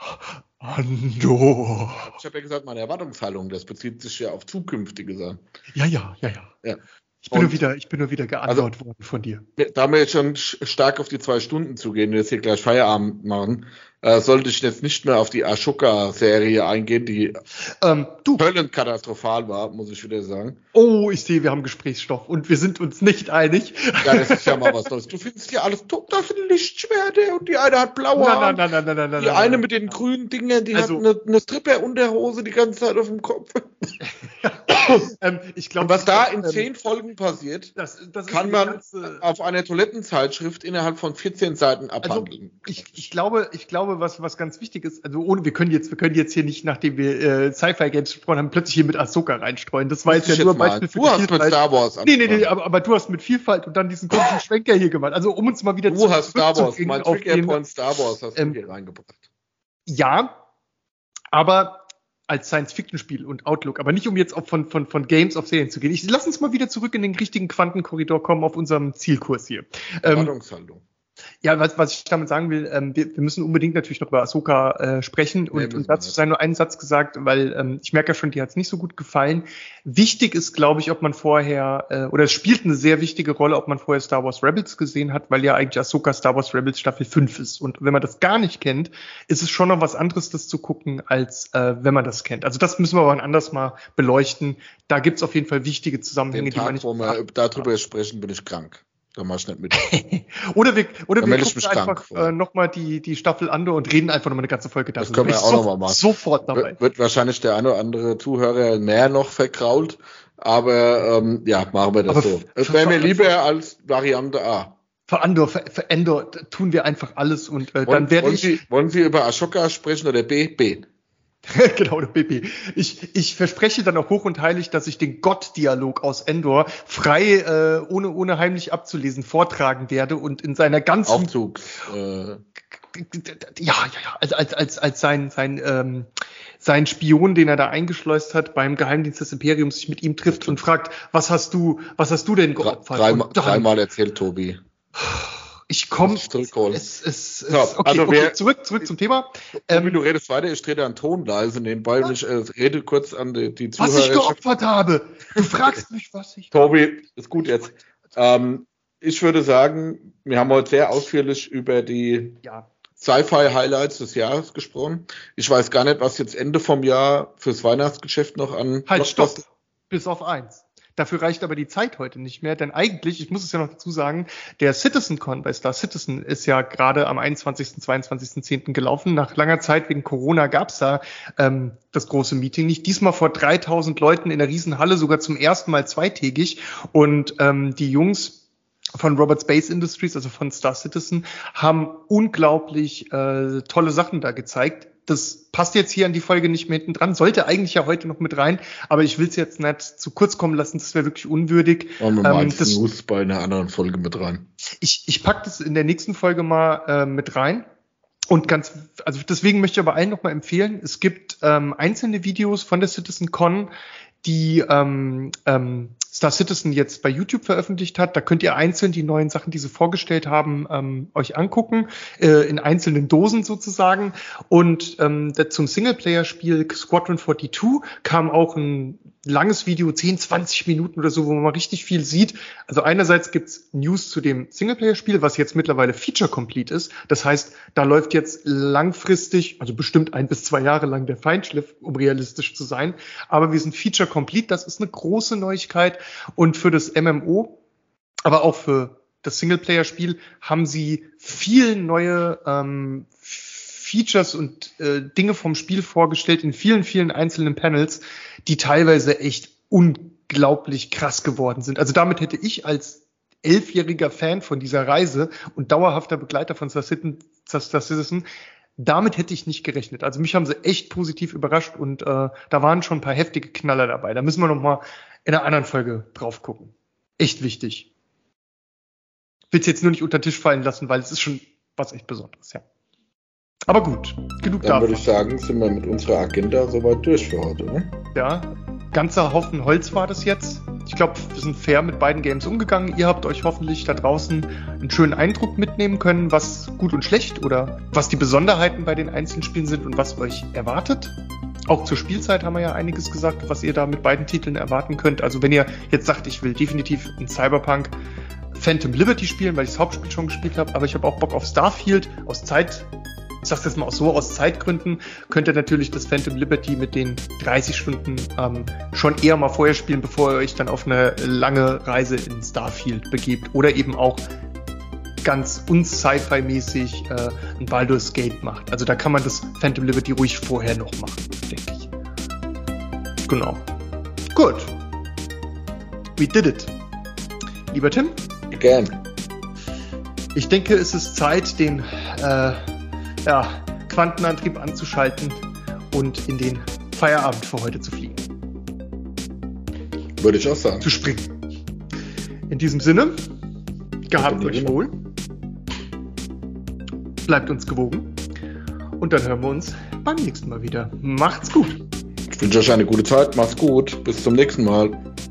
Andor. Ich habe ja gesagt, meine Erwartungshaltung, das bezieht sich ja auf zukünftige Sachen. Ja, ja, ja, ja. Ja. Ich bin Und- nur wieder, ich bin nur wieder geantwortet worden von dir. Da wir jetzt schon sch- stark auf die zwei Stunden zugehen und jetzt hier gleich Feierabend machen, äh, sollte ich jetzt nicht mehr auf die Ashoka-Serie eingehen, die Ähm, du, völlig katastrophal war, muss ich wieder sagen. oh, ich sehe, wir haben Gesprächsstoff und wir sind uns nicht einig. Ja, das ist ja mal was Neues. Du findest ja alles top, da sind Lichtschwerte und die eine hat blaue Nein, Haare. nein, nein, nein, nein, nein, Die nein, eine nein. mit den grünen Dingern, die Also- hat eine, eine Stripper-Unterhose die ganze Zeit auf dem Kopf. ähm, ich glaube, Und was da in ähm, zehn Folgen passiert, das, das ist kann die man ganze- auf einer Toilettenzeitschrift innerhalb von vierzehn Seiten Also abhandeln. ich, ich glaube, ich glaube, was was ganz wichtig ist, also ohne, wir können jetzt, wir können jetzt hier nicht, nachdem wir äh, Sci-Fi Games gesprochen haben, plötzlich hier mit Ahsoka reinstreuen. Das war jetzt ja Ich nur jetzt ein mal. Beispiel für Du hast mit Vielfalt. Star Wars Nee, nee, nee, angefangen. aber, aber du hast mit Vielfalt und dann diesen komischen Schwenker hier gemacht. Also um uns mal wieder Du hast Star Wars, zurückzubringen mein auf Trigger den- Point Star Wars hast ähm, du hier reingebracht. Ja, aber als Science-Fiction-Spiel und Outlook, aber nicht um jetzt auch von, von, von Games auf Serien zu gehen. Ich lass uns mal wieder zurück in den richtigen Quantenkorridor kommen auf unserem Zielkurs hier. Ähm, Erwartungshaltung. ja, was, was ich damit sagen will, ähm, wir, wir müssen unbedingt natürlich noch über Ahsoka äh, sprechen Nee, und, müssen und wir dazu nicht. sei nur einen Satz gesagt, weil ähm, ich merke ja schon, dir hat es nicht so gut gefallen. Wichtig ist, glaube ich, ob man vorher, äh, oder es spielt eine sehr wichtige Rolle, ob man vorher Star Wars Rebels gesehen hat, weil ja eigentlich Ahsoka Star Wars Rebels Staffel fünf ist. Und wenn man das gar nicht kennt, ist es schon noch was anderes, das zu gucken, als äh, wenn man das kennt. Also das müssen wir aber anders mal beleuchten. Da gibt's auf jeden Fall wichtige Zusammenhänge, Den die man Tag, nicht wo wir darüber sprechen, bin ich krank. Da mach ich nicht mit. Oder wir, oder Da wir melde ich gucken mich krank einfach vor. äh, nochmal die, die Staffel an und reden einfach nochmal eine ganze Folge Das darüber. können wir Bin auch ich noch mal machen. Sofort dabei. Wird, wird wahrscheinlich der eine oder andere Zuhörer mehr noch verkrault, aber ähm, ja, machen wir das Aber so. f- Es wäre f- mir f- lieber als Variante A. Für Andor, für, für Endor tun wir einfach alles und äh, Wollen, dann werde wollen, ich, Sie, wollen Sie über Ashoka sprechen oder B? B. genau, der B P. Ich, ich verspreche dann auch hoch und heilig, dass ich den Gott-Dialog aus Endor frei, äh, ohne, ohne heimlich abzulesen, vortragen werde und in seiner ganzen, Aufzugs. Äh, ja, ja, ja, als, als, als, als sein, sein, ähm, sein Spion, den er da eingeschleust hat, beim Geheimdienst des Imperiums sich mit ihm trifft und fragt, was hast du, was hast du denn drei, geopfert? dreimal, Und dann- dreimal erzählt Tobi. Ich komme. Muss ich zurückholen. Es, es, es, Ja, okay, also okay, wer- zurück, zurück zum Thema. Tobi, Ähm, du redest weiter, ich trete an Ton leise nebenbei und ich äh, rede kurz an die, die was ich Zuhörer. geopfert habe. Du fragst mich, was ich. Tobi, ist gut jetzt. Ähm, ich würde sagen, wir haben heute sehr ausführlich über die Ja, Sci-Fi-Highlights des Jahres gesprochen. Ich weiß gar nicht, was jetzt Ende vom Jahr fürs Weihnachtsgeschäft noch an halt, stopp. Blockbuster- Bis auf eins. Dafür reicht aber die Zeit heute nicht mehr, denn eigentlich, ich muss es ja noch dazu sagen, der CitizenCon bei Star Citizen ist ja gerade am einundzwanzigsten, zweiundzwanzigsten zehnten gelaufen. Nach langer Zeit wegen Corona gab's da ähm, das große Meeting nicht. Diesmal vor dreitausend Leuten in der Riesenhalle, sogar zum ersten Mal zweitägig. Und ähm, die Jungs von Robert Space Industries, also von Star Citizen, haben unglaublich äh, tolle Sachen da gezeigt. Das passt jetzt hier an die Folge nicht mehr hinten dran, sollte eigentlich ja heute noch mit rein, aber ich will es jetzt nicht zu kurz kommen lassen, das wäre wirklich unwürdig. Machen wir mal Ähm, als das, News bei einer anderen Folge mit rein. ich ich packe das in der nächsten Folge mal äh, mit rein. Und ganz, also deswegen möchte ich aber allen nochmal empfehlen, es gibt ähm, einzelne Videos von der CitizenCon, die ähm, ähm, Star Citizen jetzt bei YouTube veröffentlicht hat. Da könnt ihr einzeln die neuen Sachen, die sie vorgestellt haben, ähm, euch angucken, äh, in einzelnen Dosen sozusagen. Und ähm, zum Singleplayer-Spiel Squadron zweiundvierzig kam auch ein langes Video, zehn, zwanzig Minuten oder so, wo man mal richtig viel sieht. Also einerseits gibt's News zu dem Singleplayer-Spiel, was jetzt mittlerweile Feature-Complete ist. Das heißt, da läuft jetzt langfristig, also bestimmt ein bis zwei Jahre lang der Feinschliff, um realistisch zu sein. Aber wir sind Feature-Complete, das ist eine große Neuigkeit. Und für das M M O, aber auch für das Singleplayer-Spiel, haben sie viel neue ähm, Features und äh, Dinge vom Spiel vorgestellt in vielen, vielen einzelnen Panels, die teilweise echt unglaublich krass geworden sind. Also damit hätte ich als elfjähriger Fan von dieser Reise und dauerhafter Begleiter von Star Citizen, damit hätte ich nicht gerechnet. Also mich haben sie echt positiv überrascht und äh, da waren schon ein paar heftige Knaller dabei. Da müssen wir noch mal in einer anderen Folge drauf gucken. Echt wichtig. Ich will es jetzt nur nicht unter den Tisch fallen lassen, weil es ist schon was echt Besonderes, ja. Aber gut, genug davon. Dann würde ich sagen, sind wir mit unserer Agenda soweit durch für heute, ne? Ja, ganzer Haufen Holz war das jetzt. Ich glaube, wir sind fair mit beiden Games umgegangen. Ihr habt euch hoffentlich da draußen einen schönen Eindruck mitnehmen können, was gut und schlecht oder was die Besonderheiten bei den einzelnen Spielen sind und was euch erwartet. Auch zur Spielzeit haben wir ja einiges gesagt, was ihr da mit beiden Titeln erwarten könnt. Also wenn ihr jetzt sagt, ich will definitiv in Cyberpunk Phantom Liberty spielen, weil ich das Hauptspiel schon gespielt habe, aber ich habe auch Bock auf Starfield aus Zeit, ich sag's jetzt mal auch so, aus Zeitgründen, könnt ihr natürlich das Phantom Liberty mit den dreißig Stunden ähm, schon eher mal vorher spielen, bevor ihr euch dann auf eine lange Reise in Starfield begebt oder eben auch ganz un-Sci-Fi-mäßig äh, ein Baldur's Gate macht. Also da kann man das Phantom Liberty ruhig vorher noch machen, denke ich. Genau. Gut. We did it. Lieber Tim? Gern. Ich denke, es ist Zeit, den äh, ja, Quantenantrieb anzuschalten und in den Feierabend für heute zu fliegen. Würde ich auch sagen. Zu springen. In diesem Sinne, gehabt euch wohl. Bleibt uns gewogen. Und dann hören wir uns beim nächsten Mal wieder. Macht's gut. Ich wünsche euch eine gute Zeit. Macht's gut. Bis zum nächsten Mal.